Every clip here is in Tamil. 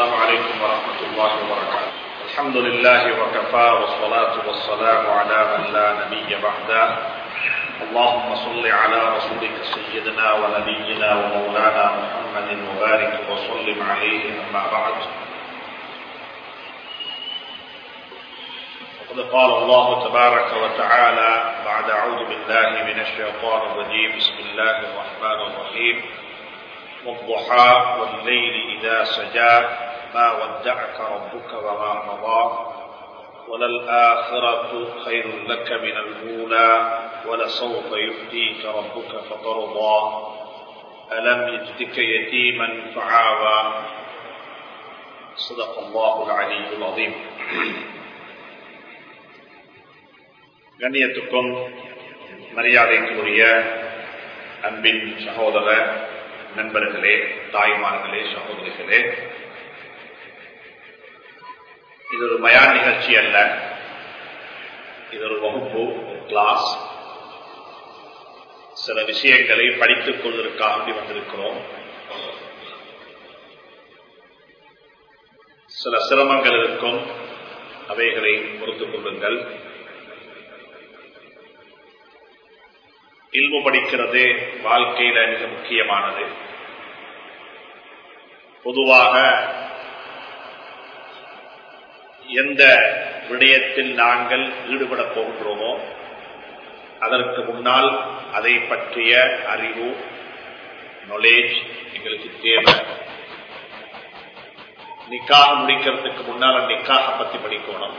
السلام عليكم ورحمة الله وبركاته. الحمد لله وكفى والصلاة والسلام على من لا نبي بعده. اللهم صل على رسولك سيدنا ونبينا ومولانا محمد وبارك وسلم عليه أما بعد. وقد قال الله تبارك وتعالى بعد أعوذ بالله من الشيطان الرجيم بسم الله الرحمن الرحيم والضحى والليل إذا سجى ما ودعك ربك وما قضى وللآخرة خير لك من الأولى ولسوف يؤتيك ربك فترضى ألم يجدك يتيما فعاوى. صدق الله العلي العظيم. கண்ணியத்துக்கும் மரியாதைக்குரிய அன்பின் சகோதர நண்பர்களே, தாய்மார்களே, சகோதரிகளே, இது ஒரு பயான் நிகழ்ச்சி அல்ல, இது ஒரு வகுப்பு, கிளாஸ். சில விஷயங்களை படித்துக் கொள்வதற்காக வந்திருக்கிறோம். சில சிரமங்கள் இருக்கும், அவைகளை பொறுத்துக் கொள்ளுங்கள். இல்மு படிக்கிறது வாழ்க்கையில மிக முக்கியமானது. பொதுவாக எந்த விடயத்தில் நாங்கள் ஈடுபட போகின்றோமோ அதற்கு முன்னால் அதை பற்றிய அறிவு, நாலேஜ் எங்களுக்கு தேவை. நிக்காக முடிக்கிறதுக்கு முன்னால நிக்காக பத்தி படிக்கணும்.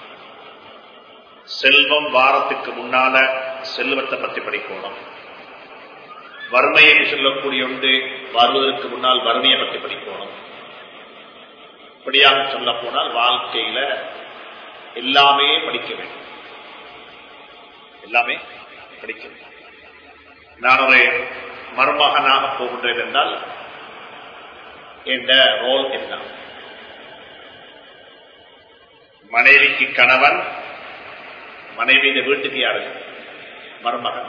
செல்வம் வாரத்துக்கு முன்னால செல்வத்தை பற்றி படிக்கணும். வறுமையை சொல்லக்கூடிய ஒன்று வருவதற்கு முன்னால் வறுமையை பற்றி படிக்கணும். இப்படியாக சொல்ல போனால் வாழ்க்கையில எல்லாமே படிக்க வேண்டும், எல்லாமே படிக்க வேண்டும். நான் ஒரு மருமகனாக போகின்றேன் என்றால் என்ற ரோல் என்ன? மனைவிக்கு கணவன், மனைவி இந்த வீட்டுக்கு யாரு? மருமகன்.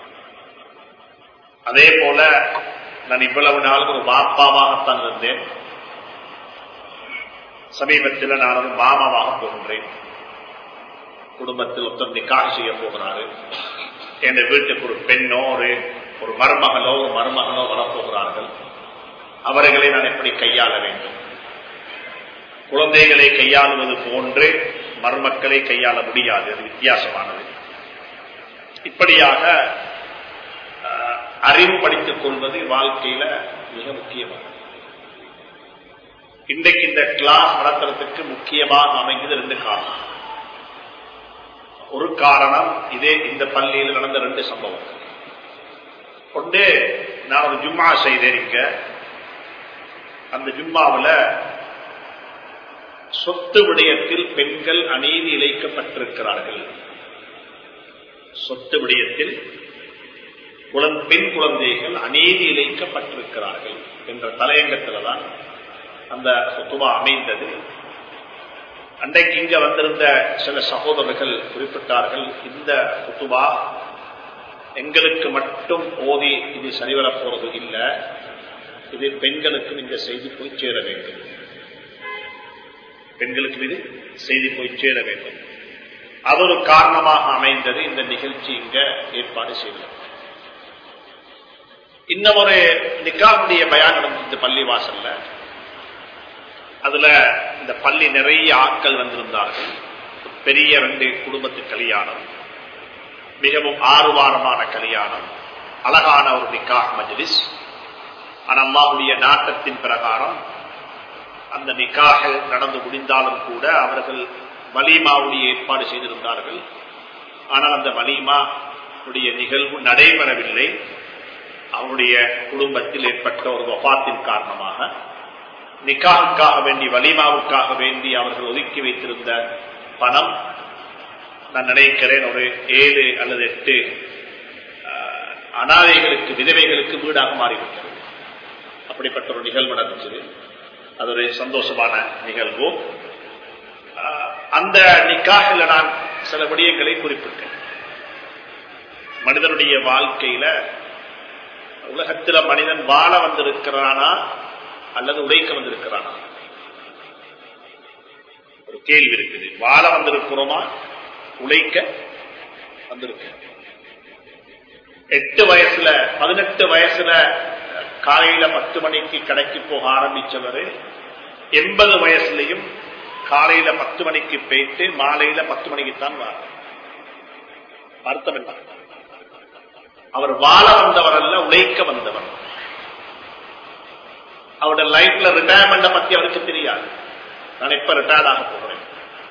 அதே போல நான் இவ்வளவு நாள் ஒரு பாப்பாவாகத்தான் இருந்தேன். சமீபத்தில் நான் ஒரு மாமாவாக போகின்றேன். குடும்பத்தில் ஒருத்தர் நிக்காக செய்ய போகிறாரு. என் வீட்டுக்கு ஒரு பெண்ணோ ஒரு மருமகளோ ஒரு மருமகனோ வரப்போகிறார்கள். அவர்களை நான் எப்படி கையாள வேண்டும்? குழந்தைகளை கையாளுவது போன்று மருமக்களை கையாள முடியாது, அது வித்தியாசமானது. இப்படியாக அறிவு படித்துக் கொள்வது வாழ்க்கையில மிக முக்கியமானது. இன்றைக்கு இந்த கிளாஸ் நடத்துறதுக்கு முக்கியமாக அமைந்தது ரெண்டு காரணம். ஒரு காரணம் இதே இந்த பள்ளியில் நடந்த ரெண்டு சம்பவம். ஒன்று, நான் ஒரு ஜும்மா செய்தேன். அந்த ஜும்மாவில் சொத்து விடயத்தில் பெண்கள் அநீதி இழைக்கப்பட்டிருக்கிறார்கள். சொத்து விடயத்தில் பெண் குழந்தைகள் அநீதி இழைக்கப்பட்டிருக்கிறார்கள் என்ற தலையங்கத்தில் தான் அந்த சொத்துவா அமைந்தது. அன்றைக்கு இங்க வந்திருந்த சில சகோதரர்கள் குறிப்பிட்டார்கள், இந்த சொத்துவா எங்களுக்கு மட்டும் ஓதி இது சரிவரப் போறது இல்லை, இது பெண்களுக்கும் இந்த செய்தி போய் சேர வேண்டும், பெண்களுக்கு இது செய்தி போய் சேர வேண்டும். அது ஒரு காரணமாக அமைந்தது இந்த நிகழ்ச்சி இங்க ஏற்பாடு செய்தது. இன்னும் ஒரு நிக்காஹுடைய பயான் நடந்த பள்ளி வாசல்ல. அதுல இந்த பள்ளி நிறைய ஆட்கள் வந்திருந்தார்கள். பெரிய ரெண்டு குடும்பத்து கல்யாணம், மிகவும் ஆறுவாரமான கல்யாணம், அழகான ஒரு நிக்காஹ் மஜ்லிஸ். ஆனால் அல்லாஹ்வுடைய நாட்டத்தின் பிரகாரம் அந்த நிக்காஹ் நடந்து முடிந்தாலும் கூட அவர்கள் வலீமாவுடைய ஏற்பாடு செய்திருந்தார்கள். ஆனால் அந்த வலீமாவுடைய நிகழ்வு நடைபெறவில்லை. அவருடைய குடும்பத்தில் ஏற்பட்ட ஒரு வஃபாத்தின் காரணமாக நிக்காஹுக்காக வேண்டி, வலீமாவுக்காக வேண்டி அவர்கள் ஒதுக்கி வைத்திருந்த பணம், நான் நினைக்கிறேன் ஒரு 7 அல்லது 8 அனாதைகளுக்கு, விதவைகளுக்கு வீடாக மாறிவிட்டது. அப்படிப்பட்ட ஒரு நிகழ்வு நடந்துச்சு. அது ஒரு சந்தோஷமான நிகழ்வு. அந்த நிக்காஹில் நான் சில விடயங்களை குறிப்பிட்டேன். மனிதனுடைய வாழ்க்கையில உலகத்தில் மனிதன் வாழ வந்திருக்கிறானா அல்லது உழைக்க வந்திருக்கிறானா? கேள்வி இருக்குது. வாழ வந்திருக்கிறோமா, உழைக்க வந்திருக்க? 8 வயசுல 18 வயசுல காலையில 10 மணிக்கு கடைக்கு போக ஆரம்பிச்சவர் 80 வயசுலயும் காலையில 10 மணிக்கு போயிட்டு மாலையில 10 மணிக்குத்தான் வார. அர்த்தம் என்ன? அவர் வாழ வந்தவர் அல்ல, உழைக்க வந்தவர். அவருடைய லைஃப்ல ரிட்டையர்மெண்ட பத்தி அவருக்கு தெரியாது. நான் எப்ப ரிட்டையர்ட் ஆக போகிறேன்,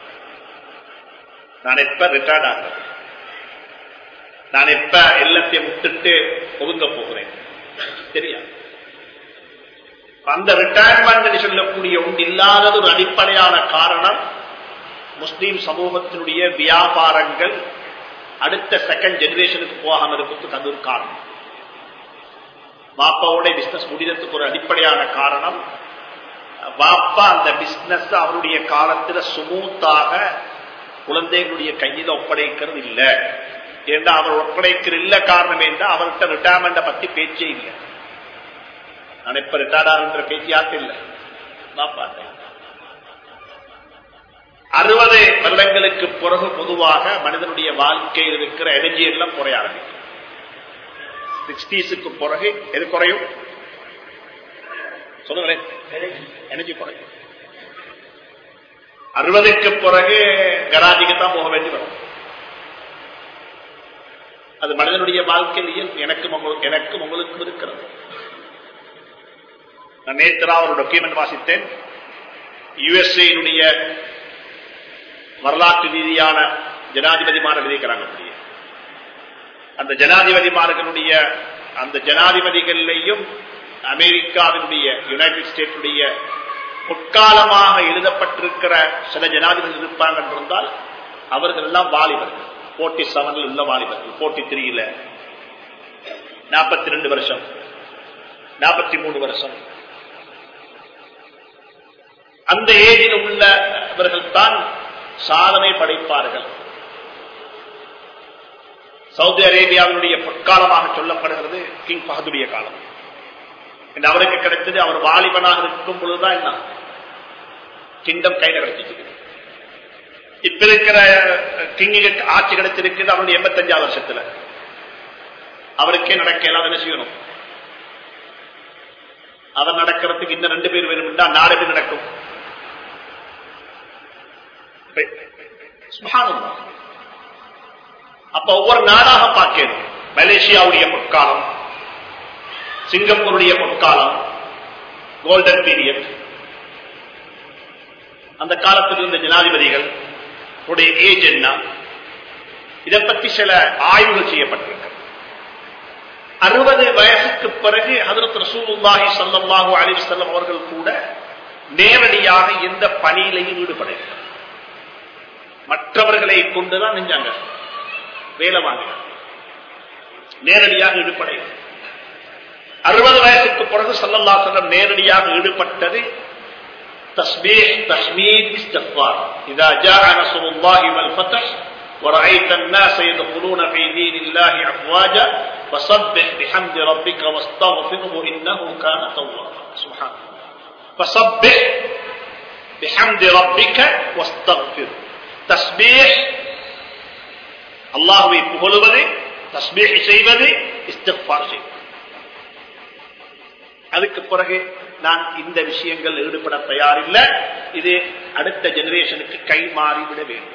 நான் எப்ப ரிட்டையர்ட் ஆகிறேன், நான் எப்ப எல்லாத்தையும் விட்டுட்டு ஒதுங்க போகிறேன் தெரியாது. அந்த ரிட்டையர்மெண்ட் சொல்லக்கூடிய ஒன்று இல்லாதது ஒரு அடிப்படையான காரணம். முஸ்லீம் சமூகத்தினுடைய வியாபாரங்கள் அடுத்த செகண்ட் ஜெனரேஷனுக்கு போகாம இருக்கிறதுக்கு அது ஒரு காரணம். பாப்பாவோட பிசினஸ் முடிகிறதுக்கு ஒரு அடிப்படையான காரணம், பாப்பா அந்த பிசினஸ் அவருடைய காலத்தில் சுமூத்தாக குழந்தைகளுடைய கையில் ஒப்படைக்கிறது இல்லை. ஏன்னா அவர் ஒப்படைக்கிற இல்ல காரணம் என்றால் அவர்கிட்ட ரிட்டையர்மெண்ட பத்தி பேச்சே இல்லை. நான் எப்ப ரிட்டையர்டாகிற பேச்சியாட்டு இல்லை. நான் பார்த்தேன் 60 வருடங்களுக்கு பிறகு பொதுவாக மனிதனுடைய வாழ்க்கையில் இருக்கிற எனர்ஜி எல்லாம் குறைய ஆரம்பிக்கும். 60க்கு பிறகு எது குறையும் சொல்லுங்களேன்? எனர்ஜி குறையும். 60க்கு பிறகு கராஜிக்கு தான் போக வேண்டி வரும். அது மனிதனுடைய வாழ்க்கையில் எனக்கும் உங்களுக்கும் இருக்கிறது. நான் நேற்று ஒரு டாக்குமெண்ட் வாசித்தேன். யுஎஸ்ஏனுடைய வரலாற்று ரீதியான ஜனாதிபதிமார்கள் இருக்கிறாங்க. அந்த ஜனாதிபதிமார்களுடைய அந்த ஜனாதிபதிகளிலேயும் அமெரிக்காவினுடைய யுனைடெட் ஸ்டேட்ஸுடைய பொற்காலமாக எழுதப்பட்டிருக்கிற சில ஜனாதிபதிகள் இருப்பாங்க என்றால் அவர்கள் எல்லாம் வாலிபர்கள். 47 உள்ள வாலிபர்கள், 43 42 வருஷம், 43 வருஷம், அந்த ஏஜில் உள்ளவர்கள் தான் சாதனை படைப்பார்கள். சவுதி அரேபியாவினுடைய பொற்காலமாக சொல்லப்படுகிறது கிங் ஃபஹதுடைய காலம். அவருக்கு கிடைத்தது அவர் வாலிபனாக இருக்கும் பொழுதுதான் என்ன கிங்டம் கையில கிடைச்சிருக்கு. இப்ப இருக்கிற கிங்கு ஆட்சி கிடைச்சிருக்குது அவருடைய 85 வருஷத்துல. அவருக்கே நடக்கலாம். என்ன செய்யணும்? அவர் நடக்கிறதுக்கு இன்னும் 2 பேர் வேணும். நாடு எப்படி நடக்கும்? அப்ப ஒவ்வொரு நாடாக பார்க்கணும். மலேசியாவுடைய பொற்காலம், சிங்கப்பூருடைய பொற்காலம், கோல்டன் பீரியட். அந்த காலத்தில் இருந்த ஜனாதிபதிகள் ஏஜ் என்ன, இதை பற்றி சில ஆய்வுகள் செய்யப்பட்டிருக்கு. 60 வயசுக்கு பிறகு ஹஜ்ரத் ரசூலுல்லாஹி ஸல்லல்லாஹு அலைஹி வஸல்லம் அவர்கள் கூட நேரடியாக எந்த பணியிலையும் ஈடுபடவில்லை. மற்றவர்களை கொண்டுதான் நெஞ்சாங்க வேலை வாங்க, நேரடியாக ஈடுபடவில்லை. 60 வயசுக்கு பிறகு ஸல்லல்லாஹு அலைஹி வஸல்லம் நேரடியாக ஈடுபட்டது தஸ்பீஹ், தஹ்மீத், இஸ்திக்ஃபார். இதா ஜாஅ நஸ்ருல்லாஹி வல் ஃபத்ஹ் ورأيت الناس يدخلون في دين الله أفواجا فسبح بحمد ربك واستغفره إنه كان توابا. سبحان الله. فسبح بحمد ربك واستغفره. تسبيح அல்லாஹ்வை புகழுவது, தஸ்பீஹ் செய்வது, இஸ்திக்ஃபார் செய்வது. அதுக்கு பிறகு நான் இந்த விஷயங்கள் ஈடுபட தயாரில்லை. இது அடுத்த ஜெனரேஷனுக்கு கை மாறிவிட வேண்டும்.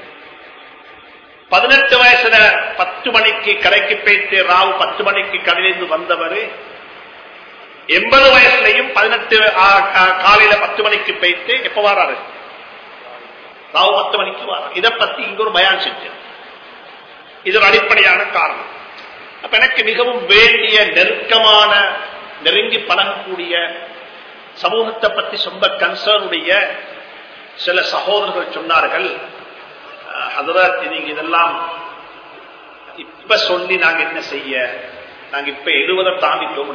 18 வயசுல 10 மணிக்கு கடைக்கு போயிட்டு ராவு 10 மணிக்கு கடையிலிருந்து வந்தவர் 80 வயசுலையும் 18 காலையில 10 மணிக்கு போயிட்டு எப்ப வராரு? ராவு 10 மணிக்கு வர. இதை பத்தி இங்க ஒரு பயான் செஞ்சேன். இது ஒரு அடிப்படையான காரணம். அப்ப எனக்கு மிகவும் வேண்டிய நெருக்கமான நெருங்கி பழகக்கூடிய சமூகத்தை பத்தி ரொம்ப கன்சர்னுடைய சில சகோதரர்கள் சொன்னார்கள், ஹஜ்ரத் நீங்க இதெல்லாம் இப்ப சொல்லி நாங்க என்ன செய்ய, நாங்க இப்ப 70 தாண்டிட்டோம்.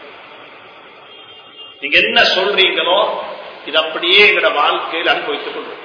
நீங்க என்ன சொல்றீங்களோ இது அப்படியே எங்களோட வாழ்க்கையில் அனுபவித்துக் கொள்வோம்.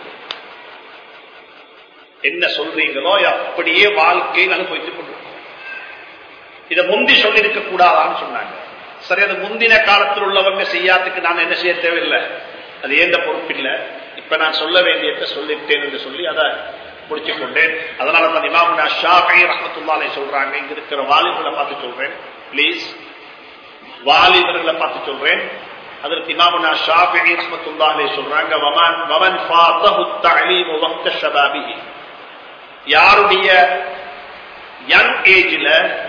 என்ன சொல்றீங்களோ அப்படியே வாழ்க்கையில் அனுபவித்துக் கொள்வோம். இதை முந்தி சொல்லி இருக்க கூடாதான்னு சொன்னாங்க. சரி, அது முந்தின காலத்தில் உள்ளவங்க செய்யாததுக்கு நான் என்ன செய்ய தேவையில்லை, அது ஏந்த பொறுப்பில்லை. இப்ப நான் சொல்ல வேண்டியதை சொல்லிட்டேன் என்று சொல்லி அதை முடிச்சுக் கொண்டேன். அதனால தான் இமாமுனா ஷாஃபி ரஹ்மத்துல்லாஹி அலைஹி சொல்றாங்க, இங்க இருக்கிற வாலிபர்களை பார்த்து சொல்றேன், பிளீஸ் வாலிபர்களை பார்த்து சொல்றேன். அதற்கு இமாமுனா ஷாஃபி ரஹ்மத்துல்லாஹி அலைஹி சொல்றாங்க, வமன் ஃபாதஹு தஅலீம் வக்த ஷபாபிஹி, யாருடைய யங் ஏஜ்ல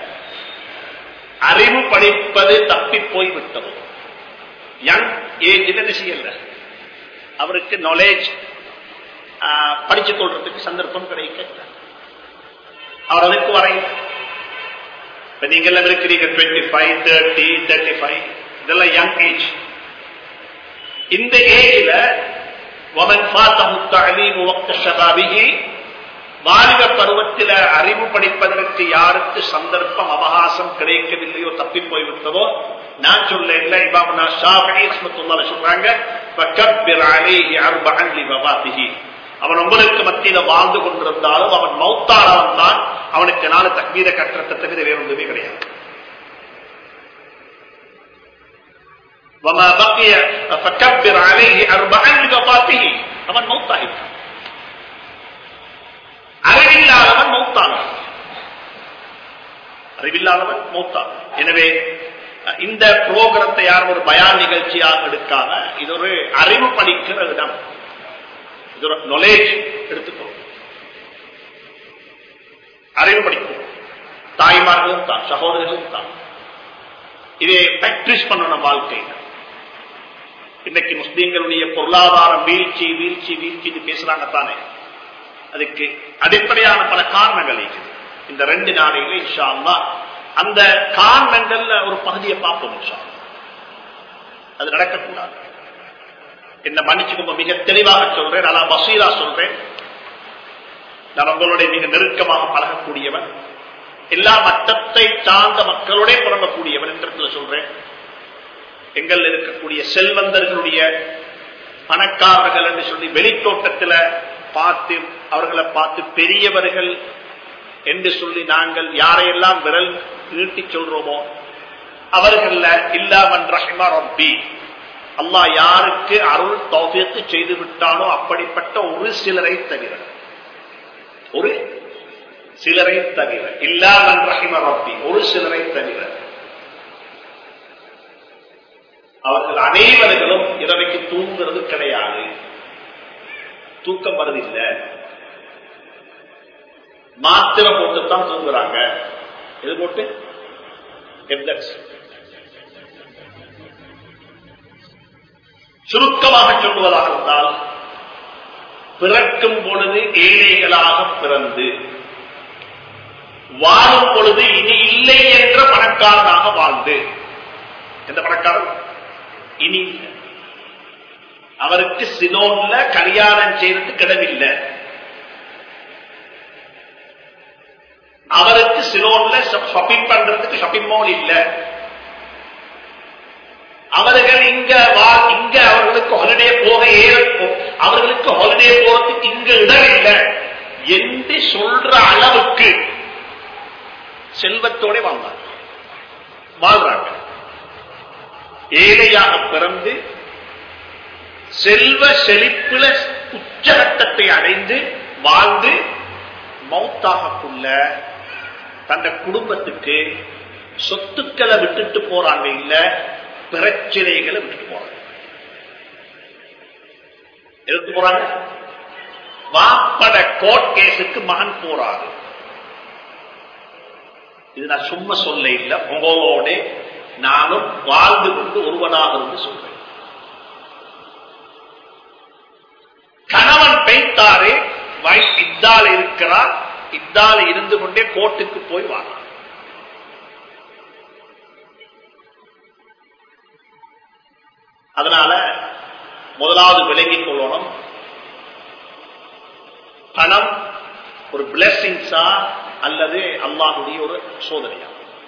அறிவு படிப்பது தப்பி போய் விட்டது, யங் ஏஜ்ல செய்யல, அவருக்கு நாலேஜ் படிச்சு கொள்றதுக்கு சந்தர்ப்பம் கிடைக்க, அவர் அதுக்கு வரையும். இப்ப நீங்க எல்லாம் இருக்கிறீங்க 25, 30, 35, இதெல்லாம் யங் ஏஜ். இந்த ஏஜ்ல வமன் ஃபாதஹு தஅலீம் வக்த ஷபாபிஹி, வாலிப பருவத்தில் அறிவு படிப்பதற்கு யாருக்கு சந்தர்ப்பம் அவகாசம் கிடைக்கவில்லையோ, தப்பி போய்விட்டதோ, நான் சொல்ல இமாமுனா ஷாஃபிஈ ரஹ்மத்துல்லாஹி அலைஹி சொல்றாங்க, ஃபகப்பிர் அலைஹி அர்பஅன் லிவபாத்திஹி, அவன் உங்களுக்கு மத்தியில வாழ்ந்து கொண்டிருந்தாலும் அவன் மௌத்தானவன் தான், அவனுக்கு 4 தக்பீரை கற்றத்தை தவிர வேற ஒன்றுமே கிடையாது. வமா பக்கிய ஃபகப்பிர் அலைஹி அர்பஅன் லிவபாத்திஹி, அவன் மௌத்தாகிவிட்டான். அறிவில்லாதவன் மௌத்தானவன், அறிவில்லாதவன் மௌத்தானவன். எனவே இந்த புரோகிரத்தை யாரும் ஒரு பயான் நிகழ்ச்சியாக எடுக்காம, இது ஒரு அறிவு படிக்கிற இடம், இது ஒரு நாலேஜ் எடுத்துக்கோ, அறிவு படிக்கும். தாய்மார்களும் தான், சகோதரர்களும் தான், இதை பிராக்டிஸ் பண்ணணும் வாழ்க்கையில். இன்னைக்கு முஸ்லீம்களுடைய பொருளாதாரம் வீழ்ச்சி வீழ்ச்சி வீழ்ச்சி பேசுறாங்க தானே, அதுக்கு அடிப்படையான பல காரணங்கள் இருக்குது. இந்த 2 நாளையில இன்ஷா அல்லாஹ் அந்த காரணங்கள்ல ஒரு பகுதியை பார்ப்போம். இன்ஷா அல்லாஹ் அது நடக்கக்கூடாது. என்ன மன்னிச்சுக்கோங்க, மிக தெளிவாக சொல்றேன், அலா பசீரா சொல்றேன். நான் உங்களுடைய மிக நெருக்கமாக பழகக்கூடியவன், எல்லா மட்டத்தை சார்ந்த மக்களோட புறங்கக்கூடியவன் என்ற சொல்றேன். எங்கள் இருக்கக்கூடிய செல்வந்தர்களுடைய பணக்காரர்கள் என்று சொல்லி வெளித்தோட்டத்தில் பார்த்து, அவர்களை பார்த்து பெரியவர்கள் என்று சொல்லி நாங்கள் யாரையெல்லாம் விரல் நீட்டி சொல்றோமோ, அவர்கள் இல்லாமன் ரஹிமா ரப்பி, அல்லாஹ் யாருக்கு அருள் தௌஃபீக் செய்து விட்டானோ அப்படிப்பட்ட ஒரு சிலரை தவிர, ஒரு சிலரை தவிர, இல்லாமன் ரஹிமா ரப்பி, ஒரு சிலரை தவிர, அவர்கள் அனைவர்களும் இரவைக்கு தூங்குறது கிடையாது, தூக்கம் வருதில்லை, மாத்திரை போட்டுத்தான் தூங்குறாங்க. எது போட்டு? சுருக்கமாக சொல்வதாக இருந்தால், பிறக்கும் பொழுது ஏழைகளாக பிறந்து வாழும் பொழுது இனி இல்லை என்ற பணக்காரனாக வாழ்ந்து, எந்த பணக்காரன் இனி இல்லை, அவருக்கு சிலோன்ல கல்யாணம் செய்யறது கிடவில்லை, அவருக்கு சிலோன்ல ஷாப்பிங் பண்றதுக்கு ஷாப்பிங் மால் இல்ல, அவர்கள் இங்க அவர்களுக்கு ஹாலிடே போக அவர்களுக்கு ஹாலிடே போறதுக்கு இங்க இடம் இல்லை என்று சொல்ற அளவுக்கு செல்வத்தோட வாழ்றாங்க. ஏழையாக பிறந்து செல்வ செழிப்புல உச்சகட்டத்தை அடைந்து வாழ்ந்து மௌத்தாகக்குள்ள தந்த குடும்பத்துக்கு சொத்துக்களை விட்டுட்டு போறாங்க, இல்ல பிரச்சனைகளை விட்டுட்டு போறாங்க. எதுக்கு போறாங்க? வாப்பட கோர்ட் கேஸுக்கு மகன் போறாரு. இது நான் சும்மா சொல்ல இல்லை, உங்களோட நானும் வாழ்ந்து கொண்டு ஒருவனாக இருந்து சொல்றேன். கணவன் பெய்தாரு, வைஃப் இத்தால இருக்கிறார், இத்தால இருந்து கொண்டே கோர்ட்டுக்கு போய் வாங்க. அதனால முதலாவது விளங்கிக் கொள்ளணும், பணம் ஒரு பிளெஸிங்ஸா அல்லது அல்லாஹ்வுடைய ஒரு சோதனையா.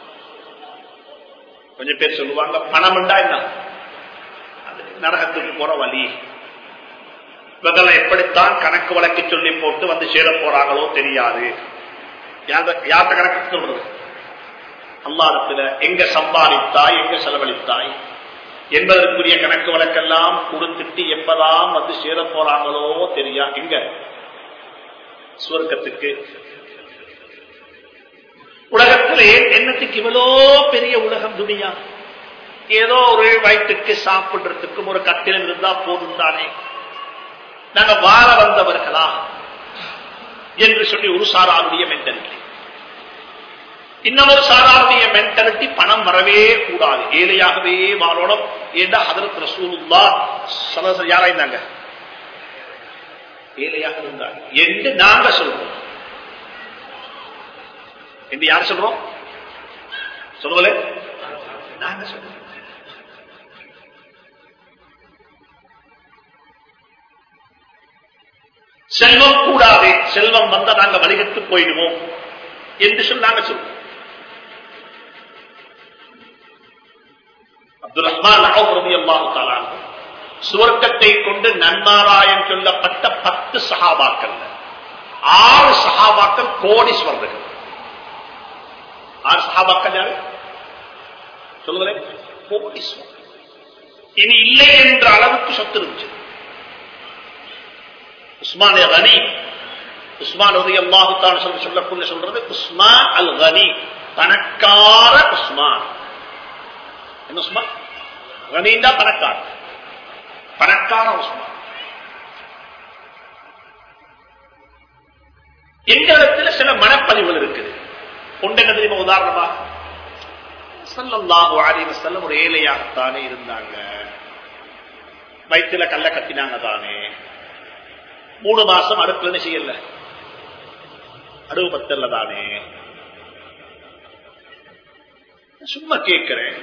கொஞ்சம் பேர் சொல்லுவாங்க பணம் என்றா என்ன, அது நரகத்துக்கு போற வழி, இவங்களை எப்படித்தான் கணக்கு வழக்கு சொல்லி போட்டு வந்து சேர போறாங்களோ தெரியாது. யார்கிட்ட கணக்கு சொல்றது? அல்லாஹ்விடத்துல எங்க சம்பாதித்தாய், எங்க செலவழித்தாய், என்பதற்குரிய கணக்கு வழக்கெல்லாம் கொடுத்துட்டு எப்பதான் வந்து சேர போறாங்களோ தெரியா. எங்க சுவர்க்கத்துக்கு. உலகத்திலே என்னத்துக்கு இவ்வளோ பெரிய உலகம் துனியா? ஏதோ ஒரு வயிற்றுக்கு சாப்பிடுறதுக்கும் ஒரு கட்டிடம் இருந்தா போதும் தானே. நாங்க வாழ வந்தவர்களா என்று சொல்லி ஒரு சாராருடைய மென்டாலிட்டி. இன்னொரு சாராருடைய மென்டாலிட்டி பணம் வரவே கூடாது, ஏழையாகவே வாழணும். ஏண்டா ஹதரத் ரசூலுல்லாஹ் ஸல்லல்லாஹு அலைஹி வஸல்லம் யாரா இருந்தாங்க? ஏழையாக இருந்தாங்க என்று நாங்க சொல்றோம். என்று யார் சொல்றோம்? சொல்லுங்களே, நாங்க சொல்றோம். செல்வம் கூடாது, செல்வம் வந்தா நாங்க வழிகட்டு போயிடுவோம் என்று சொல்லி நாங்க சொல்றோம். அப்துல் ரஹ்மான் அவுஃப் ரலியல்லாஹு தஆலா சுவர்க்கத்தை கொண்டு நன்மாராயம் சொல்லப்பட்ட 10 சஹாபாக்கள், 6 சஹாபாக்கள் கோடீஸ்வரர்கள். 6 சஹாபாக்கள் யாரு சொல்லுங்களேன்? கோடீஸ்வரர். இனி இல்லை என்ற அளவுக்கு சொத்து இருந்துச்சு. உஸ்மான் கனி, உஸ்மான் ரலியல்லாஹு தஆலா சொல்லக்கூடிய சொல்றது உஸ்மான் அல் கனி, பணக்கார உஸ்மான். என்ன உஸ்மான்? கனின்னா பணக்கார, பணக்கார உஸ்மான். எங்க இடத்துல சில மனப்பதிவுகள் இருக்குது. ஒன்று தெரியுமா? உதாரணமாக ஸல்லல்லாஹு அலைஹி வஸல்லம் ஒரு ஏழையாகத்தானே இருந்தாங்க, வயிற்றுல கல்ல கட்டினாங்க தானே, 3 மாசம் அடுப்புல செய்யல, அடுவு பத்தல்ல தானே. சும்மா கேட்கிறேன்,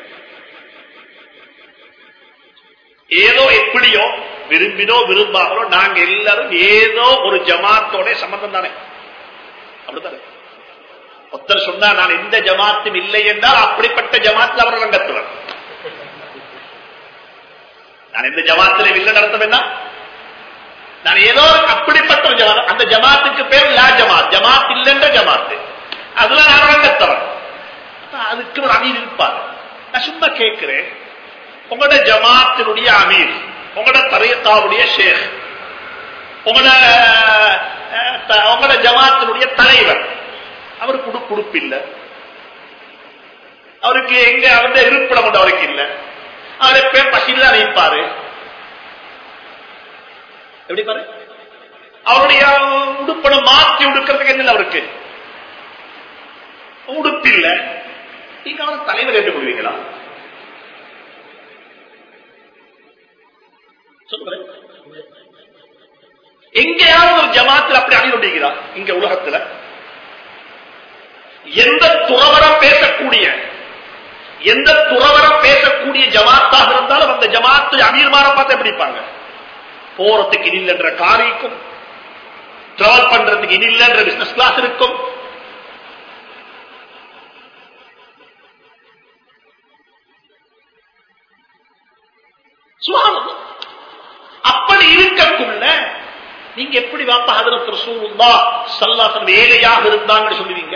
ஏதோ எப்படியோ விரும்பினோ விரும்பாமலோ நாங்க எல்லாரும் ஏதோ ஒரு ஜமாத்தோட சம்பந்தம் தானே. அப்படித்தானே? ஒருத்தர் சொன்னா நான் எந்த ஜமாத்தும் இல்லை என்றால் அப்படிப்பட்ட ஜமாத்தில் அவர் ரங்கத்துவர். நான் எந்த ஜமாத்திலும் இல்லை நடத்தம் என்ன, நான் ஏதோ அப்படிப்பட்ட ஒரு ஜமாத், அந்த ஜமாத்துக்கு பேர் லா ஜமாத், ஜமாத் இல்லைன்ற ஜமாத்து, அதுல நான் ரங்கத்தவர். அதுக்கு ஒரு அமீர் இருப்பார். நான் சும்மா கேட்கிறேன், உங்களோட ஜமாத்தினுடைய அமீர், உங்களோட தரீகாவுடைய ஷேக், உங்களோட ஜமாத்தினுடைய தலைவர், அவருக்கு உடுப்பு இல்லை, அவருக்கு எங்க அவருடைய இருப்பிடம் கொண்டு அவருக்கு இல்லை, அவரை பேர் பசியில் தான் வைப்பாரு. எப்படி பாரு, அவருடைய உடுப்பணம் மாற்றி உடுக்கிறதுக்கு என்ன அவருக்கு உடுப்பு இல்லை, நீங்க அவர் தலைவர் ஏற்றுக்கொள்வீங்களா? சொல்லுங்க. எங்கேயாவது ஒரு ஜமாத்தில் அப்படி அணிந்துகிறா? இங்க உலகத்துல எந்த துறவரம் பேசக்கூடிய ஜமாத்தாக இருந்தாலும் அந்த ஜமாத்து அமீர்மார பார்த்து எப்படிப்பாங்க? போறதுக்கு இல்லைன்ற காரிக்கும், டிராவல் பண்றதுக்கு இல்லைன்ற பிசினஸ் கிளாஸ் இருக்கும். அப்படி இருக்கக்குள்ள நீங்க எப்படி வாப்பா ஹதரத் ரசூலுல்லாஹ் ஸல்லல்லாஹு அலைஹி வஸல்லம் ஏழையாக இருந்தாங்கன்னு சொல்லுவீங்க?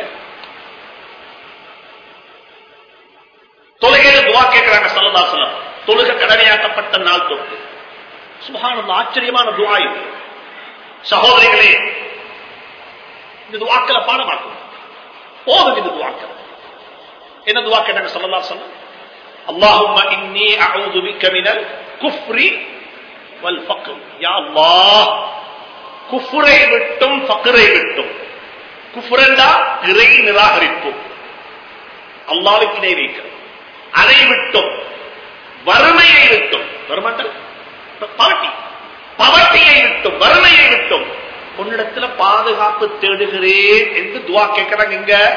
தொழுகையில துஆ கேட்கிறாங்க ஸல்லல்லாஹு அலைஹி வஸல்லம், தொழுகை கடமையாக்கப்பட்ட நாள் தொட்டு. சுப்ஹானல்லாஹ், ஆச்சரியமான துஆ இது. சகோதரிகளே, இந்த துஆக்களை பாடமாக்கும் போதும். இந்த துஆக்கள் என்ன துஆ கேட்டாங்க ஸல்லல்லாஹு அலைஹி வஸல்லம்? அல்லாஹும்ம இன்னி அஊது பிக்க மினல் குஃப்ரி வல் ஃபக்ர். யா அல்லாஹ், குஃப்ரை விட்டும் ஃபக்ரை விட்டும், குஃப்ரண்டா இறை நிராகரிப்பு, அல்லாஹ்வுக்கு இணை வைக்கிறது, அதை விட்டும், வறுமையை விட்டும், பவர்ட்டியை விட்டும், வறுமையை விட்டும் உன்னிடத்துல பாதுகாப்பு தேடுகிறேன் என்று துஆ கேட்கிறாங்க.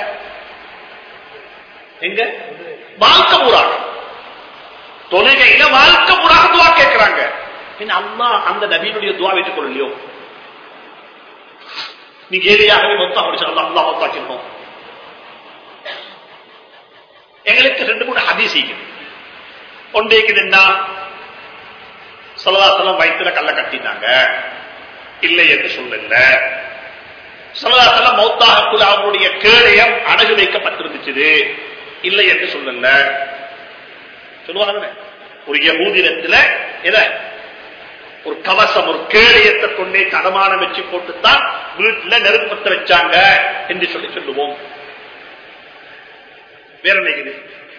எங்க வாழ்க்கை பூராக, தொழுகையில வாழ்க்கை பூராக துஆ கேட்கிறாங்க. அல்லாஹ் அந்த நபியினுடைய துஆ வைத்துக் கொள்ளலையோ? நீங்க ஏழையாகவே மொத்தம் அல்லாஹ் மொத்தாக்கிருக்கோம். எங்களுக்கு 2-3 ஹதீஸ் ஒன்றைக்குதுன்னா ஸல்லல்லாஹு அலைஹி வஸல்லம் வயிற்றுல கல்ல கட்டினாங்க, இல்லை என்று சொல்லல. ஸல்லல்லாஹு அலைஹி வஸல்லம் மௌத்தாகக்குள்ள அவருடைய கேடயம் அடகு வைக்கப்பட்டிருந்துச்சு, இல்லை என்று சொல்லல. சொல்லுவாங்க ஒரு யகூதிரத்துல ஒரு கவசம் ஒரு கேடயத்தை கொண்டே தடமானம் வச்சு போட்டுத்தான் வீட்டுல நெருப்பத்தை வச்சாங்க என்று சொல்லி சொல்லுவோம். வேற நினைக்குது,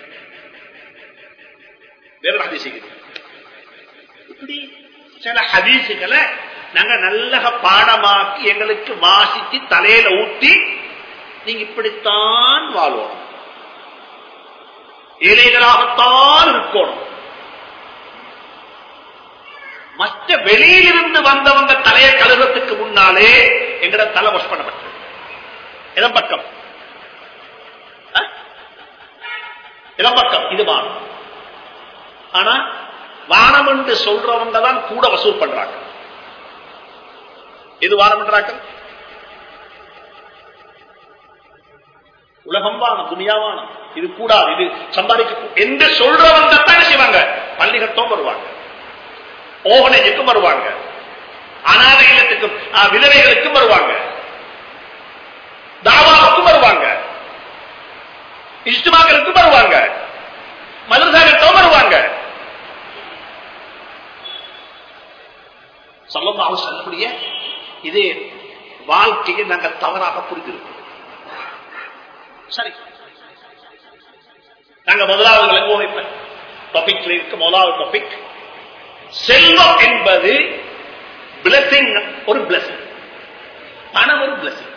வேற ஹதீசுகள். இப்படி சில ஹதீசுகளை நாங்க நல்ல பாடமாக்கி எங்களுக்கு வாசித்து தலையில ஊட்டி நீங்க இப்படித்தான் வாழ்வோம், ஏழைகளாகத்தான் இருக்கணும். மற்ற வெளியிலிருந்து வந்தவங்க தலையை கழுவத்துக்கு முன்னாலே எங்கட தலை வாஷ் பண்ணப்பட்டது. இதன் பக்கம் இது வானம். ஆனா வானம் என்று சொல்றவங்க தான் கூட வசூல் பண்றாங்க. எது வானம் என்றார்கள்? உலகம் வானம், துனியாவானம், இது கூடாது, இது சம்பாதிக்க என்று சொல்றவங்க தான் செய்வாங்க. பள்ளிகட்டும் வருவாங்க, ஓகனைக்கும் வருவாங்க, அநாதை இல்லத்துக்கும் விதவைகளுக்கும் வருவாங்க, தாவாவுக்கும் வருவாங்க, இஷ்டமாக்களுக்கும் வருவாங்க, மதரசாக்களுக்கும் வருவாங்க. ஸல்லல்லாஹு அலைஹி வஸல்லம் இதே வாழ்க்கையை நாங்கள் தவறாக புரிந்திருக்கிறோம். சரி, நாங்க முதலாவது டாபிக்ல இருக்க முதலாவது டாபிக் செல்வம் என்பது பிளஸிங். ஒரு பிளஸிங், பணம் ஒரு பிளஸிங்.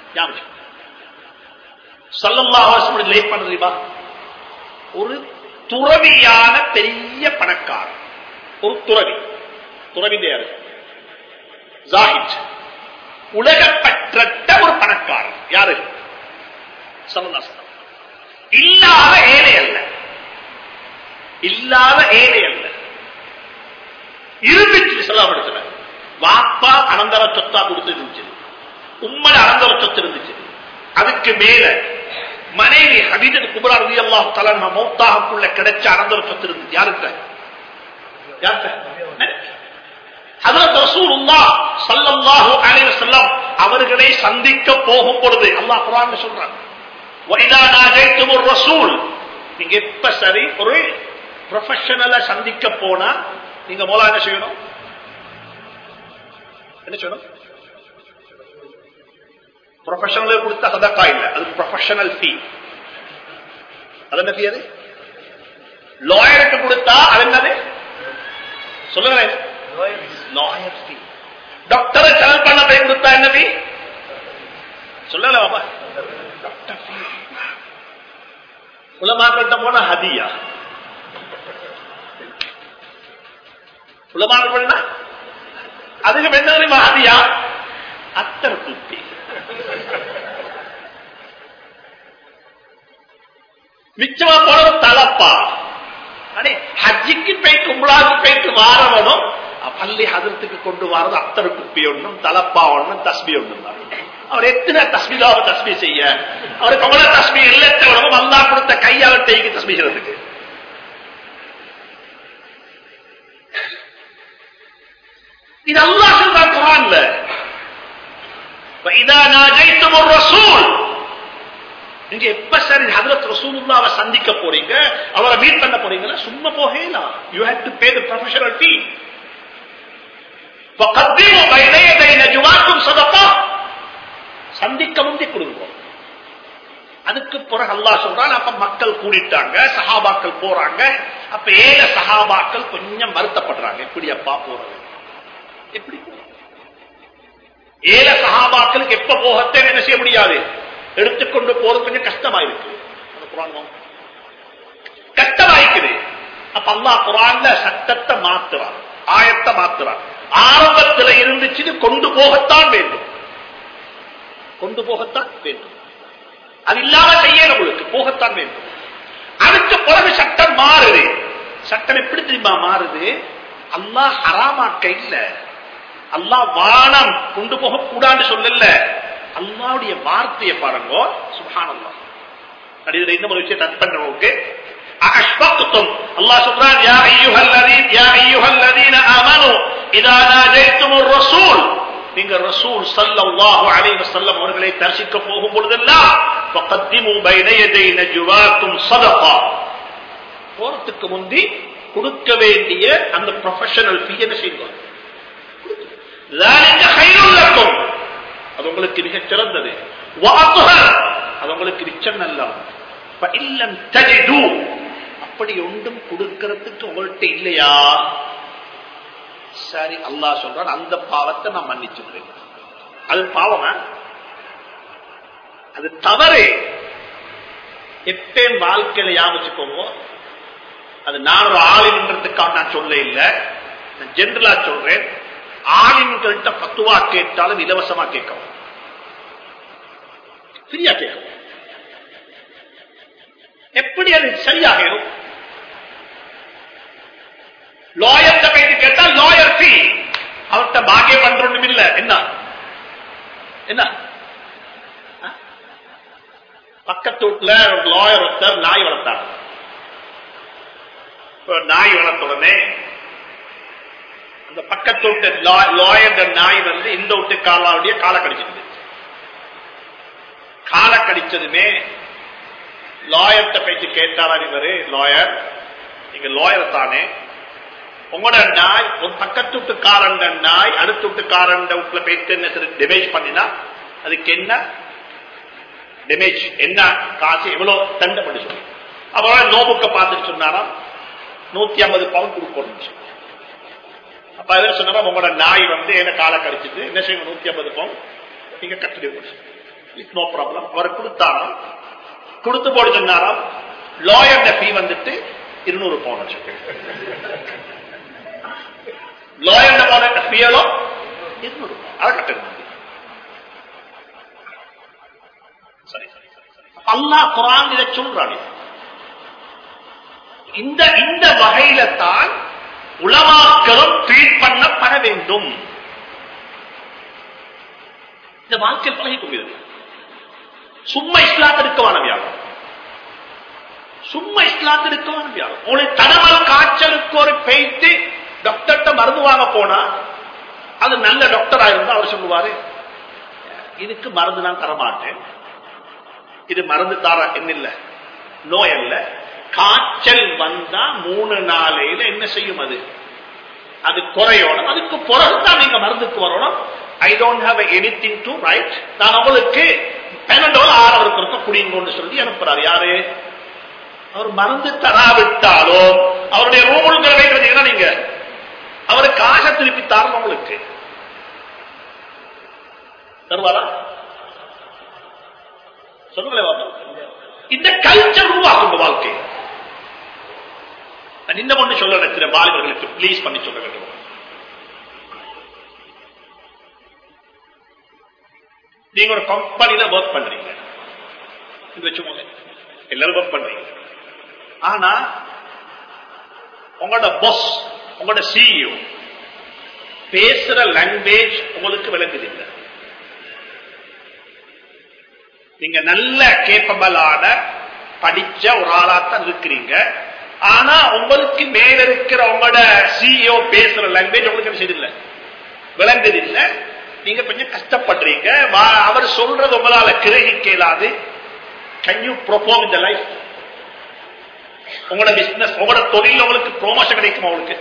ஸல்லல்லாஹு அலைஹி வஸல்லம் லேட் பண்ணதுமா ஒரு துறவியான பெரிய பணக்காரர், ஒரு துறவி யாரு? ஜாஹித், உலகப்பற்ற ஒரு பணக்காரர். யாரு? ஸல்லல்லாஹு அலைஹி வஸல்லம். இல்லாத ஏழை அல்ல, இல்லாத ஏழை அல்ல, இருந்துச்சு. சொல்லப்படுத்த வாப்பா அனந்தர சொத்தா கொடுத்து இருந்துச்சு, உம்மட அனந்தர சொத்து இருந்துச்சு. அதுக்கு மேல மனைவி ஹதீஜா குப்ரா ரலியல்லாஹு தஆலா மௌத்தாஹுக்குள்ள கிடைச்ச அனந்தர சொத்து இருந்துச்சு. யாருக்கு? ஹஜ்ரத் ரசூலுல்லாஹ் ஸல்லல்லாஹு அலைஹி வஸல்லம் அவர்களை சந்திக்க போகும் பொழுது அல்லாஹ் குர்ஆன்ல சொல்றான், வஇதா நாஜைதுமுர் ரசூல். நீங்க எப்ப சரி ஒரு ப்ரொஃபஷனலை சந்திக்க போனா நீங்க மோலா என்ன செய்யணும்? என்ன செய்யணும்? ப்ரொஃபஷனல் கொடுத்தா சதக்கா இல்ல, அது ப்ரொஃபஷனல் ஃபீ. அது என்ன ஃபீ? அது லாயருக்கு கொடுத்தா அது என்னது சொல்லுங்க? Lawyer fee. டாக்டரை செலவு பண்ண போய் கொடுத்தா என்ன ஃபீ? சொல்லல பாப்பா, டாக்டர் ஃபீ. உலமாக்கிட்ட போனா ஹதியா, உலமாக்கிட்ட அதுக்கு என்ன தெரியுமா? ஹதியா அத்தர் குப்பி. மிச்சமா போன தலப்பா. அடே ஹஜ்ஜிக்கு போயிட்டு உம்ராவுக்கு போயிட்டு வாரவனும் பள்ளி ஹதரத்துக்கு கொண்டு வரது அத்தர் குப்பி ஒண்ணும் தலப்பா ஒண்ணும் தஸ்பி ஒண்ணும் தான். அவர் எத்தனை தஸ்மிதாவை தஸ்மி செய்ய, அவருக்கு அவ்வளவு தஸ்மி இல்லத்தவனும் அல்லாஹ் கொடுத்த கையால் தேய்க்கு தஸ்மி செய்யறதுக்கு. இது அல்லாஹ் சொல்றான் குர்ஆன்ல, وَإِذَا نَاجَيْتُمُ الرَّسُولَ. நீங்க எப்ப சரி ஹஜ்ரத் ரசூலுல்லாஹ்வை சந்திக்க போறீங்க, அவரை மீட் பண்ண போறீங்களா, சும்மா போகலாம். You have to pay the professional fee. فَقَدِّمُوا بَيْنَ يَدَيْ نَجْوَاكُمْ صَدَقَةً. சந்திக்க முந்தி கொடுங்க. அதுக்கு பிறகு அல்லாஹ் சொல்றான், அப்ப மக்கள் கூடிட்டாங்க, சஹாபாக்கள் போறாங்க. அப்ப ஏழு சஹாபாக்கள் கொஞ்சம் வருத்தப்படுறாங்க, எப்படி அப்பா போறது, எப்படி ஏழு சஹாபாக்களுக்கு எப்ப போகத்தை என்ன செய்ய முடியாது, எடுத்துக்கொண்டு போறது கொஞ்சம் கஷ்டமாயிருக்கு. கஷ்டமாயிருக்குது. அப்ப அல்லாஹ் குர்ஆன்ல சட்டத்தை மாத்துறான், ஆயத்தை மாத்துறான். ஆரம்பத்தில் இருந்துச்சு கொண்டு போகத்தான் வேண்டும், கொண்டு போகத்தான் வேண்டும், அது இல்லாம செய்ய உங்களுக்கு போகத்தான் வேண்டும். அதுக்கு பிறகு சட்டம் மாறுது. சட்டம் எப்படி தெரியுமா மாறுது? அல்லாஹ் ஹராமாக்க இல்ல, அல்லாஹ் வானம் கொண்டு போக கூடாது சொல்லல, அல்லாஹ்வுடைய வார்த்தையை பாருங்க. சுப்ஹானல்லாஹ். கடிதத்தை இந்த ஒரு விஷயத்தை டச் பண்றவங்களுக்கு அஷ்ஃபக்தும் அல்லாஹ் சொல்றான், யா அய்யுஹல்லதீன ஆமனூ இதா நாஜைத்துமுர் ரசூல். நீங்க ரசூல் ஸல்லல்லாஹு அலைஹி வஸல்லம் அவர்களை தரிசிக்க போகும் பொழுதெல்லாம் ஃபகத்திமு பைன யதை நஜ்வாக்கும் ஸதகா. போறதுக்கு முந்தி கொடுக்க வேண்டிய அந்த ப்ரொஃபஷனல் ஃபீ என்ன செய்வோம், அது உங்களுக்கு மிக சிறந்தது, அது உங்களுக்கு மிச்சம் நல்ல. அப்படி ஒன்றும் கொடுக்கிறதுக்கு உங்கள்கிட்ட இல்லையா, சரி அல்லாஹ் சொல்றான் அந்த பாவத்தை நான் மன்னிச்சுக்கிறேன். அது பாவமா, அது தவறு. எப்பயும் வாழ்க்கையில யாபச்சுக்கோங்க, அது நான் ஒரு ஆலிம்ன்றதுக்காக நான் சொல்ல இல்லை, நான் ஜெனரலா சொல்றேன். ஆலிம்கள்ட்ட பத்துவா கேட்டாலும் இலவசமா கேட்கவும், ஃப்ரீயா கேட்கவும். எப்படி அது சரியாகும்? லாயர்ட்ட போயிட்டு கேட்டா லாயர் ஃபீ, அவர்கிட்ட பாக்கியம் பண்றோம் இல்ல. என்ன என்ன பக்கத்து வீட்டுல ஒரு லாயர் ஒருத்தர் நாய் வளர்த்தார். நாய் வளர்த்த உடனே அந்த பக்கத்து வீட்டு லாயர் நாய் வந்து இந்த வீட்டு காலாவுடைய காலை கடிச்சிருது. காலை கடிச்சதுமே லாயர்ட்ட போயிட்டு கேட்டாரா, இவரு லாயர், நீங்க லாயர் தானே, உங்களோட நாய் ஒரு பக்கத்து வீட்டுக்காரண்ட நாய் அடுத்த வீட்டுக்காரண்ட வீட்டுல போயிட்டு என்ன டேமேஜ் பண்ணினா அதுக்கு என்ன டேமேஜ், என்ன காசு, எவ்வளவு தண்டை பண்ணி சொல்லி அவரோட நோபுக்க பார்த்துட்டு சொன்னாராம் 150 பவுன் கொடுக்கணும். அப்ப எதாவது சொன்னா உங்களோட நாய் வந்து என்ன காலை கடிச்சிட்டு என்ன செய்யும், 150 பவுன் நீங்க கட்டி நோ ப்ராப்ளம். அவர் கொடுத்தாராம், கொடுத்து போட சொன்னாராம். லாயர் ஃபீ வந்துட்டு 200 பவுன் வச்சு லாயர் போன ஃபீயலோ 200 அதை கட்டணும். சரி, அல்லாஹ் குர்ஆன் இதை சொல்றானே. இந்த வகையில தான் உலமாக்களும் ட்ரீட் பண்ணப்பட வேண்டும். இந்த வாழ்க்கையில் பழகி கொள்கிறது. சும்மா இஸ்லாத்திற்கான வியாபாரம், சும்மா இஸ்லாத்திற்கான வியாபாரம். உங்களுக்கு தடமல் காய்ச்சலுக்கு ஒரு பெய்த்து டாக்டர்கிட்ட மருந்து வாங்க போனா அது நல்ல டாக்டரா இருந்தா அவர் சொல்லுவாரு, இதுக்கு மருந்து நான் தரமாட்டேன், இது மருந்து தர என்ன நோய் அல்ல, காய்ச்சல் வந்தா 3 நாளையில என்ன செய்யும், அது குறையணும், அதுக்கு பிறகுதான் நீங்க மருந்துக்கு வரணும். I don't have anything to write, நான் உங்களுக்கு பெனடோல் 6 கொடுத்த குடிங்கன்னு சொல்லி அனுப்புறாரு. யாரு? அவர் மருந்து தராவிட்டாலோ அவருடைய ரூமுங்கிற வைக்கிறீங்கன்னா நீங்க அவருக்கு காசை திருப்பி தரணும். உங்களுக்கு தருவாரா சொல்லுங்களேன். இந்த கல்ச்சர் உருவாக்கும் வாழ்க்கை. நான் இன்னும் ஒன்று சொல்ல நினைக்கிற வாலிபர்களுக்கு பிளீஸ் பண்ணி சொல்ல வேண்டும். நீங்க ஒரு கம்பெனியில ஒர்க் பண்றீங்க, வச்சுக்கோங்க, எல்லாரும் ஒர்க் பண்றீங்க. ஆனா உங்களோட பாஸ், உங்களோட சிஇஓ பேசுற லாங்குவேஜ் உங்களுக்கு விளங்குதில்லை. நீங்க நல்ல கேப்பபிளான படிச்ச ஒரு ஆளாத்தான் இருக்கிறீங்க. ஆனா உங்களுக்கு மேல இருக்கிற உங்களோட சிஇஓ பேசுற லாங்குவேஜ் உங்களுக்கு செய்தில்லை, விளங்குதில்லை. நீங்க கொஞ்சம் கஷ்டப்படுறீங்க, அவர் சொல்றது உங்களால கிரகிக்க இயலாது. Can you perform in the life? உங்களோட பிசினஸ், உங்களோட தொழில் உங்களுக்கு ப்ரொமோஷன் கிடைக்குமா? உங்களுக்கு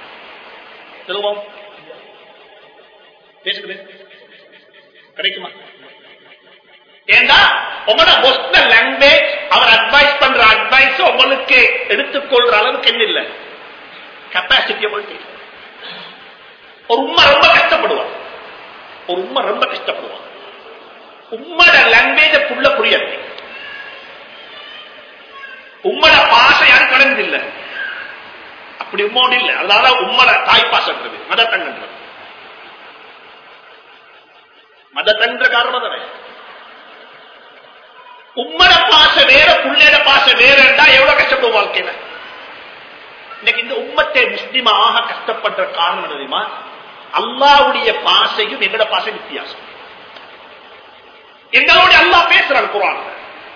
கிடைக்குமா? ஏண்டா உங்களோட மொத்த லாங்குவேஜ் அவர் அட்வைஸ் பண்ற அட்வைஸ் உங்களுக்கு எடுத்துக்கொள்ற அளவுக்கு என்ன இல்லை, கெப்பாசிட்டி. ஒரு உம்மா ரொம்ப கஷ்டப்படுவான், ஒரு உம்மா ரொம்ப கஷ்டப்படுவான். உம்மோட லாங்குவேஜ புள்ள புரியாது, உம்மோட பாசை யாரும் கடந்ததில்லை, அப்படி உம்மோடு இல்லை. அதனால உம்மோட தாய் பாசன்றது மதத்தங்கன்றது, மதத்தன்ற காரணம் தானே. உம்மட பாச வேற, புள்ளேட பாச வேற இருந்தா எவ்வளவு கஷ்டப்படும் வாழ்க்கையில. இன்னைக்கு இந்த உம்மத்தை முஸ்லிமாக கஷ்டப்படுற காரணம் தெரியுமா? அல்லாஹ்வுடைய பாசையும் எங்கட பாசை வித்தியாசம். எங்களுடைய அல்லாஹ் பேசுறான் குர்ஆன்ல.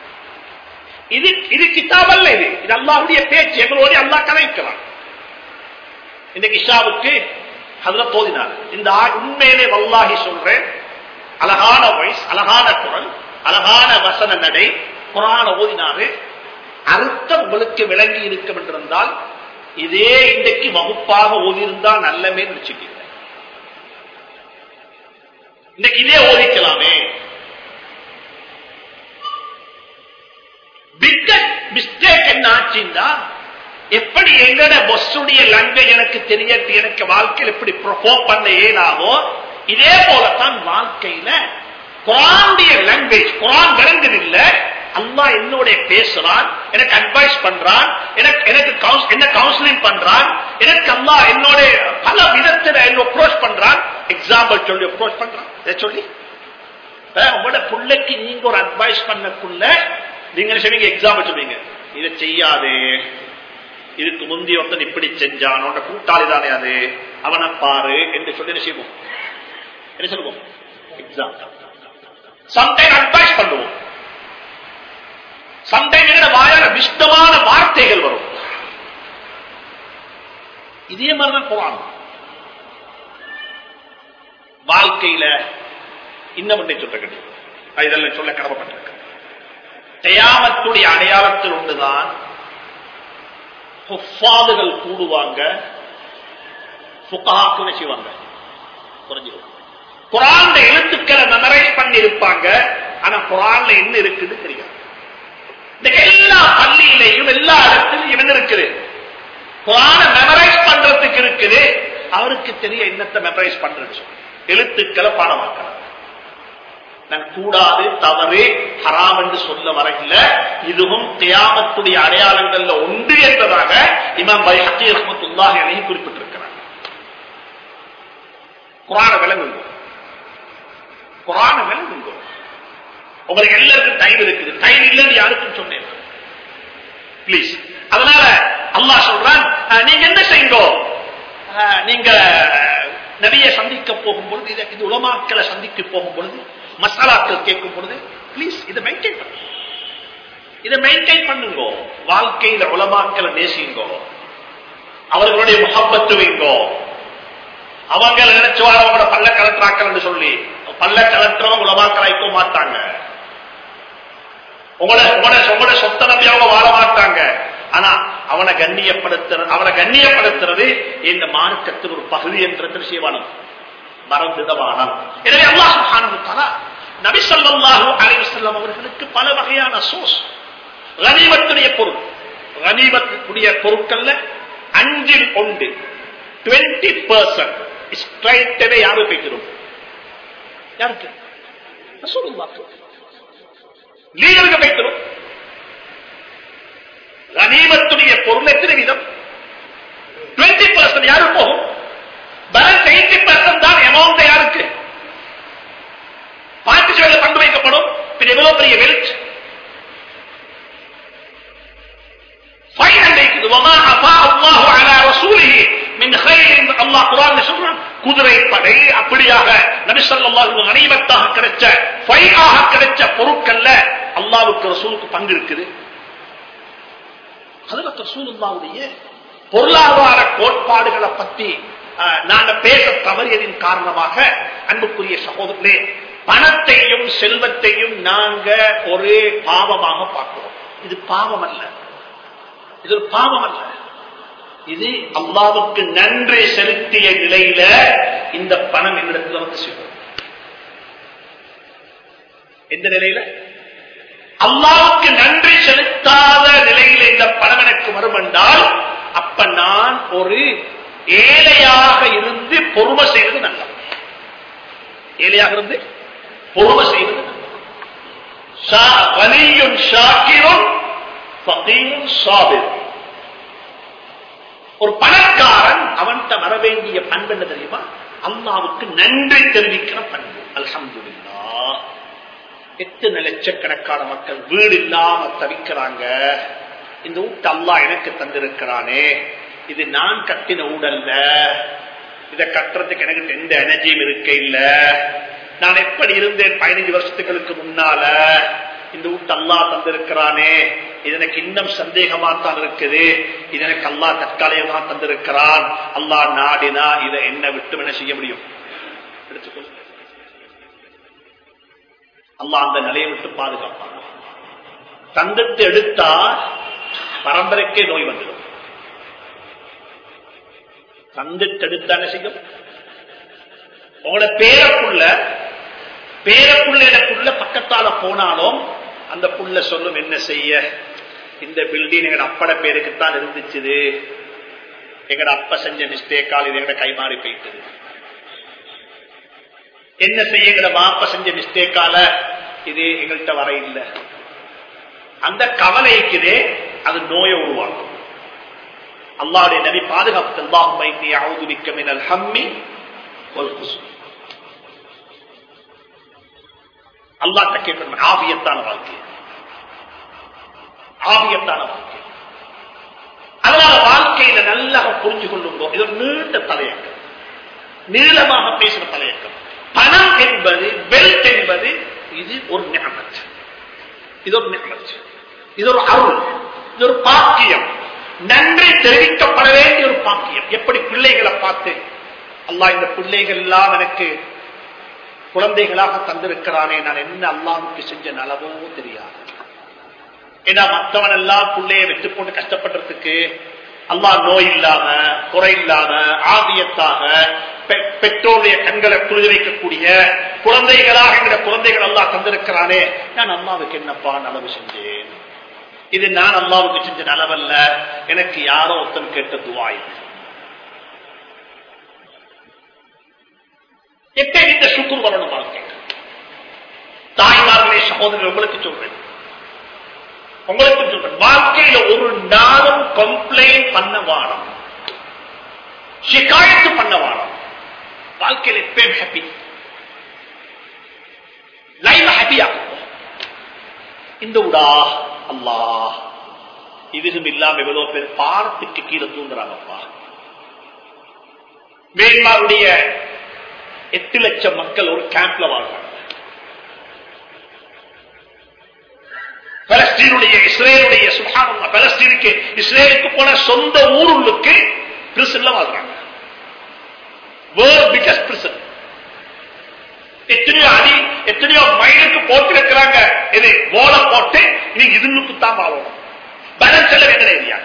இது கிதாப் அல்ல, இது அல்லாஹ்வுடைய பேச்சு. எங்களுடைய அல்லாஹ் கதைக்கிறான். இன்னைக்கு இஷாவுக்கு ஹஜ்ரத் ஓதினார். இந்த உண்மையிலே வல்லாஹி சொல்றேன், அழகான வாய்ஸ், அழகான குரல், அழகான வசன நடை, குர்ஆன ஓதினாரு. அர்த்தம் உங்களுக்கு விளங்கி இருக்கும் என்றிருந்தால் இதே இன்றைக்கு வகுப்பாக ஓதியிருந்தா நல்லமே நினைச்சுட்டீங்க. இன்னைக்கு இதே ஓதிக்கலாமே. பிக்கஸ்ட் மிஸ்டேக் என்ன ஆச்சுன்னா, எப்படி எங்கட பொஸ்ஸுடைய லாங்குவேஜ் எனக்கு தெரிய, எனக்கு வாழ்க்கையில் எப்படி பெர்ஃபார்ம் பண்ண ஏனாவோ இதே போலத்தான் வாழ்க்கையில குர்ஆனுடைய லாங்குவேஜ். குர்ஆன் விளங்குதில்லை, அல்லாஹ் என்னோட பேசுறான், எனக்கு அட்வைஸ் பண்றான், எனக்கு என்ன கவுன்சிலிங் பண்றான், எனக்கு அல்லாஹ் என்னோட பல விதத்தில் என்ன அப்ரோச் பண்றான். எக்ஸாம்பிள் சொல்லி அப்ரோச் பண்றான். சொல்லி உங்களோட பிள்ளைக்கு நீங்க ஒரு அட்வைஸ் பண்ணக்குள்ள நீங்க சொல்வீங்க, எக்ஸாம்பிள் சொல்வீங்க, இதை செய்யாதே, இதுக்கு முந்தி ஒருத்தன் இப்படி செஞ்சான், உன்னோட கூட்டாளி தானே அது, அவனை பாரு என்று சொல்லி என்ன செய்வோம், என்ன சொல்லுவோம், எக்ஸாம்பிள். சம்டைம் அட்வைஸ் பண்ணுவோம், சம்டைம் எங்க வாயால விஷ்டமான வார்த்தைகள் வரும். இதே மாதிரிதான் குர்ஆன் வாழ்க்கையில இன்னும் சொல்ல கிடையாது. இதெல்லாம் சொல்ல கடமைப்பட்டிருக்க கியாமத்துடைய அடையாளத்தில் ஒன்றுதான் ஹுஃபாதுகள் கூடுவாங்க, ஃபுகஹாக்கள் செய்வாங்க, குறைஞ்சிருவாங்க. குர்ஆன்ல எழுத்துக்களை மெமரைஸ் பண்ணி இருப்பாங்க, ஆனா குர்ஆன்ல என்ன இருக்குது தெரியாது. எல்லா பள்ளியிலையும் எல்லா இடத்திலும் என்ன இருக்குது, குர்ஆனை மெமரைஸ் பண்றதுக்கு இருக்குது. அவருக்கு தெரிய என்னத்தை மெமரைஸ் பண்றது, எழுத்துக்களை பாடமாக்கிறார். நான் கூடாது, தவறு, ஹராம் என்று சொல்ல வரையில இதுவும் கியாமத்துடைய அடையாளங்கள்ல ஒன்று என்பதாக இமாம் பைஹக்கி ரஹ்மத்துல்லாஹி அலைஹி குறிப்பிட்டிருக்கிறார். குர்ஆனை விளங்குங்க, குர்ஆனை விளங்குங்க. உங்களுக்கு எல்லாருக்கும் டைம் இருக்குது, டைம் இல்லைன்னு யாருக்கும் சொன்னேன் பிளீஸ். அதனால அல்லாஹ் சொல்றான், நீங்க என்ன செய்யுங்க, நீங்க நபியை சந்திக்க போகும் பொழுது, இது உலமாக்களை சந்திக்க போகும் பொழுது, மசாலாக்கள் கேட்கும் பொழுது பிளீஸ் இதை மெயின்டைன் பண்ணுங்க, இதை மெயின்டைன் பண்ணுங்க. வாழ்க்கையில உலமாக்களை நேசிங்க, அவர்களுடைய முஹப்பத்து வைங்கோ. அவங்க நினைச்சுவார் அவங்களோட பல்ல கலெக்டராக்கள் சொல்லி, பல்ல கலெக்டரும் உலமாக்களாய்க்க மாட்டாங்க. உங்களோட சொத்த நம்பி அவங்க வாழ மாட்டாங்க. ஆனா அவனை கண்ணியப்படுத்துறது இந்த மார்க்கத்தின் ஒரு பகுதி என்ற செய்வானம் மறந்துடவானம். எனவே அல்லாஹ் சுப்ஹானஹு வ தஆலா நபி ஸல்லல்லாஹு அலைஹி வஸல்லம் அவர்களுக்கு பல வகையான சோர்ஸ் கனிமத்துடைய பொருள், கனிமத்துடைய பொருட்கள்ல 5 ஒன்று 20% ஸ்ட்ரைட்டவே யாரு பேசுறோம், யாருக்கு, ரசூலுல்லாஹ் லீகலுக்கு பேசுறோம். கனிமத்துடைய பொருள் எத்தனை வீதம், 20% யாரு போகும், 80% தான் அமௌண்ட் யாருக்கு பார்ட்டிசிபேட் பங்கு வைக்கப்படும். எவ்வளவு பெரிய வெல்த் குதிரைப்படை அப்படியாக நபி ஸல்லல்லாஹு அலைஹி கனிமத்தாக கிடைச்ச ஃபைஆக கிடைச்ச பொருட்கள்ல அல்லாஹ்வுக்கு ரசூலுக்கு பங்கு இருக்குது. ஹஜ்ரத் ரசூலுல்லாஹ்வுடைய பொருளாதார கோட்பாடுகளை பத்தி நாங்க பேச தவறியதின் காரணமாக அன்புக்குரிய சகோதரர்களே, பணத்தையும் செல்வத்தையும் நாங்க ஒரு பாவமாக பார்க்கிறோம். இது பாவம் அல்ல, இது ஒரு பாவம் அல்ல. இது அல்லாஹ்வுக்கு நன்றி செலுத்திய நிலையில இந்த பணம் என்னிடத்தில் வந்து சேரும். எந்த நிலையில? அல்லாஹ்வுக்கு நன்றி செலுத்தாத நிலையில இந்த பணம் எனக்கு வரும் என்றால், அப்ப நான் ஒரு ஏழையாக இருந்து பொறுமை செய்வது நல்லது. ஏழையாக இருந்து பொறுமை செய்வது நல்லது. ஒரு பணக்காரன் அவன்கிட்ட வர வேண்டிய பண்பு என்ன தெரியுமா? அல்லாஹ்வுக்கு நன்றி தெரிவிக்கிற பண்பு. அல்ஹம்துலில்லாஹ். எத்தனை லட்சக்கணக்கான மக்கள் வீடு இல்லாம தவிக்கிறாங்க. இந்த வீட்டு அல்லாஹ் எனக்கு தந்திருக்கிறானே, இது நான் கட்டின ஊடல்ல, இதை கட்டுறதுக்கு எனக்கு எந்த எனர்ஜியும் இருக்க இல்ல. நான் எப்படி இருந்தேன் 15 வருஷத்துக்கு முன்னால, இந்த வீட்டு அல்லாஹ் தந்திருக்கிறானே, இது எனக்கு இன்னும் சந்தேகமா தான் இருக்குது. இது எனக்கு அல்லாஹ் தற்காலிகமாக தந்திருக்கிறான். அல்லாஹ் நாடினா இதை என்ன விட்டு என்ன செய்ய முடியும்? எடுத்துக்கொள்ள அல்லாஹ் அந்த நிலையை விட்டு பாதுகாப்பான். தந்தத்தை எடுத்தா பரம்பரைக்கே நோய் வந்துடும். தந்துட்டு எடுத்தானே செய்யும். உங்களோட பேரப்புள்ள பக்கத்தால போனாலும் அந்த புள்ள சொல்லும், என்ன செய்ய, இந்த பில்டிங் எங்கட அப்பட பேருக்குத்தான் இருந்துச்சு, எங்கட அப்ப செஞ்ச மிஸ்டேக்கால் இது எங்கட கைமாறி போயிட்டது. என்ன செய்ய, எங்கட மாப்ப செஞ்ச மிஸ்டேக்கால இது எங்கள்கிட்ட வர இல்லை. அந்த கவலைக்குதே அது நோயை உருவாக்கும். அல்லாஹ்வுடைய நபி பாதுகாப்பு, அல்லாஹும்ம இன்னி அஊது பிக்க மினல் ஹம்மி வல் ஹுஸ்ன். அல்லாஹ்ட்ட கேட்கணும் ஆபியத்தான வாழ்க்கை, ஆபியத்தான வாழ்க்கை. அதனால வாழ்க்கையில நல்லா புரிஞ்சு கொள்ளும். இது ஒரு நீண்ட தலையக்கம், நீளமாக பேசுற தலையக்கம். பணம் என்பது, வெல்த் என்பது இது ஒரு நிஅமத், இது ஒரு நிஅமத், இது ஒரு அருள், இது ஒரு பாக்கியம், நன்றி தெரிவிக்கப்பட வேண்டிய ஒரு பாக்கியம். எப்படி பிள்ளைகளை பார்த்து அல்லாஹ் இந்த பிள்ளைகள் எல்லாம் எனக்கு குழந்தைகளாக தந்திருக்கிறானே, நான் என்ன அல்லாஹ்வுக்கு செஞ்ச நலவோ தெரியாது. ஏன்னா மற்றவன் எல்லாம் பிள்ளையை வெற்றி போட்டு கஷ்டப்படுறதுக்கு அல்லாஹ் நோய் இல்லாம, குறை இல்லாம, ஆபியத்தாக பெற்றோருடைய கண்களை குளிர் வைக்கக்கூடிய குழந்தைகளாக என்கிற குழந்தைகள் அல்லாஹ் தந்திருக்கிறானே, நான் அல்லாவுக்கு என்னப்பா நலவு செஞ்சேன். இது நான் அல்லாவுக்கு செஞ்ச நலவல்ல, எனக்கு யாரோ ஒருத்தன் கேட்ட துவா. எப்படி இந்த சுக்குர் வரணும் வாழ்க்கை? தாய்மார்களே, சகோதரர்கள், உங்களுக்கு சொல்றேன், வாழ்க்கையில ஒரு நாளும் கம்ப்ளைண்ட் பண்ண வாரம், ஷிகாயத்து பண்ண வாரம். வாழ்க்கையில் எப்பயும் ஹாப்பி, லைஃப் ஹாப்பியா. இந்த உடா அல்லாஹ் இதுவும் இல்லாம எவ்வளவு பேர் பாரத்துக்கு கீழே தூங்குறாங்கப்பா. மியான்மருடைய 8 லட்சம் மக்கள் ஒரு கேம்ப்ல வாழ்றாங்க. பலஸ்தீனுடைய, இஸ்ரேலுடைய, சுப்ஹானல்லாஹ், பலஸ்தீனுக்கு இஸ்ரேலுக்கு போன சொந்த ஊருக்கு பிரிசன்ல வாழ்றாங்க. World biggest prison. எத்தனையோ மைலுக்கு போட்டு இருக்கிறாங்க. இது ஓல போட்டு நீங்க இதுக்கு தான் வாழணும். பேலன்ஸ் எல்லாம் வேண்டிய ஏரியா.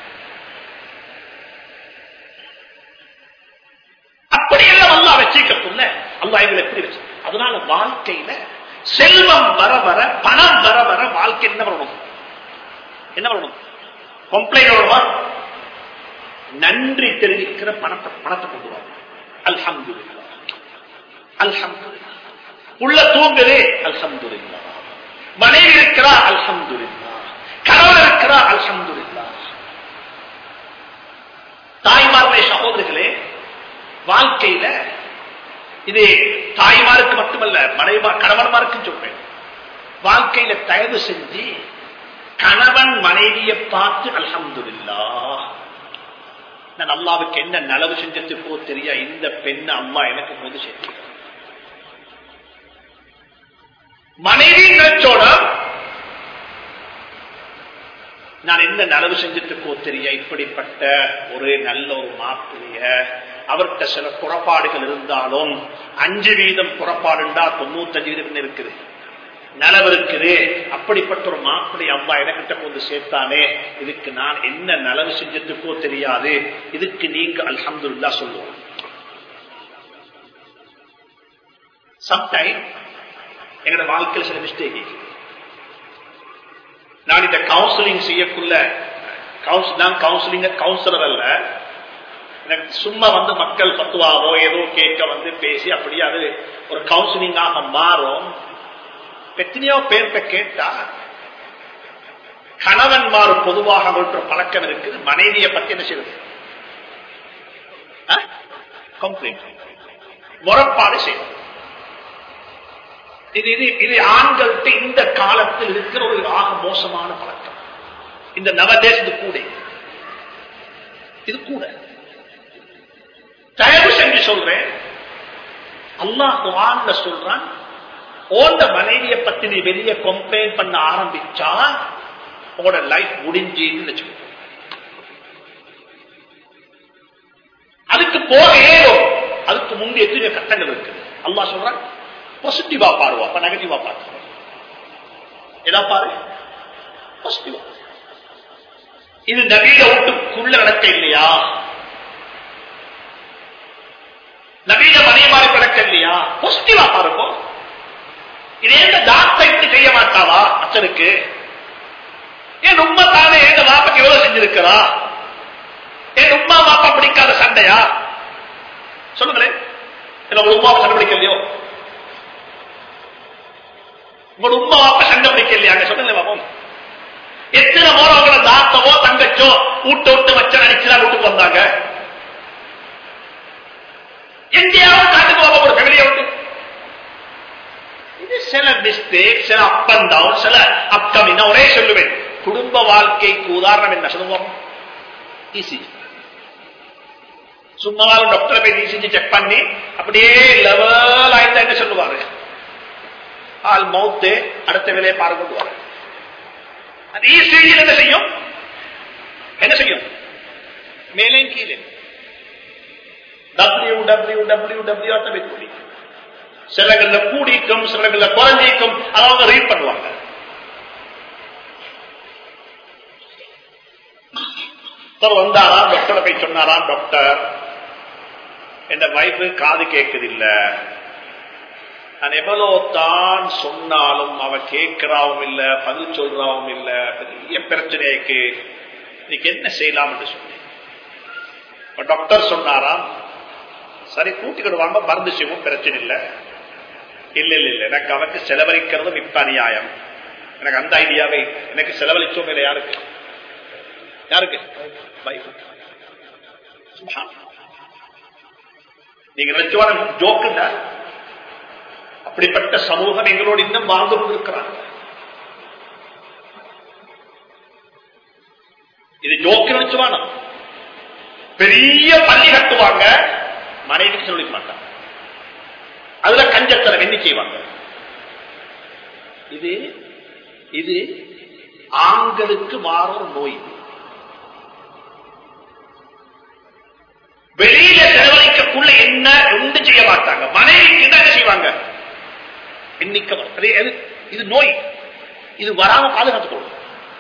அப்படியெல்லாம் அல்லாஹ் வச்சிருக்கக்குள்ள அல்லாஹ் இவங்களை எப்படி வச்சு. அதனால வாழ்க்கையில செல்வம் வர வர, பணம் வர வர வாழ்க்கை என்ன வரணும்? என்ன வரணும்? கம்ப்ளைண்ட் வருமா? நன்றி தெரிவிக்கிற பணத்தை கொண்டு வரும். அல்ஹம்துலில்லாஹ், அல்ஹம்துலில்லாஹ். உள்ள தூங்குது, அல்ஹம்துலில்லாஹ். மனைவி இருக்கிறா, அல்ஹம்துலில்லாஹ். கணவன் இருக்கிறா, அல்ஹம்துலில்லாஹ். தாய்மார்களே, சகோதரர்களே, வாழ்க்கையில இது தாய்மாருக்கு மட்டுமல்ல, கணவன்மாருக்கும் சொல்றேன். வாழ்க்கையில தயவு செஞ்சு கணவன் மனைவியை பார்த்து அல்ஹம்துலில்லாஹ், நான் அல்லாவுக்கு என்ன நலவு செஞ்சது போ தெரியா, இந்த பெண் அம்மா எனக்கு போது சேர்த்து. மனைவி நினைச்சோட நான் என்ன நலவு செஞ்சுட்டு போ தெரியா, இப்படிப்பட்ட ஒரு நல்ல ஒரு மாப்பிளைய, அவர்கிட்ட சில குறைபாடுகள் இருந்தாலும் 5% குறைபாடுண்டா 95% இருக்குது, நலவு இருக்குது. அப்படிப்பட்ட ஒரு மாப்பிளை அம்மா எனக்கிட்ட கொண்டு சேர்த்தானே, இதுக்கு நான் என்ன நலவு செஞ்சதுக்கோ தெரியாது, இதுக்கு நீங்க அல்ஹம்துலில்லாஹ் சொல்லுவோம். சம்டைம் எங்களோட வாழ்க்கையில் சில மிஸ்டேக். நான் இந்த கவுன்சிலிங் செய்யக்குள்ள, நான் கவுன்சிலர் அல்ல, எனக்கு சும்மா வந்து மக்கள் பத்துவாவோ ஏதோ கேட்க வந்து பேசி அப்படியே அது ஒரு கவுன்சிலிங்காக மாறும். எத்தனையோ பேர்கிட்ட கேட்டா கணவன்மார் பொதுவாக அவற்ற பழக்கம் இருக்குது, மனைவியை பத்தி என்ன செய்வது, கம்ப்ளைண்ட், முறைப்பாடு செய்வது. இது ஆண்கள்கிட்ட இந்த காலத்தில் இருக்கிற ஒரு ஆக மோசமான பழக்கம். இந்த நவதேசத்து கூட இது கூட தயவு செஞ்சு சொல்றேன், அல்லாஹ் குர்ஆன்ல சொல்றான், ஓண்ட மனைவியை பத்தி நீ வெளியே கம்ப்ளைண்ட் பண்ண ஆரம்பிச்சா உங்களோட லைஃப் முடிஞ்சுன்னு வச்சுக்கோ. அதுக்கு போக ஏறும், அதுக்கு முந்தைய எத்தனையோ கட்டங்கள் இருக்குது. அல்லாஹ் சொல்றான், பாசிட்டிவா பாருவா, அப்ப நெகட்டிவா பாரு. எதா பாரு, பாசிட்டிவா. இது நபிய வீட்டுக்குள்ள நடக்க இல்லையா? நவீன மனைமாறி பழக்கம் இல்லையா? பாசிட்டிவா பாருங்க. இது எந்த டாக்டர் இப்படி செய்ய மாட்டாவா அச்சனுக்கு? என் உண்மை தானே எங்க வாப்பாக்கு எவ்வளவு செஞ்சிருக்கிறா? என் உமா வாப்பா பிடிக்காத சண்டையா? சொல்லுங்களேன். உங்க உமா சண்டை பிடிக்கலையோ? உங்களோட உமா வாப்பா சண்டை பிடிக்கலையா? சொல்லுங்க பாப்போம். எத்தனை முறை உங்களை தாத்தவோ தங்கச்சோ ஊட்ட விட்டு வச்ச அடிச்சுதான் வீட்டுக்கு வந்தாங்க. எங்கேயாவது காட்டுக்கு வாங்க ஒரு ஃபேமிலியை விட்டு. இது சில மிஸ்டேக், சில அப் அண்ட் டவுன், சில அப்கமிங். ஒரே சொல்லுவேன், குடும்ப வாழ்க்கைக்கு உதாரணம் என்ன சொல்லுவோம்? இசிஜி. சும்மாவும் டாக்டர் போய் இசிஜி செக் பண்ணி அப்படியே லெவல் ஆயிட்டா என்ன சொல்லுவாரு? ஆல் மவுத்து அடுத்த வேலையை பாருங்க. அது இசிஜி என்ன செய்யும்? என்ன செய்யும்? மேலே கீழே www. சிலகள்ல கூடிக்கும், சிலகள்ல குறைஞ்சிக்கும். அவங்க ரீட் பண்ணுவாங்க. வந்தாராம் டாக்டரை போய் சொன்னாராம், டாக்டர் என் வைஃபு காது கேட்குதில்ல, நான் எவ்வளவு தான் சொன்னாலும் அவ கேட்கிறாவும் இல்ல, பதில் சொல்றாவும் இல்ல, பெரிய பிரச்சனைக்கு இன்னைக்கு என்ன செய்யலாம் என்று சொன்னேன். டாக்டர் சொன்னாராம், சரி கூட்டிக்கிடுவாங்க, மருந்து செய்வோம், பிரச்சனை இல்லை. இல்ல இல்ல இல்ல, எனக்கு அவருக்கு செலவழிக்கிறதும் இப்ப அநியாயம். எனக்கு அந்த ஐடியாவே, எனக்கு செலவழிச்சோம் இல்லை. யாருக்கு? யாருக்கு? நீங்க நினைச்சுவான ஜோக்குண்டா? அப்படிப்பட்ட சமூகம் எங்களோடு இன்னும் வாழ்ந்து கொண்டிருக்கிறாங்க. இது ஜோக்கு நினைச்சுவான. பெரிய பள்ளி கட்டுவாங்க, மனைவிக்கு சொல்லிக்க மாட்டாங்க. அதுல கஞ்சத்தனம் என்ன செய்வாங்க? இது இது ஆண்களுக்கு மாறும் நோய். வெளியில செலவழிக்கக்குள்ள என்ன ஒன்று செய்ய மாட்டாங்க. மனைவிக்கு என்ன செய்வாங்க? எண்ணிக்க. இது நோய். இது வராம பாதுகாத்துக் கொள்ளும்.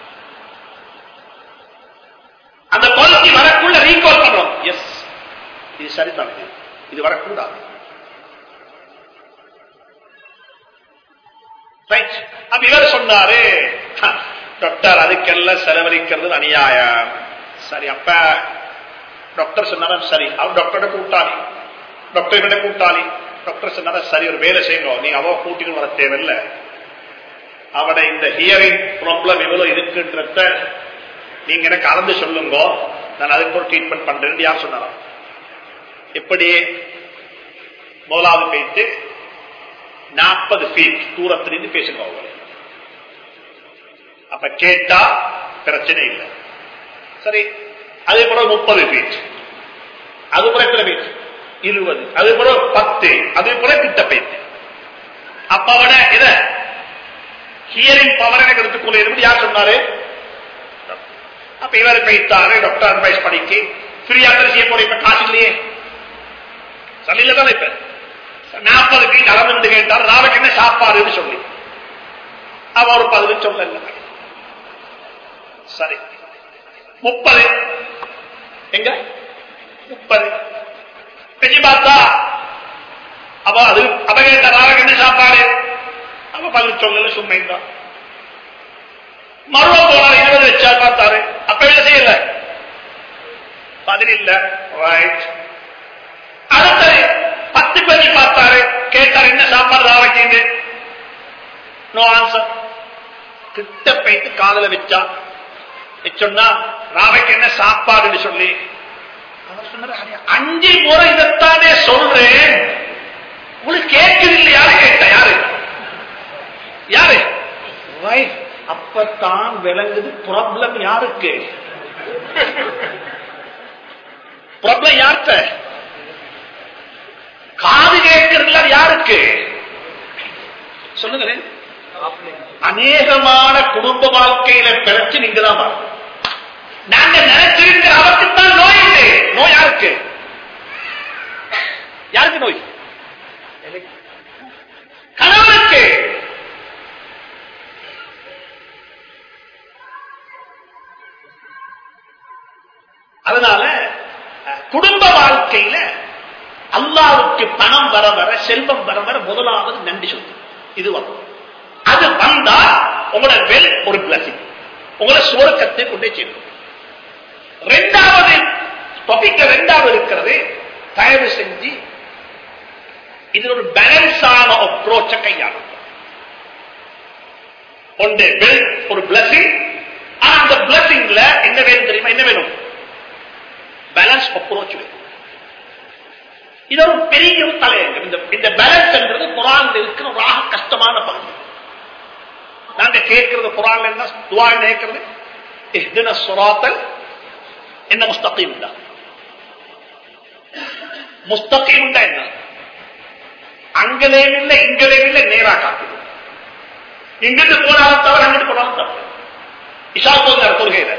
அந்த பாலிசி வரக்குள்ள ரீகால் பண்றோம். எஸ், இது சரிதான், இது வரக்கூடாது. இவர் சொன்னாரு, டாக்டர் அதுக்கெல்லாம் செலவழிக்கிறது அநியாயம். சரி, அப்ப டாக்டர் சொன்னாலும் சரி, அவர் டாக்டரோட கூட்டாளி, டாக்டர் கூட்டாளி. டாக்டர் சொன்னாலும் சரி, ஒரு வேலை செய்யணும், நீங்க அவ கூட்டிட்டு வர தேவையில்லை, அவட இந்த ஹியரிங் ப்ராப்ளம் எவ்வளவு இருக்குன்றத நீங்க எனக்கு கலந்து சொல்லுங்க, நான் அதுக்கு ஒரு ட்ரீட்மெண்ட் பண்றேன். யார் சொன்னாராம்? எப்படி? முதலாவது போயிட்டு 40 ஃபீட் தூரத்திலிருந்து பேசுங்க. அப்ப கேட்டா பிரச்சனை இல்லை. சரி, அதே போல 30 ஃபீட், அது போல எத்தனை ஃபீட்? 20, அதே போல 10, அதே போல கிட்ட போயிட்டு. அப்ப அவட இத ஹியரிங் பவர் எனக்கு எடுத்துக்கொள்ள யார் சொன்னாரு? அப்ப இவர் போயிட்டாரு டாக்டர் அட்வைஸ் பண்ணிக்கு. ஃப்ரீயா செய்ய போற, இப்ப காசு இல்லையே, சல்லில தானே. இப்ப 40 ஃபீட் அளந்து கேட்டார், நாளைக்கு என்ன சாப்பாடுன்னு சொல்லி அவ ஒரு 10 சொல்ல. சரி, 30 எங்க? 30 பெஞ்சு பார்த்தா அவ அது அவ கேட்ட நாளைக்கு என்ன சாப்பாடு, அவ 10 சொல்லல, சும்மா தான். மறுவ போனார், 20 வச்சா பார்த்தாரு, அப்ப என்ன செய்யல, 10 இல்ல. ரைட். அடுத்தது 10 பேஜி பார்த்தாரு, கேட்டார் என்ன சாப்பாடு நாளைக்கு, நோ ஆன்சர். கிட்ட போயிட்டு காதல வச்சா, சொன்னா நாளைக்கு என்ன சாப்பாடுன்னு சொல்லி அவர் சொன்னார், 5 முறை இதைத்தானே சொல்றேன், உங்களுக்கு கேட்குது இல்லை. யாரு கேட்ட? யாரு? யாரு? அப்பத்தான் விளங்குது ப்ராப்ளம் யாருக்கு. ப்ராப்ளம் யார்கிட்ட? காது கேட்கிறதுல யாருக்கு? சொல்லுங்க. அநேகமான குடும்ப வாழ்க்கையில பிரச்சனை இங்கதான். நாங்க நினைச்சிருக்கிற அவருக்குத்தான் நோய் இல்லை. நோய் யாருக்கு? யாருக்கு நோய்? கணவனுக்கு. அதனால குடும்ப வாழ்க்கையில அல்லாஹ் அல்லாவுக்கு பணம் வர வர செல்வம் வர வர முதலாவது நன்றி சொல்லு. இது வரும். அது வந்தா உங்களோட வெல் ஒரு பிளஸிங், உங்களை சுவர்க்கத்தை கொண்டே சேர்க்கும். இரண்டாவது டாபிக் இருக்கிறது, தயவு செஞ்சு இது ஒரு பேலன்ஸான அப்ரோச்ச கையாளும். ஒன்று வெல் ஒரு பிளஸிங். அந்த பிளஸிங்ல என்ன வேணும் தெரியுமா? என்ன வேணும்? பேலன்ஸ் அப்ரோச் வேணும். இது ஒரு பெரிய ஒரு தலையங்கம். இந்த பேலன்ஸ் என்றது குர்ஆன்ல இருக்கிற ஒரு கஷ்டமான பகுதி. நாங்க கேட்கிறது குர்ஆன்ல என்ன துஆ கேட்கிறது? இஹ்தின ஸிராத்தல் என்ன முஸ்தகீம் தான். முஸ்தகீம் தான் என்ன? அங்கலே இல்லை இங்கலே இல்லை, நேரா காட்டுது. இங்கிட்டு போனாலும் தவறு, அங்கிட்டு போனாலும் தவறு. இஷா போகிற கொள்கையில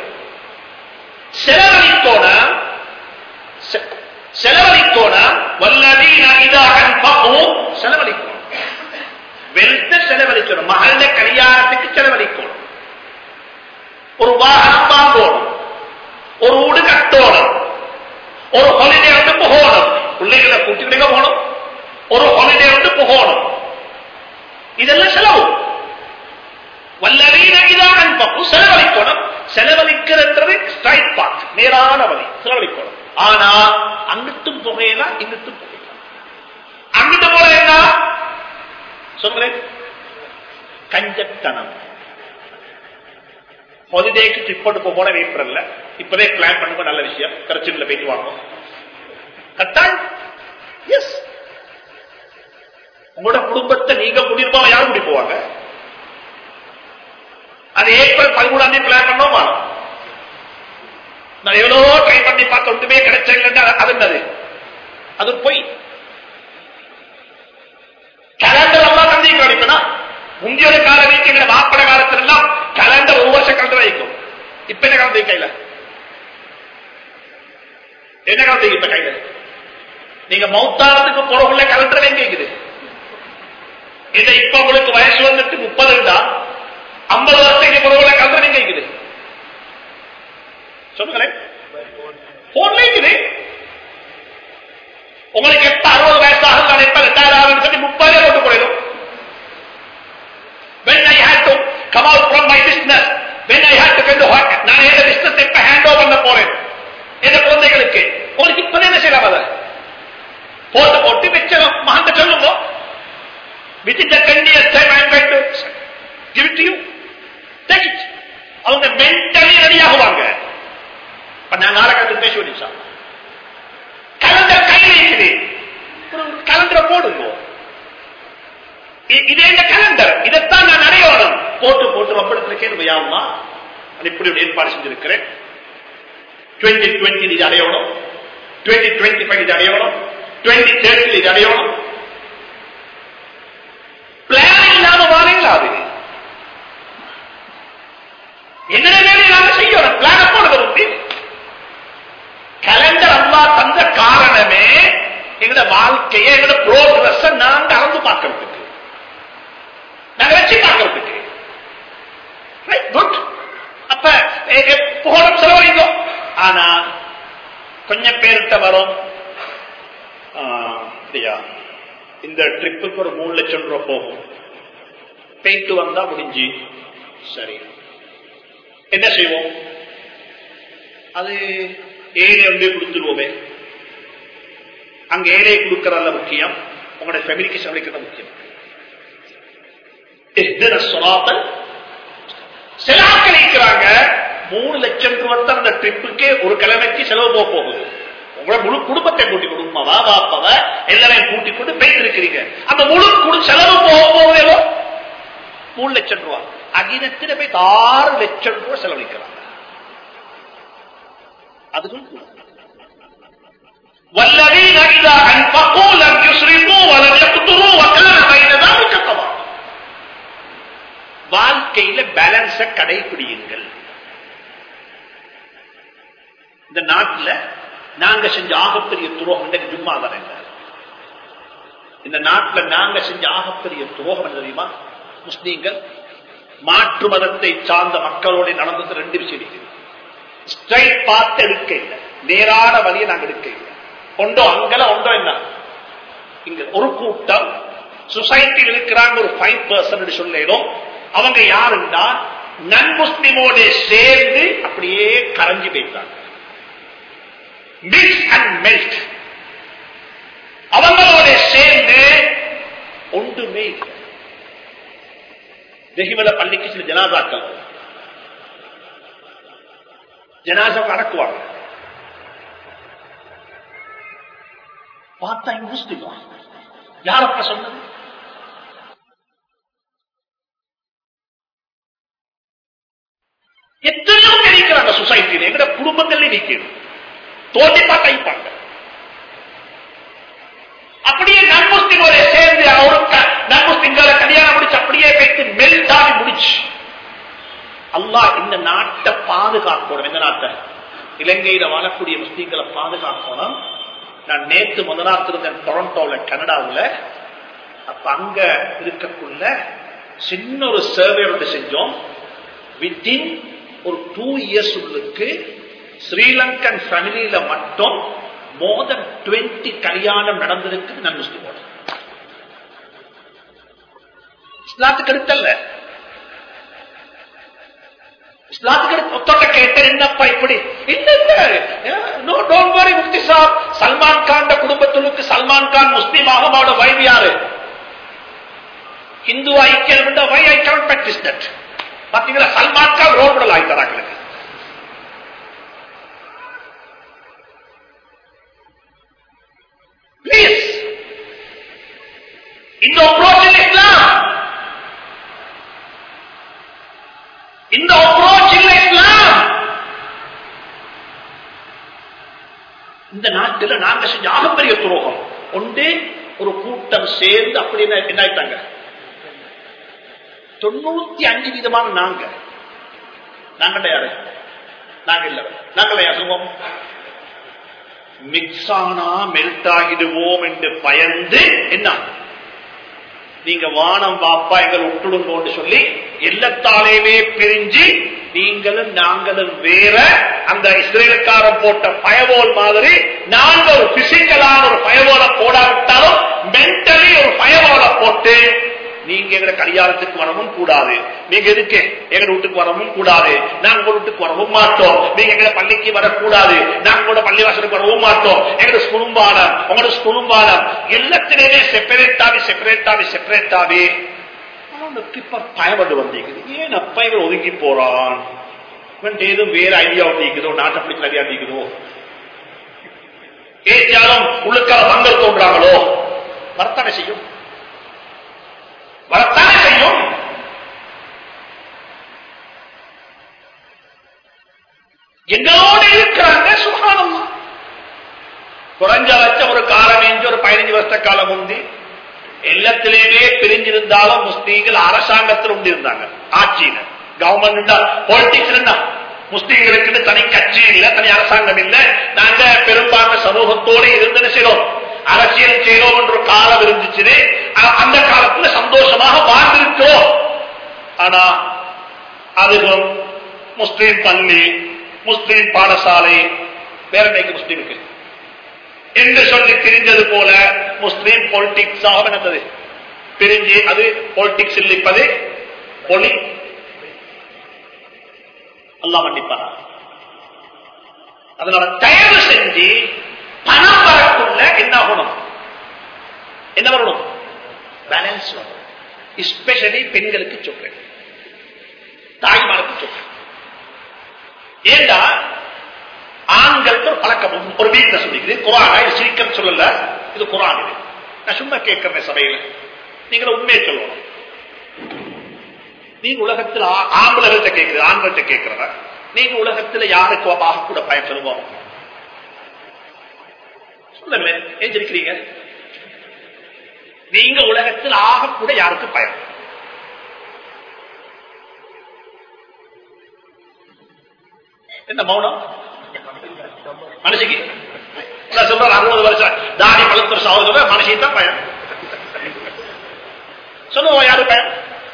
செலவழிக்கோனா வல்லதீன இதா அன்ஃபகு செலவழிக்கணும். வெல்த்த செலவழிக்கணும். மகள்ல கல்யாணத்துக்கு செலவழிக்கணும். ஒரு வாகனம் வாங்கணும், ஒரு வீடு கட்டணும், ஒரு ஹாலிடே வந்து போகணும், பிள்ளைகளை கூட்டிக்கிட்டு போகணும், ஒரு ஹாலிடே வந்து போகணும். இதெல்லாம் செலவு. வல்லதீன இதா அன்ஃபகு செலவழிக்கணும். செலவழிக்கிறது ஸ்ட்ரைட் பாத், நேரான வழி, செலவழிக்கணும். ஆனா அங்கிட்டும் புகையலாம் இங்கிட்டும் புகையலாம். அங்கிட்டு போல என்ன சொல்றேன்? கஞ்சத்தனம். ஹாலிடேக்கு ட்ரிப் போட்டு போன ஏப்ரல்ல இப்பவே பிளான் பண்ணுங்க. நல்ல விஷயம். கரைச்சல்ல போயிட்டு வாங்க கட்டாயம். எஸ், உங்களோட குடும்பத்தை நீங்க குடியிருப்பா யாரும் குடி போவாங்க. அது ஏப்ரல் 13 பிளான் பண்ணோமா? நான் எவ்வளவோ ட்ரை பண்ணி பார்த்த ஒன்றுமே கிடைச்சா அது என்னது? அது போய் கேலண்டர் எல்லாம் தந்தி கணிப்பா. முந்தைய கால வீட்டு மாப்பிட காலத்துல எல்லாம் கேலண்டர் ஒரு வருஷம் கலந்து வைக்கும். இப்ப என்ன கலந்து கையில? என்ன கலந்து இப்ப கையில? நீங்க மௌத்தானத்துக்கு போறவுள்ள கலண்டர் எங்க இருக்குது? இப்ப உங்களுக்கு வயசு வந்துட்டு 30 தான், 50 வருஷத்துக்கு போறவுள்ள கலண்டர் எங்க இருக்குது? சொல்லுங்களேன். போன்ல இருக்குது. உங்களுக்கு எப்ப 60 வயசாக நான் எப்ப ரிட்டையர் ஆகுன்னு சொல்லி 30 போட்டு போயிடும். When I had to come out from my business, when I had to get to work, நான் எந்த பிசினஸ் எப்ப ஹேண்ட் ஓவர் பண்ண போறேன் எந்த குழந்தைகளுக்கு, உங்களுக்கு இப்ப என்ன செய்யலாம்? அதை போட்டு போட்டு வச்ச மகன் சொல்லுங்க. Within the 10 years time I am going to give it to you. Take it. அவங்க மென்டலி ரெடி ஆகுவாங்க. நான் நாளைக்கு பேச வேண்டிய கலண்டர் கையில் இருக்குது. கலண்டரை போடுங்க. இதே இந்த கலண்டர், இதைத்தான் நான் அடையணும். போட்டு போட்டு வப்படுத்திருக்கேன். யாருமா இப்படி ஏற்பாடு செஞ்சிருக்கிறேன். 2020 இது அடையணும், 2025 இது அடையணும், 2030 இது அடையணும். பிளான் இல்லாம வாரீங்களா? அது என்ன வேலை நாம செய்யணும். பிளான போடுறது கலண்டர் அல்லா தந்த காரணமே எங்களோட வாழ்க்கையை, எங்களோட ப்ரோக்ரஸ் நாங்க அளந்து பார்க்கறதுக்கு, நாங்க வச்சு பார்க்கறதுக்கு. அப்ப போகணும், செலவழிக்கும். ஆனா கொஞ்சம் பேர்கிட்ட வரும், இந்த ட்ரிப்புக்கு ஒரு 3 லட்சம் ரூபாய் போகும், போயிட்டு வந்தா முடிஞ்சு. சரி, என்ன செய்வோம்? அது ஏழை வந்து கொடுத்துருவோமே. அங்க ஏழை கொடுக்கறத முக்கியம், உங்களுடைய ஃபேமிலிக்கு செலவழிக்கிறது முக்கியம். செலாக்கள் இருக்கிறாங்க. 3 லட்சம் ரூபாய் அந்த ட்ரிப்புக்கே ஒரு கிழமைக்கு செலவு போக போகுது. உங்களோட முழு குடும்பத்தை கூட்டி, குடும்பமா பாப்பாவ எல்லாரையும் கூட்டி கொண்டு போயிட்டு இருக்கிறீங்க. அந்த முழு செலவு போக போகுதோ 3 லட்சம் ரூபாய். அகிலத்தில் போய் 6 லட்சம் ரூபாய் செலவழிக்கிறாங்க. அதுக்கும் والذين إذا أنفقوا لم يسرفوا ولم يقتروا وكان بين ذلك قواما. வாழ்க்கையில பேலன்ஸ கடைபிடியுங்கள். இந்த நாட்டில் நாங்க செஞ்ச ஆகப்பெரிய துரோகம் ஜும்மா தான். இந்த நாட்டில் நாங்க செஞ்ச ஆகப்பெரிய துரோகம் தெரியுமா? முஸ்லீம்கள் மாற்று மதத்தை சார்ந்த மக்களோட நடந்தது 2 விஷயம். ஸ்ட்ரைட் பார்த்து எடுக்க இல்லை, நேரான வழியை நாங்கள் எடுக்க இல்லை. ஒன்றோ அங்கல ஒன்றோ என்ன இங்க ஒரு கூட்டம் சொசைட்டியில் இருக்கிறாங்க ஒரு 5% சொல்லிடும். அவங்க யாருன்னா நன் முஸ்லிமோட சேர்ந்து அப்படியே கரைஞ்சி போயிட்டாங்க. Mix and melt. அவங்களோட சேர்ந்து ஒன்றுமே இல்லை. வெகிமல பள்ளிக்கு சில ஜனாதாக்கள் ஜனாசா அடக்குவாங்க. பார்த்தா முஸ்லிமா யாரப்ப சொன்னது? எத்தனையோ பேர் இருக்கிறாங்க சொசைட்டியில, எங்க குடும்பத்திலே நிற்கிறது. தோண்டி பார்த்தா இருப்பாங்க. அப்படியே நன்முஸ்லிமோட சேர்ந்து அவருக்கு நன்முஸ்லிம்களை கல்யாணம் முடிச்சு அப்படியே வைத்து மெல்டாவி முடிச்சு. அல்லாஹ் இந்த நாட்டை பாதுகாக்கணும். இந்த நாட்டை இலங்கையில வாழக்கூடிய முஸ்லிம்களை பாதுகாக்கணும். நான் நேற்று முதலாத்திருந்தேன் டொரண்டோவில், கனடாவில். அப்ப அங்க இருக்கக்குள்ள சின்ன ஒரு சர்வே ஒன்று செஞ்சோம். வித்தின் ஒரு 2 years உள்ளுக்கு ஸ்ரீலங்கன் ஃபேமிலியில மட்டும் more than 20 கல்யாணம் நடந்திருக்கு. நான் முஸ்லிமோட இஸ்லாத்துக்கு அடுத்தல்ல, இஸ்லாத்துக்கு ஒத்தோட்ட கேட்ட என்னப்பா இப்படி முக்தி சாப் சல்மான் கான் குடும்பத்துக்கு சல்மான் கான் முஸ்லீமாக அவரோட வைஃப் யாரு ஹிந்து ஐக்கியம் why I can't practice that. பாத்தீங்களா, சல்மான் கான் ரோல் மாடல் ஆயிட்டாங்க. பிளீஸ் இந்த அப்ரோச் இன் இஸ்லாம், இந்த அப்ரோச் இன் இஸ்லாம். இந்த நாட்டில் நாங்க செஞ்ச ஆகப்பெரிய துரோகம் ஒன்று. ஒரு கூட்டம் சேர்ந்து அப்படி என்ன ஆயிட்டாங்க, 95% நாங்க யாரு நாங்க இல்ல, நாங்கள சொல்லுவோம் மிக்ஸ் ஆனா மெல்ட் ஆகிடுவோம் என்று பயந்து என்ன நீங்க வானம் வாப்பா எங்களை விட்டுடுங்கன்னு சொல்லி எல்லாத்தாலேயே பிரிஞ்சு நீங்களும் நாங்களும் வேற அந்த இஸ்ரேலுக்காரன் போட்ட பயவோல் மாதிரி நாங்க ஒரு பிசிக்கலான ஒரு பயவோலை போடாவிட்டாலும் மென்டலி ஒரு பயவோலை போட்டு நீங்க எங்க கல்யாணத்துக்கு வரவும் கூடாது, நீங்க எதுக்கு எங்க வீட்டுக்கு வரவும் கூடாது, நாங்க உங்க வீட்டுக்கு வரவும் மாட்டோம், நீங்க எங்க பள்ளிக்கு வரக்கூடாது, நாங்க உங்களோட பள்ளிவாசலுக்கு வரவும் மாட்டோம், எங்க குடும்பானம் உங்களோட குடும்பானம் எல்லாத்திலேயே செப்பரேட்டாவே பயப்பட்டு வந்தீங்க. ஏன் அப்பா இவர் ஒதுங்கி போறான், ஏதும் வேற ஐடியா ஒட்டிக்குதோ, நாட்டை பிடிக்கிற ஐடியா ஒட்டிக்குதோ, ஏற்றாலும் உள்ளுக்கால மங்கள் தோன்றாங்களோ, வரத்தானே செய்யும். எங்களோட இருக்கிறாங்க. சுப்ஹானல்லாஹ், குறைஞ்சபட்சம் ஒரு காலம் என்று ஒரு 15 வருஷ காலம் உண்டு. எல்லாத்திலேயே பிரிஞ்சிருந்தாலும் முஸ்லீம்கள் அரசாங்கத்தில் உண்டு இருந்தாங்க. ஆட்சியில கவர்மெண்ட் பாலிடிக்ஸ் முஸ்லீம்களுக்கு தனி கட்சி இல்ல, தனி அரசாங்கம் இல்ல. நாங்க பெரும்பான்மை சமூகத்தோடு இருந்து செய்யறோம், அரசியல் செய்யறோம் என்ற காலம் இருந்துச்சு. அந்த காலத்துல சந்தோஷமாக வாழ்ந்திருக்கிறோம். ஆனா அதுவும் முஸ்லீம் பள்ளி, முஸ்லீம் பாடசாலை, வேற இன்னைக்கு முஸ்லீமுக்கு என்று சொல்லி பிரிஞ்சது போல முஸ்லீம் பாலிடிக்ஸ் ஆக பிரிஞ்சு அது பாலிடிக்ஸ் இல்லிப்பது பொலி. அல்லாஹ் மன்னிப்பாரா. அதனால தயவு செஞ்சு பணம் வரக்குள்ள என்ன ஆகணும், என்ன வரணும், பேலன்ஸ் வரணும். எஸ்பெஷலி பெண்களுக்கு சொல்றேன், தாய்மாருக்கு சொல்றேன். ஏண்டா ஆண்களுக்கு ஒரு பழக்கம், ஒரு வீட்டுல சொல்லிக்கிறேன். குரானா இது சீக்கிரம் சொல்லல, இது குரான். இது நான் சும்மா கேட்கிறேன் சபையில, நீங்க உண்மையை சொல்லணும். நீங்க உலகத்தில் ஆம்பளர்கள்ட்ட கேட்கிறது, ஆண்கள்ட்ட கேட்கிறத, நீங்க உலகத்தில் யாருக்கு ஆக கூட பயன் சொல்லுவோம் சொல்லுங்க. ஏஞ்சிருக்கிறீங்க நீங்க உலகத்தில் ஆக கூட யாருக்கு பயம்? என்ன மௌனம் மனுஷிக்கு சொல்ற 60 வருஷம் தாடி 10 வருஷம் ஆகுது, மனுஷிக்கு தான் பயம். சொல்லுவோம் யாரு பயம்?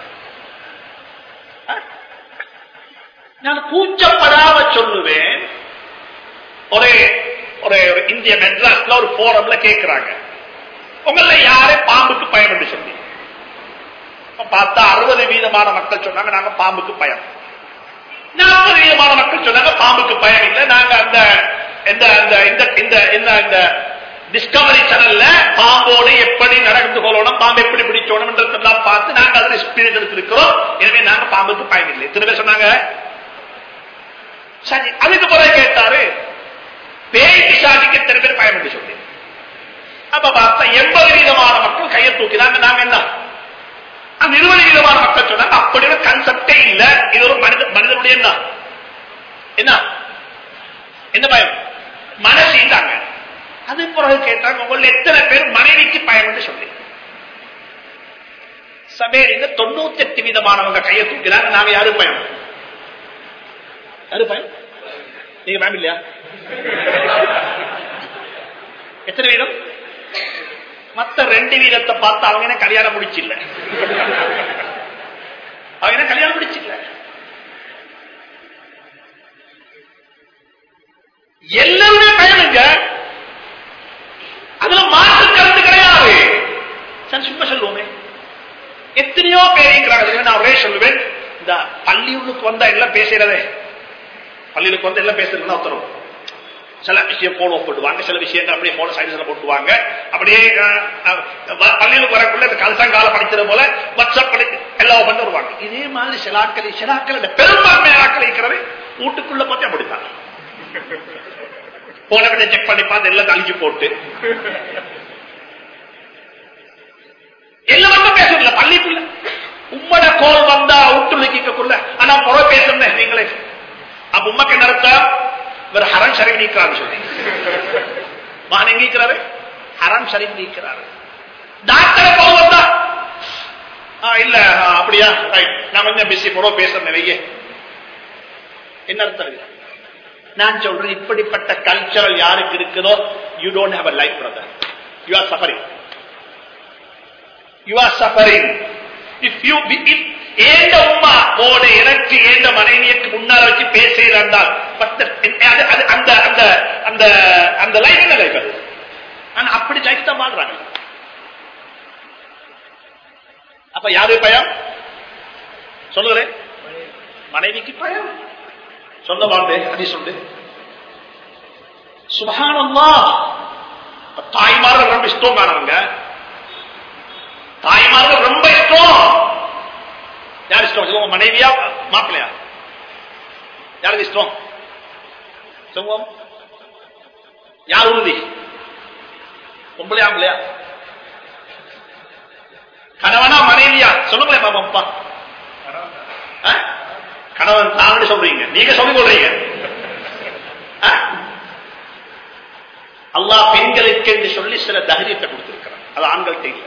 நான் கூச்சப்படாம சொல்லுவேன். ஒரே இந்திய மெட்ராஸ்ல ஒரு போரம்ல கேட்கிறாங்க, உங்கள யாரே பாம்புக்கு பயம் என்று சொல்லி பார்த்தா 60% மக்கள் சொன்னாங்க நாங்க பாம்புக்கு பயம். 40% மக்கள் சொன்னாங்க பாம்புக்கு பயம் இல்லை. நாங்க அந்த டிஸ்கவரி சேனல்ல பாம்போடு எப்படி நடந்து கொள்ளணும், பாம்பு எப்படி பிடிச்சோணும் என்றதெல்லாம் பார்த்து நாங்க அதில் எக்ஸ்பீரியன்ஸ் எடுத்திருக்கிறோம். எனவே நாங்க பாம்புக்கு பயம் இல்லை. எத்தனை பேர் சொன்னாங்க? சரி, அதுக்கு பிறகு கேட்டாரு பேய் பிசாசுக்கு எத்தனை பேர் பயம் என்று சொல்லி. அப்ப பார்த்தா 80% மக்கள் கையை தூக்கினாங்க. நாங்க என்ன 20% மக்கள் சொன்னாங்க அப்படி ஒரு கன்செப்டே இல்ல, இது ஒரு மனிதனுடைய என்ன என்ன பயம் மனசீந்தாங்க. அது பிறகு கேட்டாங்க உங்கள எத்தனை பேர் மனைவிக்கு பயம் என்று சொல்லி. சபையில 98% கையை தூக்கினாங்க. நாங்க யாரு பயம்? யாரு பயம்? நீங்க பயம் இல்லையா? எத்தனை வீதம்? மத்த 2% பார்த்து அவங்க கல்யாணம் முடிச்சில்ல, அவங்க கல்யாணம் முடிச்சில்ல. எல்லாருமே பயனுங்க, அதுல மாற்று கருத்து கிடையாது. சும்மா சொல்லுவோமே, எத்தனையோ பேருங்கிறாங்க. நான் ஒரே சொல்லுவேன், இந்த பள்ளியுள்ளுக்கு வந்தா எல்லாம் பேசுறதே, பள்ளியுக்கு வந்து எல்லாம் பேசுறதுன்னா ஒருத்தரும் சில விஷயம் போனோ போட்டுவாங்க, சில விஷயங்கள் அப்படியே போன சைடுல போட்டுவாங்க. அப்படியே பள்ளியில் வரக்குள்ள கல்சங்கால படிக்கிற போல வாட்ஸ்அப் எல்லாம் பண்ணி வருவாங்க. இதே மாதிரி சிலாக்கள் பெரும்பான்மையாக்கள் இருக்கிறது வீட்டுக்குள்ள போட்டு அப்படித்தான் போன செக் பண்ணி பார்த்து எல்லாம் கழிச்சு போட்டு எல்லாம் மட்டும் பேசுறதுல பள்ளிக்குள்ள உம்மட கோல் வந்தா விட்டுக்குள்ள. ஆனா புற பேசுறேன் நீங்களே. அப்ப உமக்கு என்ன அர்த்தம்? இவர் ஹரம் ஷரீப் நீக்கிறாரு சொல்லி மகன் எங்க இருக்கிறாரு? ஹரம் ஷரீப் நீக்கிறாரு. டாக்டரை போக வந்தா இல்ல அப்படியா, நான் கொஞ்சம் பிஸி போட பேசுறேன் வைய. என்ன அர்த்தம்? நான் சொல்றேன் இப்படிப்பட்ட கல்ச்சரல் யாருக்கு இருக்குதோ you don't have a life brother, you are suffering, you are suffering. if ஏண்ட உம்மா போட எனக்கு ஏண்ட மனைவியக்கு முன்னால வச்சு பேசுகிறால் அந்த லைஃப் என்ன லைஃப் அது? ஆனா அப்படி லைஃப் தான் வாழ்றாங்க. அப்ப யாரு பயம்? சொல்லுகிறேன், மனைவிக்கு பயம். சொந்த வாழ்ந்து அதி சொல்லு சுப்ஹானல்லாஹ். தாய்மார்கள் ரொம்ப இஷ்டம் காணவங்க, தாய்மார்கள் ரொம்ப இஷ்டம். யார் இஷ்டம் சொல்லுவோம்? மனைவியா மாப்பிள்ளையா? யாருக்கு இஷ்டம் சொல்லுவோம்? யார் உறுதி? பொம்பளையா ஆம்பளையா? கணவனா மனைவியா? சொல்லுங்களேன் பாப்பா. கணவன் தான் சொல்றீங்க, நீங்க சொல்லிக் கொள்றீங்க. அல்லாஹ் பெண்களுக்கு என்று சொல்லி சில தைரியத்தை கொடுத்திருக்கிறார். அது ஆண்கள்கிட்ட இல்லை,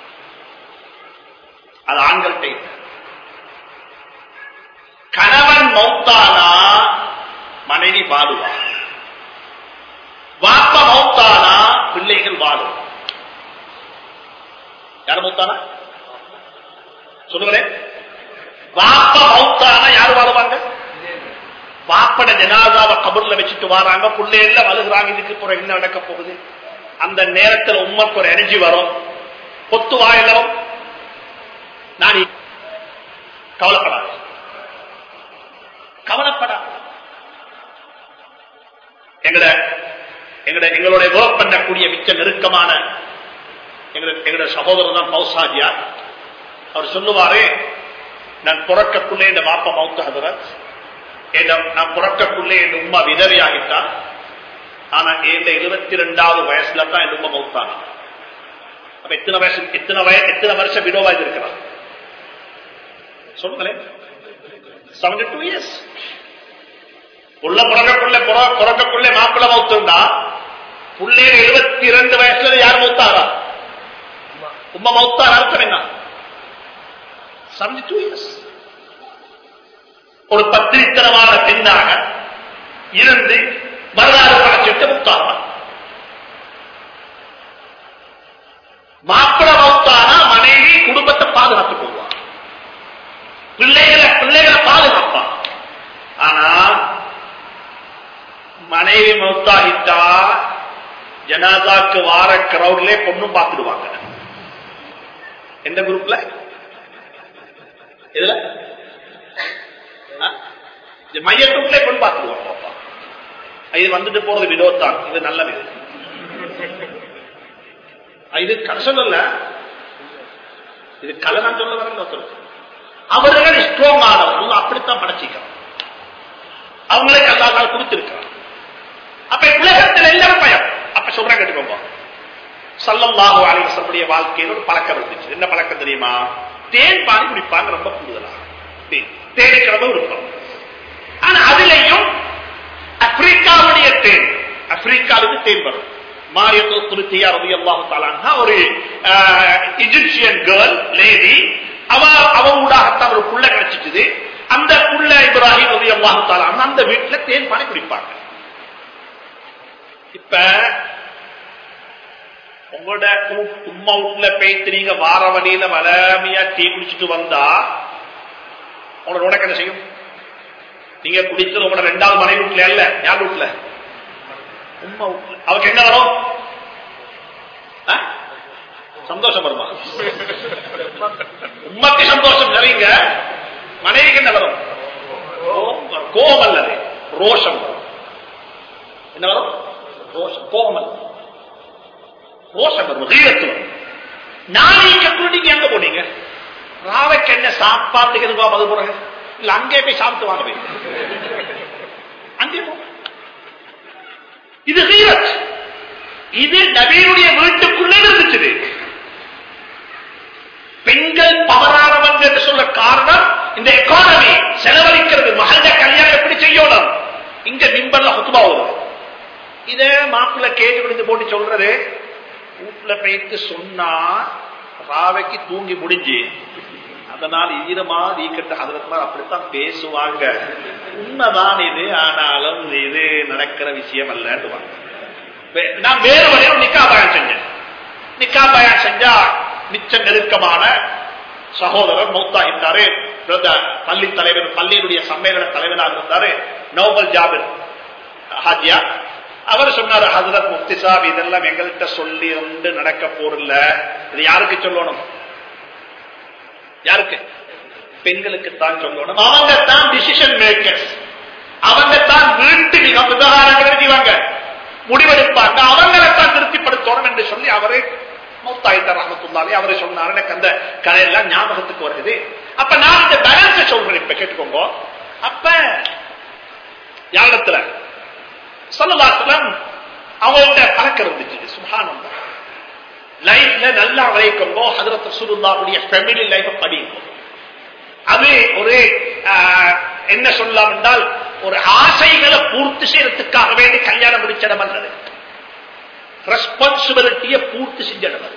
அது ஆண்கள்கிட்ட இல்லை. கணவன் மௌத்தானா மனைவி வாழுவா, வாப்ப மௌத்தானா பிள்ளைகள் வாழும். யார் மௌத்தானா சொல்லுங்களேன்? வாப்ப மௌத்தானா யாரு வாழுவாங்க? வாப்பட ஜனாதாவை கபர்ல வச்சுட்டு வராங்க, பிள்ளைகள் வழுகிறாங்க. இதுக்கு பிறகு என்ன நடக்க போகுது? அந்த நேரத்தில் உம்மக்கு ஒரு எனர்ஜி வரும், பொத்து வாயிலும். நான் கவலைப்படாது, கவலைப்படாது. எங்களோட ஒர்க் பண்ணக்கூடிய மிச்ச நெருக்கமான எங்களோட சகோதரர் தான் பௌசாஜியா. அவர் சொல்லுவாரு, நான் பிறக்கக்குள்ளே இந்த மாப்ப மௌத்த ஹதரத், நான் பிறக்கக்குள்ளே என் உம்மா விதவையாகிட்டா. ஆனா என் 22வது வயசுல தான் என் உம்மா மௌத்தானா. அப்ப எத்தனை வருஷம் விடோவா இருக்கிறார் சொல்லுங்களேன்? 72 years. உள்ள பிறக்கக்குள்ளே மாப்பிள்ள மௌத்துண்டா, புள்ளே 72 வயசுல யார் மௌத்தாரா? உம்மா மௌத்தாரா. அர்த்தம் என்ன? 72 years. ஒரு பத்திரித்தனமான பெண்ணாக இருந்து வரலாறு படைச்சிட்டு மௌத்தாரா. மாப்பிள்ள மௌத்தானா மனைவி குடும்பத்தை பாதுகாத்து போவார், பிள்ளைகளை பாதுகாப்பா. ஆனா மனைவி மௌத்தாகிட்டா ஜனாதாக்கு வார கிரௌட்ல பொண்ணும் பார்த்துடுவாங்க. எந்த குரூப்ல? இதுல மையத்துக்குள்ளே பொண்ணு பார்த்துடுவாங்க. இது வந்துட்டு போறது வினோத்தான். இது நல்ல விதம். இது கதை சொல்லல, இது கலை நான் சொல்ல வர. அவர்கள் ஸ்ட்ராங் ஆனவர்கள் அப்படித்தான் படைச்சிக்கிறான். அவங்களுக்கு அல்லாஹ் கொடுத்திருக்கிறான். அப்ப உலகத்தில் எல்லாரும் பயம். அப்ப சொல்றாங்க கேட்டுக்கோங்க, ஸல்லல்லாஹு அலைஹி வஸல்லம் வாழ்க்கையில் ஒரு பழக்கம் இருந்துச்சு. என்ன பழக்கம் தெரியுமா? தேன் பானி குடிப்பாங்க. ரொம்ப கூடுதலா தேடிக்கிறதும் இருக்கும். ஆனா அதுலயும் ஆப்பிரிக்காவுடைய தேன், ஆப்பிரிக்காவுக்கு தேன் வரும். மாரியத்துல் குர்தியா ரலியல்லாஹு தஆலா அன்ஹா ஒரு இஜிப்சியன் கேர்ள் லேடி. அவ ஊடாகத்தான் ஒரு புள்ள கிடைச்சிட்டு, அந்த புள்ள இப்ராஹிம் ரலியல்லாஹு தஆலா அந்த வீட்டுல தேன் பானி குடிப்பாங்க. இப்ப உங்களோட உம்மா வீட்டுல போயிட்டு நீங்க வார வழியில வளமையா டீ குடிச்சிட்டு வந்தா உங்களோட உனக்கு என்ன செய்யும்? நீங்க குடிச்சது உங்களோட 2வது மனைவி வீட்டுல இல்ல, யார் வீட்டுல? உம்மா வீட்டுல. அவருக்கு என்ன வரும்? சந்தோஷம் வருமா? உம்மாக்கு சந்தோஷம் நிறைங்க, மனைவிக்கு என்ன வரும்? கோபம் அல்லது ரோஷம் வரும். என்ன வரும்? ரோஷம். கோபம் அல்ல, ரோஷம் வரும், ரீரத்து வரும். நாளைக்கு நீங்க எங்க போனீங்க? ராவைக்கு என்ன சாப்பாட்டுக்கு எதுவா பதில் போறாங்க? இல்ல அங்கே போய் சாப்பிட்டு வாங்க போய் அங்கே போ. இது ரீரத். இது நபியுடைய வீட்டுக்குள்ளே இருந்துச்சு. பெண்கள் பவரானவங்க என்று சொல்ல காரணம் இந்த எக்கானமி செலவழிக்கிறது. மகள கல்யாணம் எப்படி செய்யணும்? இங்க மிம்பர்ல ஹுத்பா வரும். இத மாப்பிள்ள கேட்டு விழுந்து போட்டு சொல்றது. வீட்டுல போயிட்டு சொன்னா ராவைக்கு தூங்கி முடிஞ்சு, அதனால் ஈரமா நீக்கட்ட அதற்கு அப்படித்தான் பேசுவாங்க. உண்மைதான் இது, ஆனாலும் இது நடக்கிற விஷயம் அல்ல. நான் வேறு வழியும் நிக்கா பயான் செஞ்சேன். நிக்கா பயான் செஞ்சா மிச்ச நெருக்கமான சகோதரர் மௌத்தாகிட்டாரு. பள்ளி தலைவர், பள்ளியினுடைய சம்மேளன தலைவராக இருந்தாரு நௌபல் ஜாபிர் ஹாஜியா. அவர் சொன்னார், ஹஜ்ரத் முஃப்தி சாப் இதெல்லாம் எங்கள்கிட்ட சொல்லி வந்து நடக்க போறல. இது யாருக்கு சொல்லணும்? யாருக்கு? பெண்களுக்குத்தான் சொல்லணும். அவங்க தான் டிசிஷன் மேக்கர்ஸ். அவங்க தான் வீட்டு விவகாரங்கள் எழுதிவாங்க, முடிவெடுப்பாங்க. அவங்களைத்தான் திருப்திப்படுத்தணும் என்று சொல்லி அவரே மௌத்தாயிட்டார் ரஹ்மத்துல்லாஹி. அவரை சொன்னார். எனக்கு அந்த கதையெல்லாம் ஞாபகத்துக்கு வருது. அப்ப நான் இந்த பேலன்ஸ் சொல்றேன். இப்ப கேட்டுக்கோங்க. அப்ப யாரிடத்துல ஸல்லல்லாஹு அலைஹி வஸல்லம் அவங்கள்ட்ட பழக்கம் இருந்துச்சு. சுப்ஹானல்லாஹ். லைஃப்ல நல்லா வரைக்கும்போ ஹஜ்ரத் ரசூலுல்லாஹ்வுடைய ஃபேமிலி லைஃப் படிங்க. அது ஒரு என்ன சொல்லலாம் என்றால், ஒரு ஆசைகளை பூர்த்தி செய்யறதுக்காக வேண்டி கல்யாணம் முடிச்சிடம் அல்லது ரெஸ்பான்சிபிலிட்டியை பூர்த்தி செஞ்சிடம்.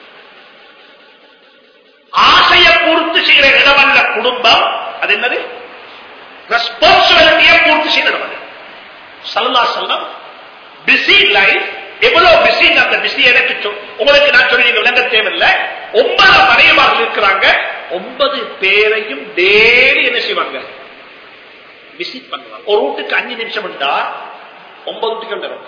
ஆசையை பூர்த்தி செய்கிற இடம் அல்ல குடும்பம். அது என்னது? ரெஸ்பான்சிபிலிட்டியை பூர்த்தி செய்கிற இடம். ஸல்லல்லாஹு அலைஹி வஸல்லம் பிஸி லைஃப். எவ்வளவு பிஸி அந்த பிஸி எனக்கு உங்களுக்கு நான் சொல்லி விளங்க தேவையில்லை. 9 மனைவிமார்கள் இருக்கிறாங்க. 9 பேரையும் டெய்லி என்ன செய்வாங்க? விசிட் பண்ணுவாங்க. ஒரு வீட்டுக்கு 5 நிமிஷம் இருந்தா 9 வீட்டுக்கு வரும்.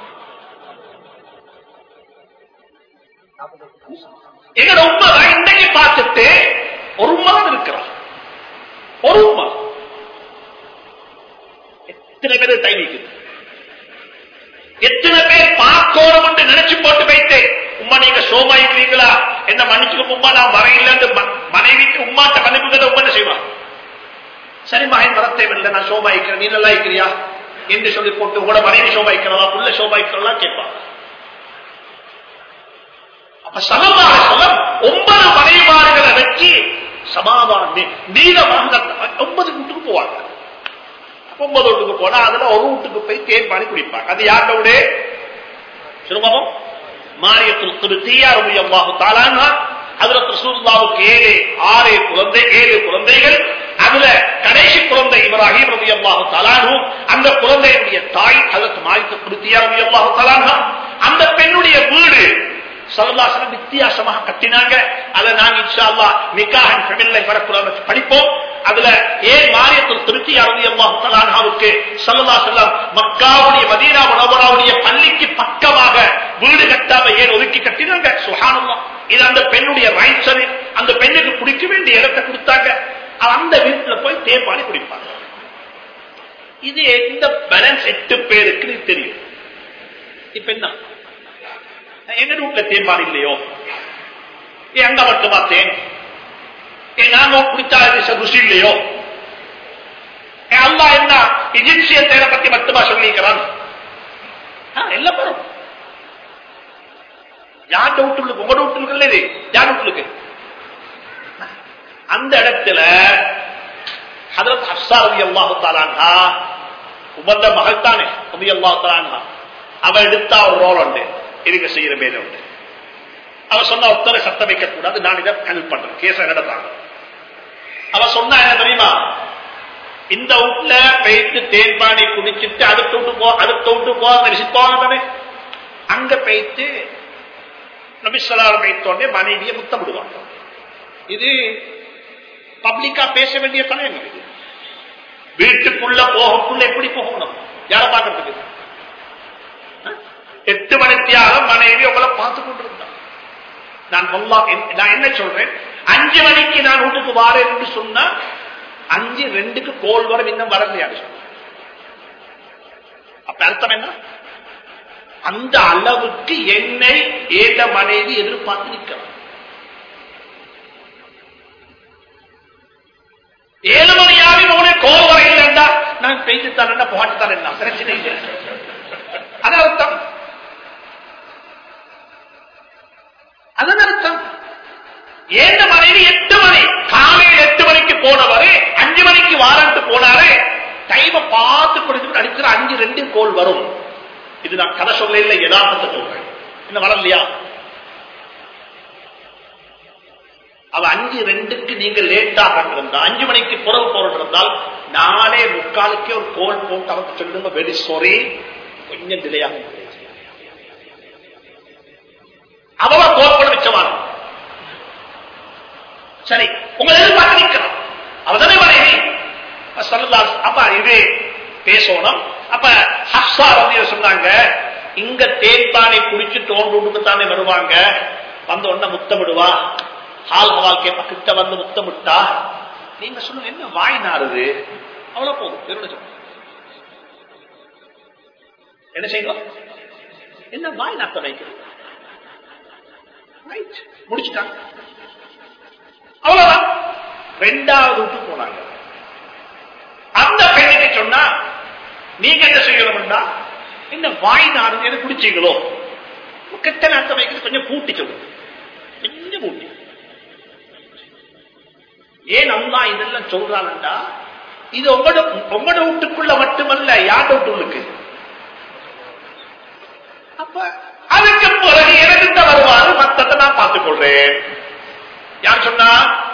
எங்க உண்மை இன்னைக்கு பார்த்துட்டு ஒரு உண்மை இருக்கிறான். ஒரு உண்மை எத்தனை பேர் டைம் இருக்குது? எத்தனை பேர் பார்க்கணும் என்று நினைச்சு போட்டு வைத்து, உமா நீங்க சோமாயிருக்கிறீங்களா என்ன மன்னிச்சுக்கு உமா நான் வரையில மனைவிக்கு உமாட்ட மன்னிப்புகிறத உமா என்ன செய்வான்? சரிமா என் வரத்தேவில்லை, நான் சோமாயிருக்கிறேன், நீ நல்லா இருக்கிறியா என்று சொல்லி போட்டு உங்களோட மனைவி சோமாயிருக்கிறதா புள்ள சோமாயிருக்கிறதா கேட்பான். அப்ப ஸல்லல்லாஹு அலைஹி வஸல்லம் 9 மனைவிமார்களை வச்சு சமாதான நீளமாக 9 வீட்டுக்கு போவாங்க. 9 வீட்டுக்கு போனா அதுல ஒரு வீட்டுக்கு போய் தேன் பானி குடிப்பாங்க. அது யாரோட திரும்பவும் மாரியத்துல் குர்தியா ரலியல்லாஹு தஆலா அன்ஹா. ஹஜ்ரத் ரசூலுல்லாஹ்வுக்கு 7 குழந்தைகள். அதுல கடைசி குழந்தை இப்ராஹிம் ரலியல்லாஹு தஆலா அன்ஹு. அந்த குழந்தையுடைய தாய் ஹஜ்ரத் மாரியத்துல் குர்தியா ரலியல்லாஹு தஆலா அன்ஹா. அந்த பெண்ணுடைய வீடு ஸல்லல்லாஹு அலைஹி வஸல்லம் வித்தியாசமாக கட்டினாங்க. அதை நாங்க இன்ஷா அல்லாஹ் நிக்காஹ் ஃபெமிலி லைஃப் வரக்குள்ள படிப்போம். அதுல ஏன் மாரியத்துல் திருப்தி ரலியல்லாஹு தஆலா அன்ஹாவுக்கு ஸல்லல்லாஹு அலைஹி வஸல்லம் மக்காவுடைய மதீனா முனவ்வராவுடைய பள்ளிக்கு பக்கமாக வீடு கட்டாம ஏன் ஒதுக்கி கட்டினாங்க? சுப்ஹானல்லாஹ். இது அந்த பெண்ணுடைய ரைட்ஸ். அந்த பெண்ணுக்கு குடிக்க வேண்டிய இடத்தை கொடுத்தாங்க. அந்த வீட்டுல போய் தேப்பாடி குடிப்பாங்க. இது எந்த பேலன்ஸ் 8 பேருக்கு தெரியும். இப்ப என்ன எங்க வீட்டுல தேப்பாடு இல்லையோ, எங்க மட்டும் பார்த்தேன் நாங்க குடிச்சா ருசி இல்லையோ, அல்லாஹ் என்ன இஜிப்சியன் தேரை பத்தி மட்டுமா சொல்லிக்கிறான்? எல்லாம் வரும். யார் வீட்டுக்கு? உங்க வீட்டுக்கு இல்லை, யார் வீட்டுக்கு? அந்த இடத்துல ஹஜ்ரத் ஹப்ஸா ரலியல்லாஹு தஆலா அன்ஹா உமர்த மகள் தானே ரலியல்லாஹு தஆலா அன்ஹா, அவ எடுத்த ஒரு ரோல் உண்டு, இதுக்கு செய்யற மேல உண்டு. அவ சொன்ன ஒருத்தரை சத்தம் வைக்க கூடாது, நான் இதை ஹெல்ப் பண்றேன், கேஸ நடத்தாங்க. அவ சொன்னா என்ன தெரியுமா? இந்த வீட்டுல போயிட்டு தேன்பானி குடிச்சிட்டு அடுத்த வீட்டு போவாங்க, அங்க போயிட்டு நபி ஸல்லல்லாஹு அலைஹி வஸல்லம் மனைவியை முத்தமிடுவாங்க. இது பப்ளிக்கா பேச வேண்டிய தலைவர். இது வீட்டுக்குள்ள போகக்குள்ள எப்படி போகணும்? யார பாக்குறதுக்கு? 8 மணித்தியாலும் மனைவி உங்களை பார்த்து கொண்டிருந்தான். நான் என்ன சொல்றேன், 5 மணிக்கு நான் வீட்டுக்கு வாரேன் என்று சொன்னா 5:02 கோல் வரும், இன்னும் வரலையா? அப்ப அர்த்தம் என்ன? அந்த அளவுக்கு என்னை ஏத மனைவி எதிர்பார்த்து நிற்கிறார். 7 மணியாவது உங்களுக்கு கோல் வர இல்லைண்டா நான் பெய்து தரேன், போட்டு தரேன், பிரச்சனை இல்லை. அதான் அர்த்தம். அதன் அர்த்தம் ஏந்த மனைவி 8 மணி காலையில் 8 மணிக்கு போனவரு 5 மணிக்கு வாரண்டு போனாரு. டைம பார்த்து கொடுத்து அடிக்கிற 5:02 கோல் வரும். இது நான் கதை சொல்ல இல்லை, யதார்த்தத்தை சொல்றேன். என்ன வரலையா? அவ 5:02 நீங்க லேட்டாக இருந்தா 5 மணிக்கு புறவு போறால் 4:45 ஒரு கோல் போட்டு அவருக்கு சொல்லுங்க, வெரி சாரி, கொஞ்சம் டிலேயாக அவ கோல் பண்ண வச்சவாங்க. சரி, உங்களை எதிர்பார்த்து நிற்கிறான். அவதானே மனைவி ஸல்லல்லாஹு. அப்ப இது பேசணும். அப்ப ஹப்ஸா ரலியல்லாஹு சொன்னாங்க, இங்க தேன்பானை குடிச்சு தோன்றுக்கு தானே வருவாங்க, வந்த உடனே முத்தமிடுவா, ஹால் வாழ்க்கை பக்கத்தை வந்து முத்தமிட்டா நீங்க சொல்லுங்க என்ன வாய் நாடுது? அவ்வளவு போதும். என்ன செய்யணும்? என்ன வாய் நாட்ட வைக்கிறது? முடிச்சுட்டாங்க, அவ்வளவுதான். 2வது வீட்டு போனாங்க. அந்த பெண்ணுக்கு சொன்னா நீங்க என்ன செய்யணும்னா, என்ன வாய் நாடுது எது குடிச்சீங்களோ, கெட்ட நாட்ட வைக்கிறது கொஞ்சம் கூட்டி சொல்லுங்க, கொஞ்சம் கூட்டி. ஏன் அம்மா இதெல்லாம் சொல்றாங்கடா, இது உங்களோட வீட்டுக்குள்ள மட்டுமல்ல, யார் வீட்டுக்கு. அப்ப அதுக்கு பிறகு எனக்கு தான் வருவாரு, மத்தத்தை நான் பார்த்துக் கொள்றேன். யார் சொன்னா?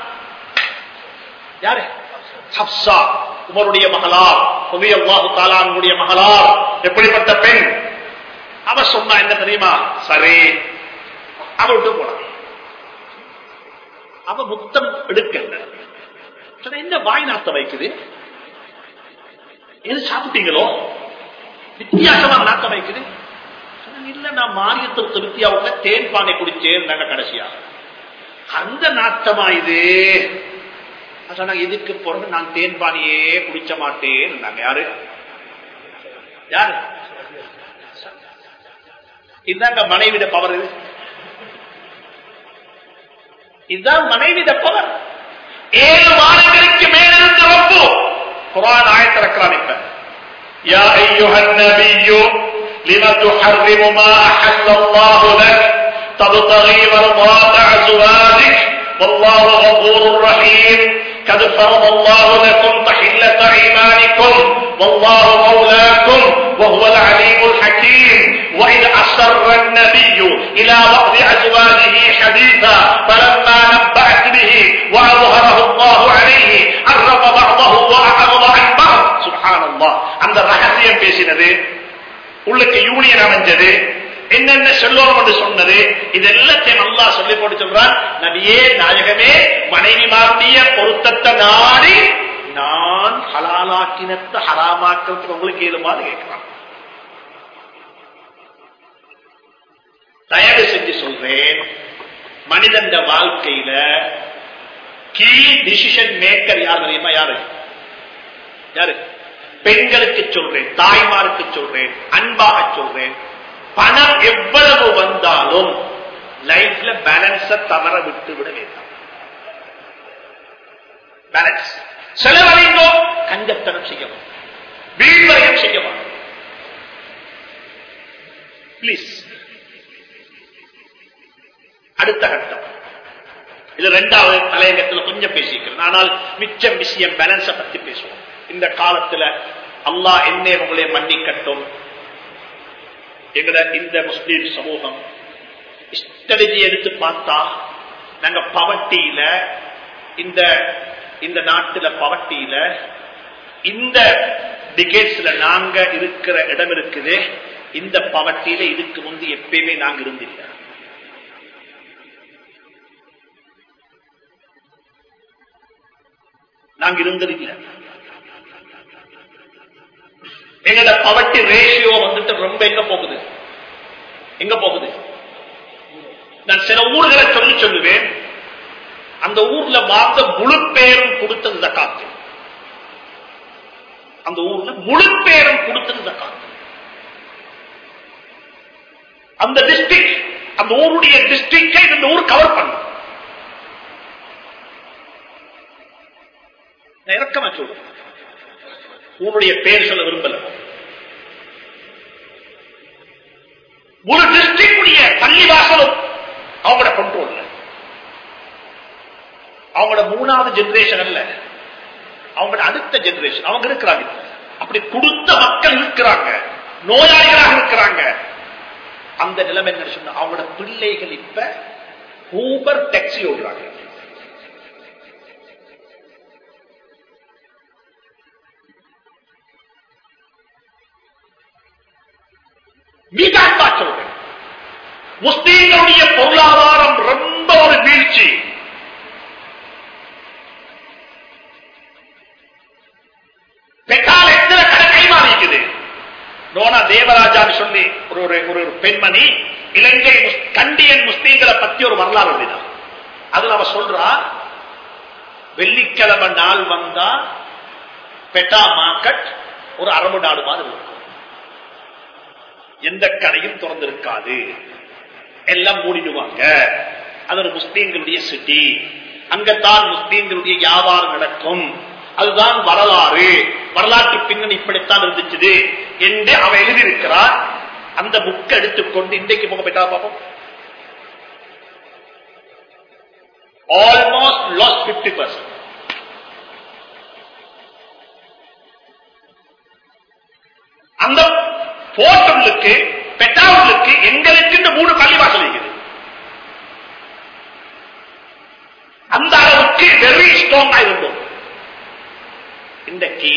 யாரு? ஹப்ஸா, உமருடைய மகளார், ரலியல்லாஹு தஆலா அன்ஹுடைய மகளார். எப்படிப்பட்ட பெண்? அவ சொன்னா என்ன தெரியுமா? சரி, அவ விட்டு போனா. அவ முத்தம் எடுக்க என்ன வாய் நாத்த வைக்குது? எது சாப்பிட்டீங்களோ வித்தியாசமா நாத்த வைக்குது? இல்ல, நான் மாரியத்தில் திருப்தியாவுல தேன்பானை குடிச்சேன் கடைசியா, அந்த நாட்டமா இது. இதுக்கு பிறகு நான் தேன்பானியே குடிச்ச மாட்டேன். யாரு யாரு? இதுதாங்க மனைவிட பவர். இதுதான் மனைவிட பவர். 7 வானங்களுக்கு மேலிருந்து ரப்பு குர்ஆன் ஆயத்தை இறக்குறான். இப்ப யா அய்யுஹன் நபியு லிம துஹர்ரிமு மா அஹல்லல்லாஹு லக் தப்தகி மர்தாத அஸ்வாஜிக் வல்லாஹு கஃபூருர் ரஹீம் قد فرض الله لكم تحلة أيمانكم والله مولاكم وهو العليم الحكيم وإذ أسر النبي إلى بعض أزواجه حديثا فلما نبأت به وأظهره الله عليه عرف بعضه وأعرض عن بعض. سبحان الله. அந்த ரகசியம் பேசினது, உள்ளுக்கு யூனியன் அமைஞ்சது, என்னென்ன சொல்லணும் என்று சொன்னது, இது எல்லாத்தையும் அல்லாஹ் சொல்லி போட்டு சொல்றான். நபியே, நாயகமே, மனைவிமாருடைய பொருத்தத்தை நாடி ஹலாலாக்கினத்தை ஹராமாக்கிறதுக்கு உங்களுக்கு ஏழுமாறு கேட்கிறான். தயவு செஞ்சு சொல்றேன், மனிதன் வாழ்க்கையில கீ டிசிஷன் மேக்கர் யார் தெரியுமா? யாரு யாரு? பெண்களுக்கு சொல்றேன், தாய்மாருக்கு சொல்றேன், அன்பாக சொல்றேன். பணம் எவ்வளவு வந்தாலும் லைஃப்ல பேலன்ஸ தவற விட்டு விட வேண்டாம். பேலன்ஸ் செலவழிந்தோ கஞ்சத்தனம் செய்யவும், வீழ்வரையும் செய்யவும். பிளீஸ். அடுத்த கட்டம், இது இரண்டாவது தலையங்கத்தில் கொஞ்சம் பேசிக்கிறேன். ஆனால் மிச்சம் விஷயம் பேலன்ஸ பத்தி பேசுவோம். இந்த காலத்துல அல்லாஹ் என்னை உங்களே மன்னிக்கட்டும், எங்கட இந்த முஸ்லீம் சமூகம் ஸ்ட்ராட்டஜி எடுத்து பார்த்தா நாங்க பவர்ட்டியில, இந்த நாட்டுல பவர்ட்டியில இந்த டிகேட்ஸ்ல நாங்க இருக்கிற இடம் இருக்குது. இந்த பவர்ட்டியில இதுக்கு முந்தி எப்பயுமே நாங்க இருந்தில்லை. நாங்க இருந்ததில்லை. எங்களோட பவர்ட்டி ரேஷியோ வந்துட்டு ரொம்ப எங்க போகுது, எங்க போகுது? நான் சில ஊர்களை சொல்லுவேன். அந்த ஊர்ல வார்த்த முழு பேரும் கொடுத்தது ஜகாத். அந்த ஊர்ல முழு பேரும் கொடுத்தது ஜகாத். அந்த டிஸ்ட்ரிக்ட், அந்த ஊருடைய டிஸ்ட்ரிக்டை இந்த ஊர் கவர் பண்ணும். நான் இறக்கமா சொல்றேன், ஊருடைய பேர் சொல்ல விரும்பல. ஒரு டிஸ்ட்ரிக்டுடைய பள்ளிவாசலும் அவங்களோட கண்ட்ரோல், அவங்களோட மூணாவது ஜெனரேஷன் அல்ல, அவங்களோட அடுத்த ஜெனரேஷன் அவங்க இருக்கிறாங்க. அப்படி கொடுத்த மக்கள் இருக்கிறாங்க, நோயாளிகளாக இருக்கிறாங்க. அந்த நிலைமை என்ன சொன்ன, அவங்களோட பிள்ளைகள் இப்ப ஊபர் டாக்ஸி ஓடுறாங்க. சொல்றேன், முஸ்லீம்களுடைய பொருளாதாரம் ரொம்ப ஒரு வீழ்ச்சி. பெட்டால் எத்தனை கடை கைமாறிக்குது. நோனா தேவராஜான்னு சொல்லி ஒரு பெண்மணி இலங்கை கண்டியன் முஸ்லீம்களை பத்தி ஒரு வரலாறு எழுதினார். அதுல அவ சொல்றா, வெள்ளிக்கிழமை நாள் வந்தா பெட்டா மார்க்கெட் ஒரு அரபு நாடு மாதிரி இருக்கும். எந்த கடையும் திறந்திருக்காது, எல்லாம் மூடிடுவாங்க. அது ஒரு முஸ்லீம்களுடைய சிட்டி, அங்கத்தான் முஸ்லீம்களுடைய வியாபாரம் நடக்கும். அதுதான் வரலாறு, வரலாற்று பின்னணி இப்படித்தான் இருந்துச்சு என்று அவ எழுதியிருக்கிறார். அந்த புக்கை எடுத்துக்கொண்டு இன்றைக்கு போக போயிட்டா பார்ப்போம். Almost last 50%. அந்த போட்டலுக்கு பெட்டாவுக்கு எங்களுக்கு இந்த 3 பள்ளிவாசல் இருக்குது. அந்த அளவுக்கு வெரி ஸ்ட்ராங்கா இருந்தோம். இன்றைக்கு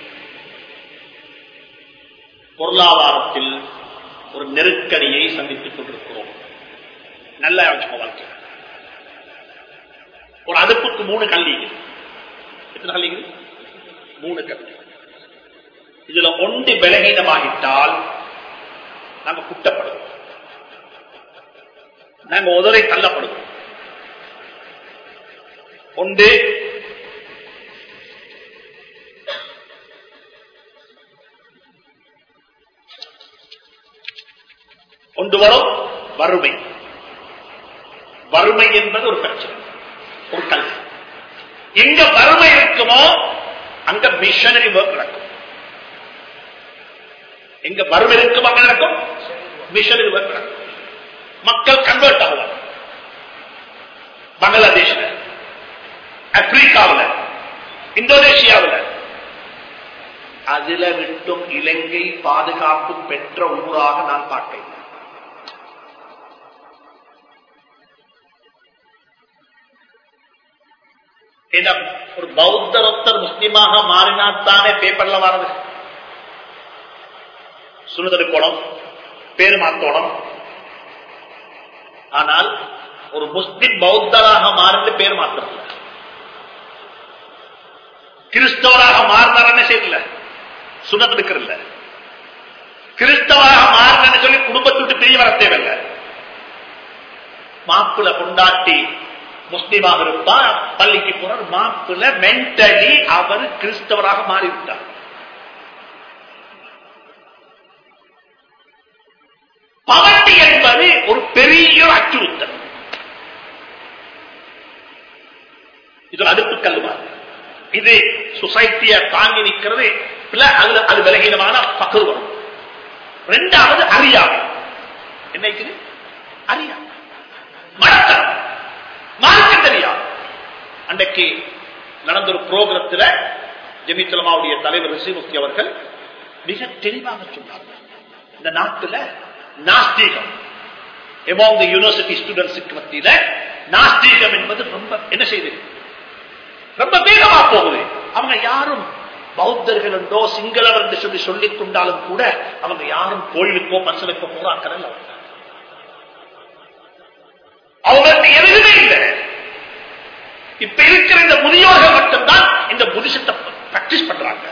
பொருளாதாரத்தில் ஒரு நெருக்கடியை சந்தித்துக் கொண்டிருக்கிறோம். நல்ல வாழ்க்கை. ஒரு அடுப்புக்கு 3 கல்லிகள். எத்தனை கல்லிகள்? 3 கல்லி. இதுல ஒன்று பலகீனமாகிட்டால் நாங்க குட்டப்படுவோம், நாங்க உதரை தள்ளப்படுவோம். ஒன்று வரும் வறுமை. வறுமை என்பது ஒரு பிரச்சனை, ஒரு கல்வி. எங்க வறுமை இருக்குமோ அங்க மிஷனரி ஒர்க் நடக்கும். எங்க வறுமை இருக்கும் அங்க நடக்கும் மிஷனரி ஒர்க் நடக்கும். மக்கள் கன்வெர்ட் ஆகலாம். பங்களாதேஷ்ல, ஆப்பிரிக்காவில், இந்தோனேஷியாவில். அதுல விட்டும் இலங்கை பாதுகாப்பு பெற்ற ஊராக நான் பார்க்கிறேன். ஒரு பௌத்தர் முஸ்லிமாக மாறினாத்தானே பேப்பர்ல வரது. சுனதெடுக்கணும், பேரு மாத்தோணும். ஆனால் ஒரு முஸ்லிம் பௌத்தராக மாறிட்டு பேர் மாத்திரம் கிறிஸ்தவராக மாறினார் என்ன செய்யல, சுண்ணத் எடுக்கிறல்ல. கிறிஸ்தவராக மாறினு சொல்லி குடும்பத்தை விட்டு பிரிய வர தேவையில்லை. மாப்பிள்ள கொண்டாட்டி முஸ்லீமாக இருப்பா, பள்ளிக்கு போனார், மாப்பிள்ள மென்டலி அவர் கிறிஸ்தவராக மாறிவிட்டார். பவர்ட்டி என்பது ஒரு பெரிய அச்சுறுத்தல். இது அடுப்பு கல்லுவாங்க. இது சொசைட்டியை தாங்கி நிற்கிறது. அது விலகீனமான பகல் வரும். இரண்டாவது அறியாமை. என்ன அறியாமை, மடத்தனம், மார்க்கம் தெரியாது. அன்றைக்கு நடந்த ஒரு புரோகிரத்தில் ஜமீயத்துல் உலமாவுடைய தலைவர் ரிஷி முஃப்தி அவர்கள் மிக தெளிவாக சொன்னார்கள், இந்த நாட்டில் நாஸ்திகம் among the university students மத்தியில நாஸ்திகம் என்பது ரொம்ப என்ன செய்யுது, ரொம்ப வேகமா போகுது. அவங்க யாரும் பௌத்தர்கள் என்றோ சிங்களவர் என்று சொல்லி சொல்லிக் கொண்டாலும் கூட அவங்க யாரும் கோயிலுக்கோ மசலுக்கோ போறாக்கள். அவங்களுக்கு எதுவுமே இல்லை. இப்ப இருக்கிற இந்த முதியோர்கள் மட்டும்தான் இந்த புத்திசத்தை பிராக்டிஸ் பண்றாங்க.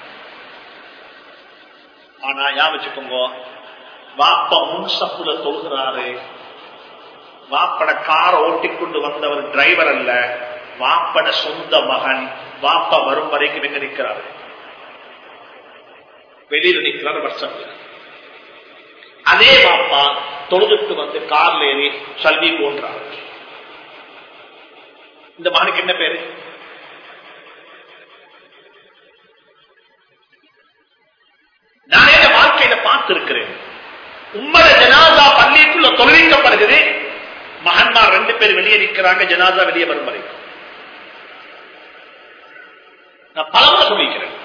ஆனா யா வச்சுக்கோங்க, வாப்பா முன்சப்புல தொழுகிறாரு, வாப்பட காரை ஓட்டிக்கொண்டு வந்தவர் டிரைவர் அல்ல, வாப்பட சொந்த மகன். வாப்பா வரும் வரைக்கும் எங்க நிற்கிறாரு, வெளியில் நிற்கிறார் வருஷத்துல. அதே வாப்பா தொழுதுட்டு வந்து கார்ல ஏறி சல்வி போன்றார். இந்த மகனுக்கு என்ன பேரு? நான் என் வாழ்க்கையில பார்த்திருக்கிறேன். உம்மட ஜனாதா பள்ளிக்குள்ள தொழுவிக்கப்படுகிறது, மகன்மார் 2 பேர் வெளியே நிற்கிறாங்க, ஜனாதா வெளியே வரும் வரைக்கும். நான் பலமுறை சொல்லிக்கிறேன்.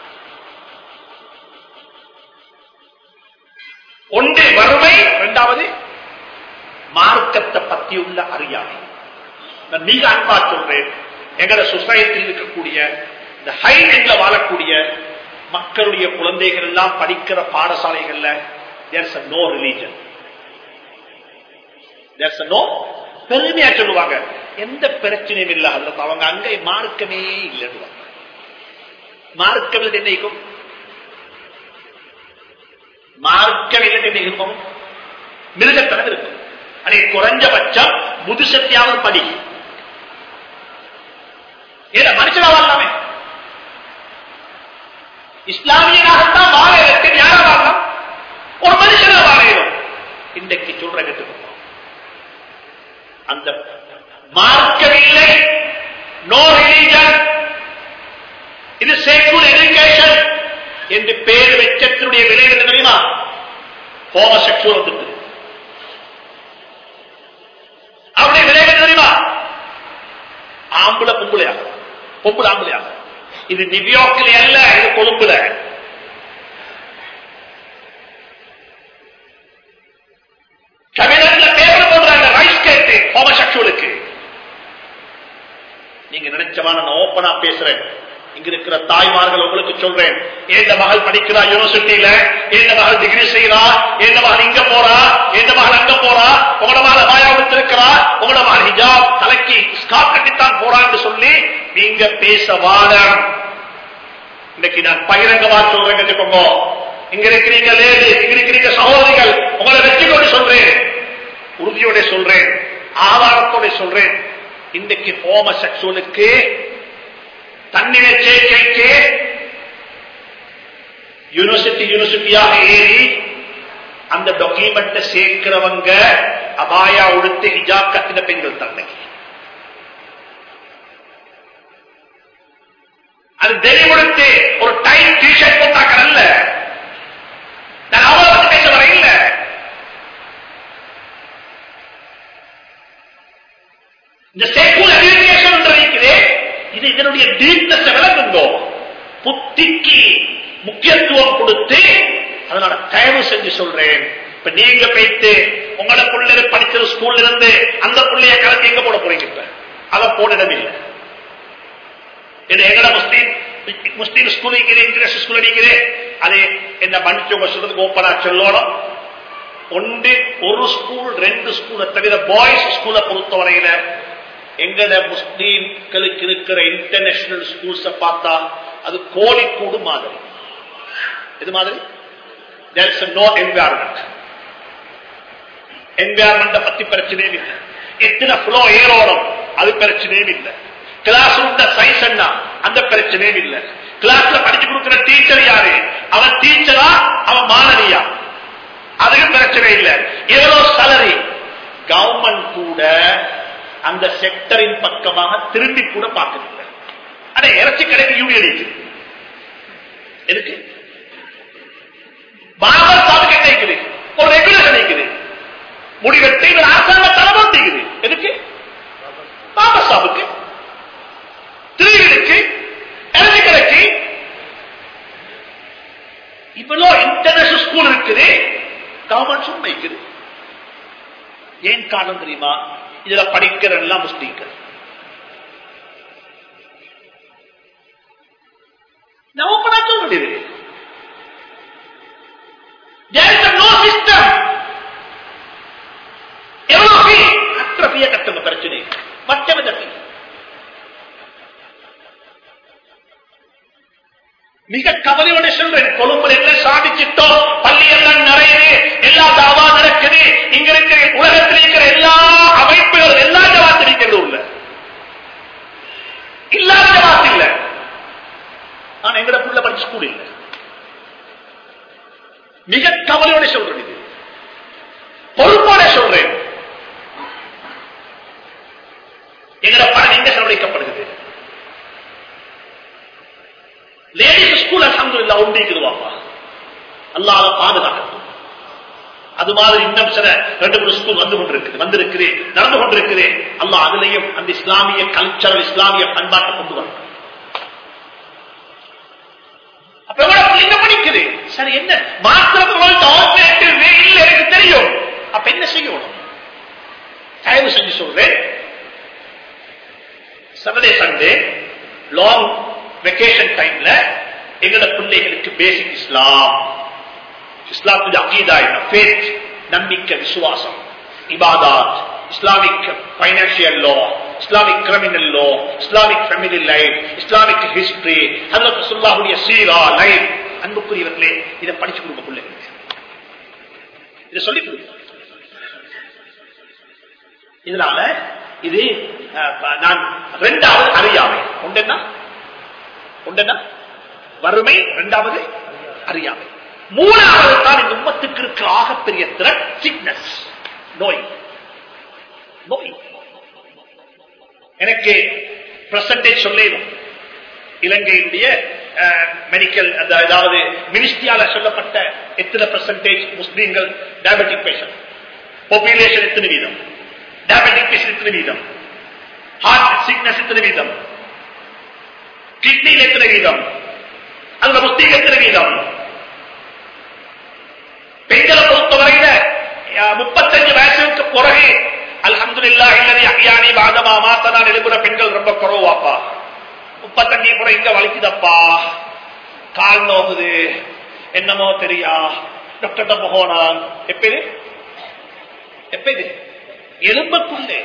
ஒன்று வறுமை, இரண்டாவது மார்க்கத்தை பற்றி உள்ள அறியாமை. நான் மிக அன்பா சொல்றேன், எங்கட சொசைட்டியில் இருக்கக்கூடிய இந்த ஹை எண்ட்ல வாழக்கூடிய மக்களுடைய குழந்தைகள் எல்லாம் படிக்கிற பாடசாலைகள்ல there's a no religion. there's a no, பெருமையா சொல்லுவாங்க, எந்த பிரச்சனையும் இல்லை, அவங்க அங்க மார்க்கமே இல்லைன்னு. மார்க்கம் என்ன இருக்கும்? மார்க்கம் இல்லை இருக்கும், மிருகத்தனம் இருக்கும். அதை குறைஞ்சபட்சம் புதுசத்தியாவது படி. ஏன்னா மனுஷனாக வரலாமே, இஸ்லாமியனாகத்தான் வாழ வேண்டும். யாரா வாழலாம்? ஒரு மனுஷனா வாழையும். இன்றைக்கு சொல்ற கேட்டு அந்த மார்க்கம் இல்லை, நோ ரிலிஜன், இது செக்குலர் எஜுகேஷன் என்று பேர் வெச்சத்தினுடைய விலை என்ன தெரியுமா? ஹோமோசெக்சுவல் வந்துட்டு அவருடைய விலை என்ன தெரியுமா? ஆம்பளை பொம்பளையாக, பொம்பளை ஆம்பளையாக. இது நியூயார்க்கில் அல்ல, இது கொழும்புல. தமிழகத்துல பேர் போடுறாங்க ரைஸ் கேட்டு ஹோமோசெக்சுவலுக்கு. நீங்க நினைச்சவா நான் ஓப்பனா பேசுறேன். இங்க இருக்கிற தாய்மார்கள் உங்களுக்கு சொல்றேன், எந்த மகள் படிக்கிறா யூனிவர்சிட்டியில, எந்த மகள் டிகிரி செய்யறா, எந்த மகள் இங்க போறா, எந்த மகள் அங்க போறா, உங்களோட மகள் மாயா கொடுத்திருக்கிறா, உங்களோட மகள் ஹிஜாப் தலைக்கு ஸ்கார்ப் கட்டித்தான் போறான்னு சொல்லி நீங்க பேச வாடம். இன்னைக்கு நான் பகிரங்கமா சொல்றேன், கேட்டுக்கோங்க. இங்க இருக்கிறீங்க லேடிஸ், இங்க இருக்கிறீங்க சகோதரிகள், உங்களை வெற்றி கொண்டு சொல்றேன், உறுதியோட சொல்றேன், ஆதாரத்தோட சொல்றேன். இன்றைக்கு ஹோமோசெக்சுவலுக்கு தன்னிலை சேர்க்கைக்கு யூனிவர்சிட்டியாக ஏறி அந்த டாக்குமெண்ட் சேர்க்கிறவங்க அபாயா உடுத்து ஹிஜாப் கத்தின பெண்கள் தன்னை. அது தெளிவுடுத்து ஒரு டைட் டிஷர்ட் போட்டாக்கள் அல்ல. நான் அவரை பற்றி பேச வர இல்ல. இந்த செக்குலர் எஜுகேஷன் இருக்கிறே, இது இதனுடைய டீப்னஸ் விளங்குங்கோ. புத்திக்கு முக்கியத்துவம் கொடுத்து, அதனால தயவு செஞ்சு சொல்றேன், இப்ப நீங்க போயிட்டு உங்களோட பிள்ளை படிச்ச ஸ்கூல்ல இருந்து அந்த பிள்ளைய கலந்து எங்க போட போறீங்க? இப்ப அதை போடணும் இல்லை. எங்கட முஸ்லீம் ஸ்கூல் இங்கிலீஷ் ஸ்கூல் அடிக்கிறேன், அது என்ன மன்னிச்சவங்க சொல்றதுக்கு ஓப்பனா சொல்லணும். ஒன்று ஒரு ஸ்கூல் 2 ஸ்கூலை தவிர பாய்ஸ் ஸ்கூலை பொறுத்தவரையில எங்கட முஸ்லீம்களுக்கு இருக்கிற இன்டர்நேஷனல் ஸ்கூல்ஸ் பார்த்தா அது கோழிக்கூடு மாதிரி. இது மாதிரி there is no environment. environment பத்தி பிரச்சனையே இல்லை. எத்தனை ஃப்ளோ ஏரோடும் அது பிரச்சனையே இல்லை. கிளாஸ் ரூம் சைஸ் என்ன அந்த பிரச்சனையே இல்லை. கிளாஸ்ல படிச்சு கொடுக்கிற டீச்சர் யாரு, அவன் டீச்சரா அவன் மாணவியா, அதுக்கு பிரச்சனை இல்லை. எவ்வளவு சாலரி, கவர்மெண்ட் கூட அந்த செக்டரின் பக்கமாக திரும்பி கூட பார்க்கவில்லை. ஆனா இறைச்சி கடைக்கு யூனியன் இருக்குது. எதுக்கு? பாபர் சாவுக்கு என்ன இருக்குது, ஒரு ரெகுலேஷன் இருக்குது. முடிவெட்டு இவர் அரசாங்க தலைவர் இருக்குது. எதுக்கு? பாபர் சாவுக்கு, திருவிழுக்கு, இறைச்சி கடைக்கு. இவ்வளவு இன்டர்நேஷனல் ஸ்கூல் இருக்குது, கவர்மெண்ட் சும்மா இருக்குது. ஏன் காரணம் தெரியுமா? இதுல படிக்கிற எல்லாம் முஸ்லீம்கள். நம்ம சொல்ல முடியுது. There is no system. எவ்வளவு அற்றபிய கட்டண பிரச்சனை மற்ற விதத்தில் மிக கவலையோட சொல்றேன். கொழும்புல எல்லாம் சாதிச்சிட்டோம், பள்ளி எல்லாம் நிறையுது, எல்லா தாவா நடக்குது. இங்க இருக்கிற உலகத்தில் இருக்கிற எல்லா அமைப்புகள் எல்லா ஜமாத்து இருக்கிறது உள்ள இல்லாத ஜமாத்து இல்ல. நான் எங்கட புள்ள படிச்ச ஸ்கூல் இல்ல. மிக கவலையோட சொல்றேன், இது பொறுப்போட சொல்றேன். எங்கட பணம் எங்க செலவழிக்கப்படுகிறது? லேடிஸ் ஸ்கூல் அல்ஹம்துலில்லாஹ் உண்டிக்குதுவாப்பா, அல்லாஹ் அதை பாதுகாக்கட்டும். அது மாதிரி இன்னும் சில 2-3 ஸ்கூல் வந்திருக்குது, நடந்து கொண்டிருக்குது. அல்லாஹ் அதுலயும் அந்த இஸ்லாமிய கல்ச்சரல் இஸ்லாமிய பண்பாட்டை கொண்டு வர. அப்ப எவ்வளவு படிக்குது. சரி, என்ன மாத்திரம் இல்ல எனக்கு தெரியும். அப்ப என்ன செய்யணும்? தயவு செஞ்சு சொல்றேன், சாட்டர்டே சண்டே லாங் வெக்கேஷன் டைம்ல எங்களோட பிள்ளைகளுக்கு பேசிக் இஸ்லாத்துடைய அகீதா என்ன, ஃபேத், நம்பிக்கை, விசுவாசம், இபாதத், Islamic financial law, Islamic criminal law, Islamic family life, Islamic history, ஹஜ்ரத் ரசூலுல்லாஹுடைய சீரா லைஃப். அன்புக்குரியவர்களே, இதை படிச்சு கொடுக்க பிள்ளைங்களுக்கு, இதை சொல்லி கொடுங்க. இதனால இது நான் 2வது அறியாமை. ஒன்றென்ன வறுமை, 2வது அறியாமை, 3வது தான் இந்த உம்மத்துக்கு இருக்கிற ஆகப்பெரிய த்ரெட் சிக்னஸ், நோய். எனக்கு பெர்சன்டேஜ் சொல்லேன். இலங்கையினுடைய மெடிக்கல் அதாவது மினிஸ்ட்ரியால சொல்லப்பட்ட எத்தனை பெர்சன்டேஜ் முஸ்லீம்கள் டயபெட்டிக் பேஷண்ட், பாப்புலேஷன் எத்தனை வீதம், டயபெட்டிக் பேஷண்ட் எத்தனை வீதம், ஹார்ட் சிக்னஸ் எத்தனை வீதம், கிட்னியில் எத்தனை வீதம், அந்த முஸ்லீம் எத்தனை வீதம். பெண்களை பொறுத்தவரையில 35 வயசுக்கு பிறகு அல்ஹம்துலில்லாஹ் இல்லதி அஹ்யானி பாதமா மாத்தனான் எழுப்புற பெண்கள் ரொம்ப குறைவாப்பா. 35 கூட இங்க வலிக்குதப்பா, கால் நோகுது, என்னமோ தெரியா, டாக்டர்கிட்ட போனான். எப்ப இது எலும்புக்குள்ளே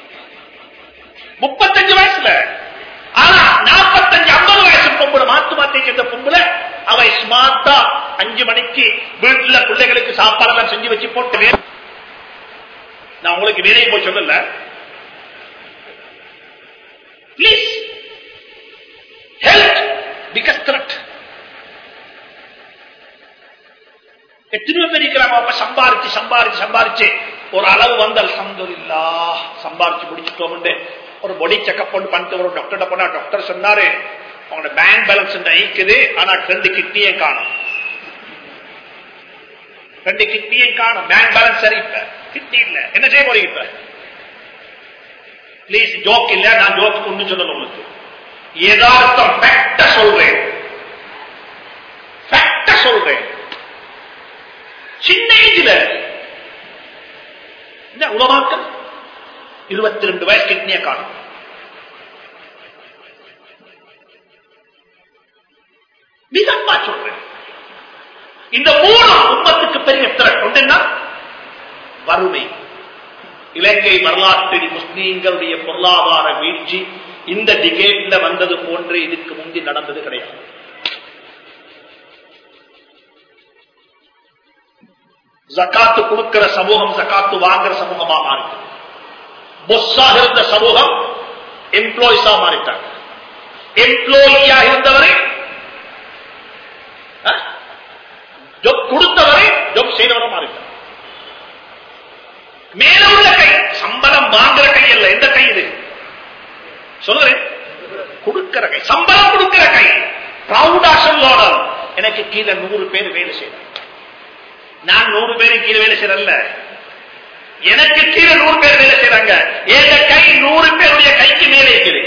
35 வயசுல. ஆனா 45-50 வயசு பொம்புல மாத்தி சேர்ந்த பொம்புல அவ ஸ்மார்ட்டா 5 மணிக்கு வீட்டுல பிள்ளைகளுக்கு சாப்பாடு செஞ்சு வச்சு போட்டு. நான் உங்களுக்கு வேலையை போய் சொல்லல, பிளீஸ் ஹெல்த் பிகஸ் த்ரெட். எத்தனையோ பேர் இருக்கிறாங்க, அப்ப சம்பாரிச்சு ஒரு அளவு வந்து அல்ஹம்துலில்லாஹ் சம்பாரிச்சு முடிச்சுட்டோம். ஒரு பாடி செக்அப் பண்ணிட்டு ஒரு டாக்டர் போனா டாக்டர் சொன்னாரு, அவங்களோட பேங்க் பேலன்ஸ் இருக்குது, ஆனா 2 கிட்னியும் காணும். 2 கிட்னியும் காணும், பேங்க் பேலன்ஸ் சரி, இப்ப கிட்னி இல்ல. என்ன செய்ய போறீங்க இப்ப? பிளீஸ் ஜோக் இல்ல, நான் ஜோக்கு ஒண்ணு சொல்லணும் உங்களுக்கு, யதார்த்தம் ஃபேக்ட சொல்றேன். சின்ன ஏஜ்ல இந்த உலமாக்கள் 22 வயசு கிட்னிய காணும். மிகப்பா சொல்றேன். இந்த 3 உம்மத்துக்கு பெரிய திரட் ஒன்றுன்னா வறுமை. இலங்கை வரலாற்றில் முஸ்லீம்களுடைய பொருளாதார வீழ்ச்சி இந்த டிகேட்ல வந்தது போன்று இதுக்கு முந்தி நடந்தது கிடையாது. ஜகாத்து கொடுக்கிற சமூகம் ஜகாத்து வாங்குற சமூகமா மாறிட்டு, பொஸ்ஸாக இருந்த சமூகம் எம்ப்ளாயிஸா மாறிட்டாங்க. எம்ப்ளாயியா இருந்தவரை ஜாப் கொடுத்தவரை ஜாப் செய்தவரை மாறிட்டாங்க. மேல உள்ள கை சம்பளம் வாங்குற கை அல்ல. எந்த கை இது சொல்லுறேன்? கொடுக்கிற கை, சம்பளம் கொடுக்கிற கை. ப்ரௌடா சொல்லணும், எனக்கு கீழே 100 பேர் வேலை செய்யறாங்க. நான் 100 பேருக்கு கீழே வேலை செய்யறல்ல, எனக்கு கீழே 100 பேர் வேலை செய்யறாங்க. எந்த கை 100 பேருடைய கைக்கு மேலே இருக்குது.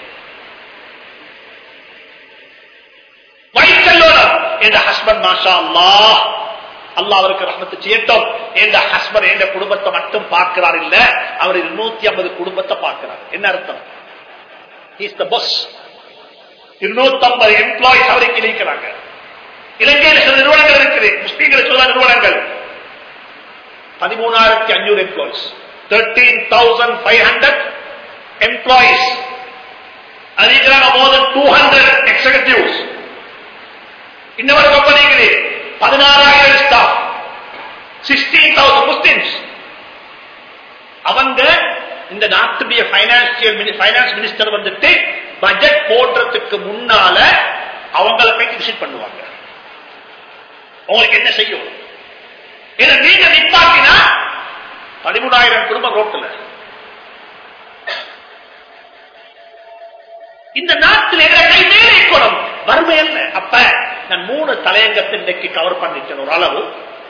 வைக்கல்லோனம் என்ற ஹஸ்பண்ட் மாஷா அல்லாஹ், அல்லாஹ் அவருக்கு ரஹ்மத்து செய்யட்டும். எந்த ஹஸ்பண்ட் எந்த குடும்பத்தை மட்டும் பார்க்கிறார் இல்ல, அவர் 250 குடும்பத்தை பார்க்கிறார். என்ன அர்த்தம்? He is the boss. 250 employees அவருக்கு இருக்கிறாங்க. இலங்கையில் சில நிறுவனங்கள் இருக்குது, முஸ்லீம்களை சொல்ல நிறுவனங்கள் 13,500 எம்ப்ளாயிஸ், 13,500 எம்ப்ளாயிஸ். அதிகமாக more than 200 எக்ஸிகியூட்டிவ்ஸ். இன்னொரு கம்பெனி 16,000 ஸ்டாஃப், 16,000 முஸ்லிம்ஸ். அவங்க இந்த நாட்டுடைய ஃபைனான்ஸ் மினிஸ்டர் வந்துட்டு பட்ஜெட் போடுறதுக்கு முன்னால அவங்களை போய் விசிட் பண்ணுவாங்க. உங்களுக்கு என்ன செய்யும்? நீங்க நிப்பாட்டினா 13,000 குடும்பம் ரோட்டில். இந்த நாட்டில் கை மேலே குணம் வறுமை அல்ல. அப்ப நான் 3 தலையங்கத்தை இன்றைக்கு கவர் பண்ணிட்டேன். ஒரு அளவு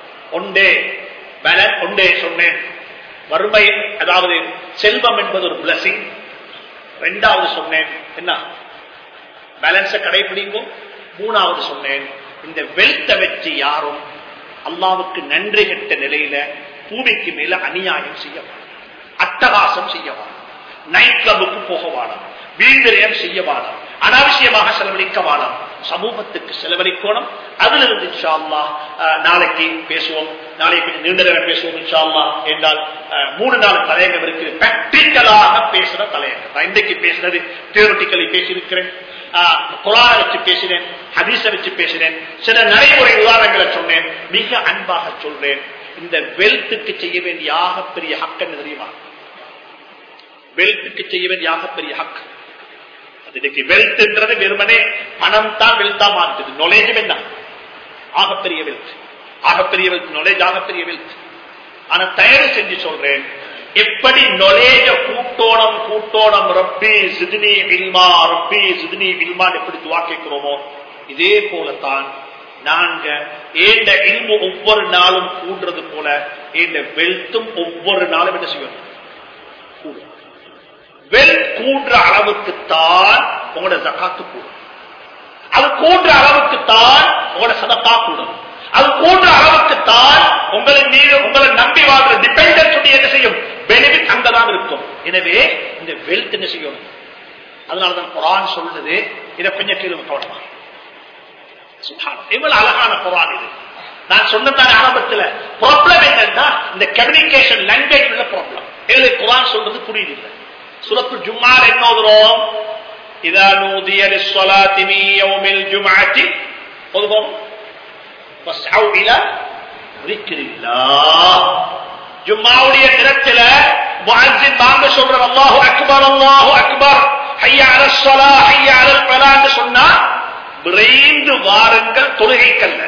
ஒன்றே சொன்னேன், வறுமை அதாவது செல்வம் என்பது ஒரு பிளஸிங். 2வது சொன்னேன் என்ன, பேலன்ஸை கடைபிடிக்கும். 3வது சொன்னேன், இந்த வெல்த்தை வச்சு யாரும் அல்லாவுக்கு நன்றி கெட்ட நிலையில பூமிக்கு மேல அநியாயம் செய்யவான், அட்டகாசம் செய்யவான், நைட் கிளப்புக்கு போகவானாம், வீண்விரயம் செய்யவானாம், அனாவசியமாக செலவழிக்கவானாம், சமூகத்துக்கு செலவழிக்கணும். அதிலிருந்து இன்ஷா அல்லாஹ் நாளைக்கு பேசுவோம். நாளைக்கு கொஞ்சம் நீண்ட நேரம் பேசுவோம் இன்ஷா அல்லாஹ். என்றால் 3-4 தலையங்கம் இருக்கு. பிராக்டிக்கலாக பேசுற தலையங்கம். நான் இன்றைக்கு பேசுறது தியோரிட்டிக்கலி பேசியிருக்கிறேன், குர்ஆனை வச்சு பேசினேன், ஹதீஸை வச்சு பேசினேன், சில நடைமுறை உதாரணங்களை சொன்னேன். மிக அன்பாக சொல்றேன், இந்த வெல்த்துக்கு செய்ய வேண்டிய ஆகப்பெரிய ஹக் என்ன தெரியுமா? வெல்த்துக்கு செய்ய வேண்டிய ஆகப்பெரிய ஹக். இன்னைக்கு வெல்த்ன்றது வெறுமனே பணம் தான் வெல்த்தா மாற்றுது. நாலேஜ் என்ன ஆகப்பெரிய வெல்த், ஆகப்பெரிய வெல்த், நாலேஜ் ஆகப்பெரிய வெல்த். ஆனா தயவு செஞ்சு சொல்றேன், எப்படி நாலேஜ கூட்டோடம் ரப்பி சித்னி இல்மா, ரப்பி சித்னி இல்மான் எப்படி துஆ கேட்கிறோமோ, இதே போலத்தான் நாங்க ஏண்ட இல்மு ஒவ்வொரு நாளும் கூடுறது போல ஏண்ட வெல்த்தும் ஒவ்வொரு நாளும் என்ன செய்யணும்? கூடும். வெல்த் கூடுற அளவுக்குத்தான் உங்களோட ஜகாத்து கூடும். அது கூடுற அளவுக்குத்தான் உங்களோட சதகா கூடும். அது கூடுற அளவுக்குத்தான் உங்களை நம்பி வாழ்ற டிபெண்டன்ஸ் என்ன செய்யும்? பெனிஃபிட் அங்கதான் இருக்கும். எனவே இந்த வெல்த் என்ன செய்யணும்? அதனாலதான் குர்ஆன் சொல்லுது, இதை கொஞ்சம் கேள்வி கவனமா. எவ்வளவு அழகான குர்ஆன் இது. நான் சொன்னதான ஆரம்பத்தில் ப்ராப்ளம் என்னன்னா இந்த கம்யூனிகேஷன் லாங்குவேஜ் உள்ள ப்ராப்ளம். குர்ஆன் சொல்றது புரியுது இல்லை. சூரத்துல் ஜும்ஆல என்ன ஓதுறோம்? இதா நூதிய லிஸ்ஸலாத்தி மின் யௌமில் ஜும்ஆத்தி ஓதுவோம், ஃபஸ்அவு இலா ذிக்ரில்லாஹ். ஜும்ஆவுடைய தினத்தில முஅஸ்ஸின் பாங்க சொல்றார், அல்லாஹு அக்பர் அல்லாஹு அக்பர், ஹய்ய அலஸ் ஸலாஹ் ஹய்ய அலல் ஃபலாஹ் சொன்னா விரைந்து வாருங்கள் தொழுகைக்கல்ல.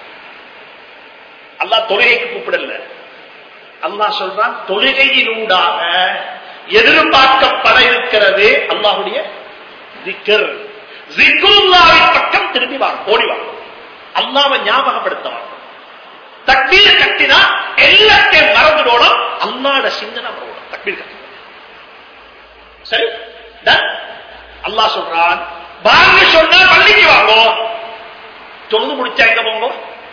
அல்லாஹ் தொழுகைக்கு கூப்பிடல. அல்லாஹ் சொல்றான் தொழுகையினூடாக எதிர்பார்க்கப்பட இருக்கிறது அல்லாஹ்வுடைய திக்ர். ஜிக்ருல்லாஹ்வின் பக்கம் திரும்பி வாங்க, ஓடி வாங்க, அல்லாஹ்வை ஞாபகப்படுத்துவாங்க. தக்பீர் கட்டினா எல்லாத்தையும் மறந்துடணும், அல்லாஹ்வோட சிந்தனை வரணும். தக்பீர் கட்டினா சரி. அல்லாஹ் சொல்றான் வாங்க, சொன்னா பள்ளிக்கு வாங்க. தொழுது முடிச்சா எங்க போங்க?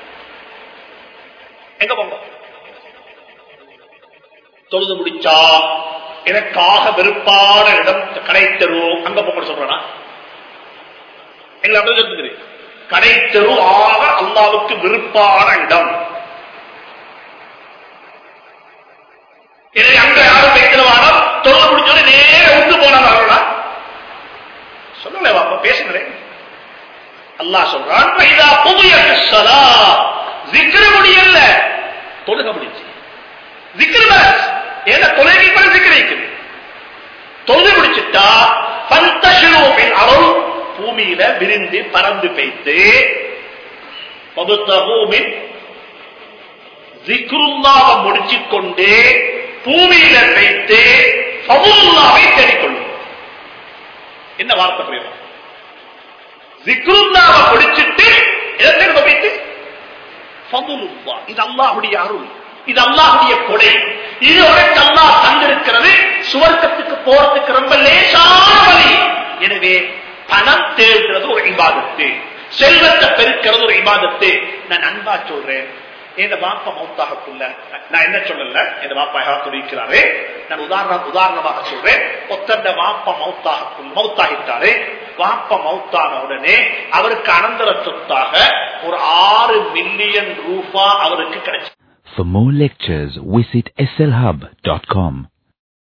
எங்க போங்க? தொழுது முடிச்சா எனக்காக வெறுப்பான இடம் கடை தெரு, அங்க போக சொல்றானா? எங்களை அப்படி சொல்லுது, கடை தெரு ஆக அல்லாவுக்கு விருப்பான இடம். அங்க யாரும் பேசுகிறேன். அல்லாஹ் சொல்றான் வைதா குதியத்திஸ் ஸலா zikr முடியல தொழுக முடிஞ்சு zikr பஸ் ஏத தொழுகை கூட zikr இருக்குது. தொழுது முடிச்சிட்டா ஃபந்தஷிரு ஃபில் அர்ள் பூமியில விரிந்து பறந்து பெய்து வபதகு மின் zikruல்லாஹ் முடிச்சிக் கொண்டு பூமியில பெய்து ஃபதுல்லாஹை தேடிக்கொள்ளும். என்ன வார்த்தை புரியுது? zikrullaஹ் முடிச்சிட்டு எதை வைத்து ஃபதுலுல்லாஹ் இது அல்லாஹ்வுடைய அருள், இது அல்லாஹ்வுடைய கொடை. இது உனக்கு அல்லாஹ் தந்திருக்கிறது. சுவர்க்கத்துக்கு போறதுக்கு ரொம்ப லேசான வழி. எனவே பணம் தேடுறது ஒரு இபாதத்து, செல்வத்தை பெருக்கிறது ஒரு இபாதத்து. நான் அன்பா சொல்றேன், என் பாப்பா மௌத்தாகக்குள்ள நான் என்ன சொல்லல, என் பாப்பா இருக்கிறாரு. நான் உதாரணமாக சொல்றேன். ஒத்தண்ட வாப்பா மௌத்தாகிட்டாரு. வாப்பா மௌத்தான உடனே அவருக்கு அனந்தர சொத்தாக ஒரு 6 மில்லியன் ரூபாய் அவருக்கு கிடைச்சு. For more lectures, visit slhub.com.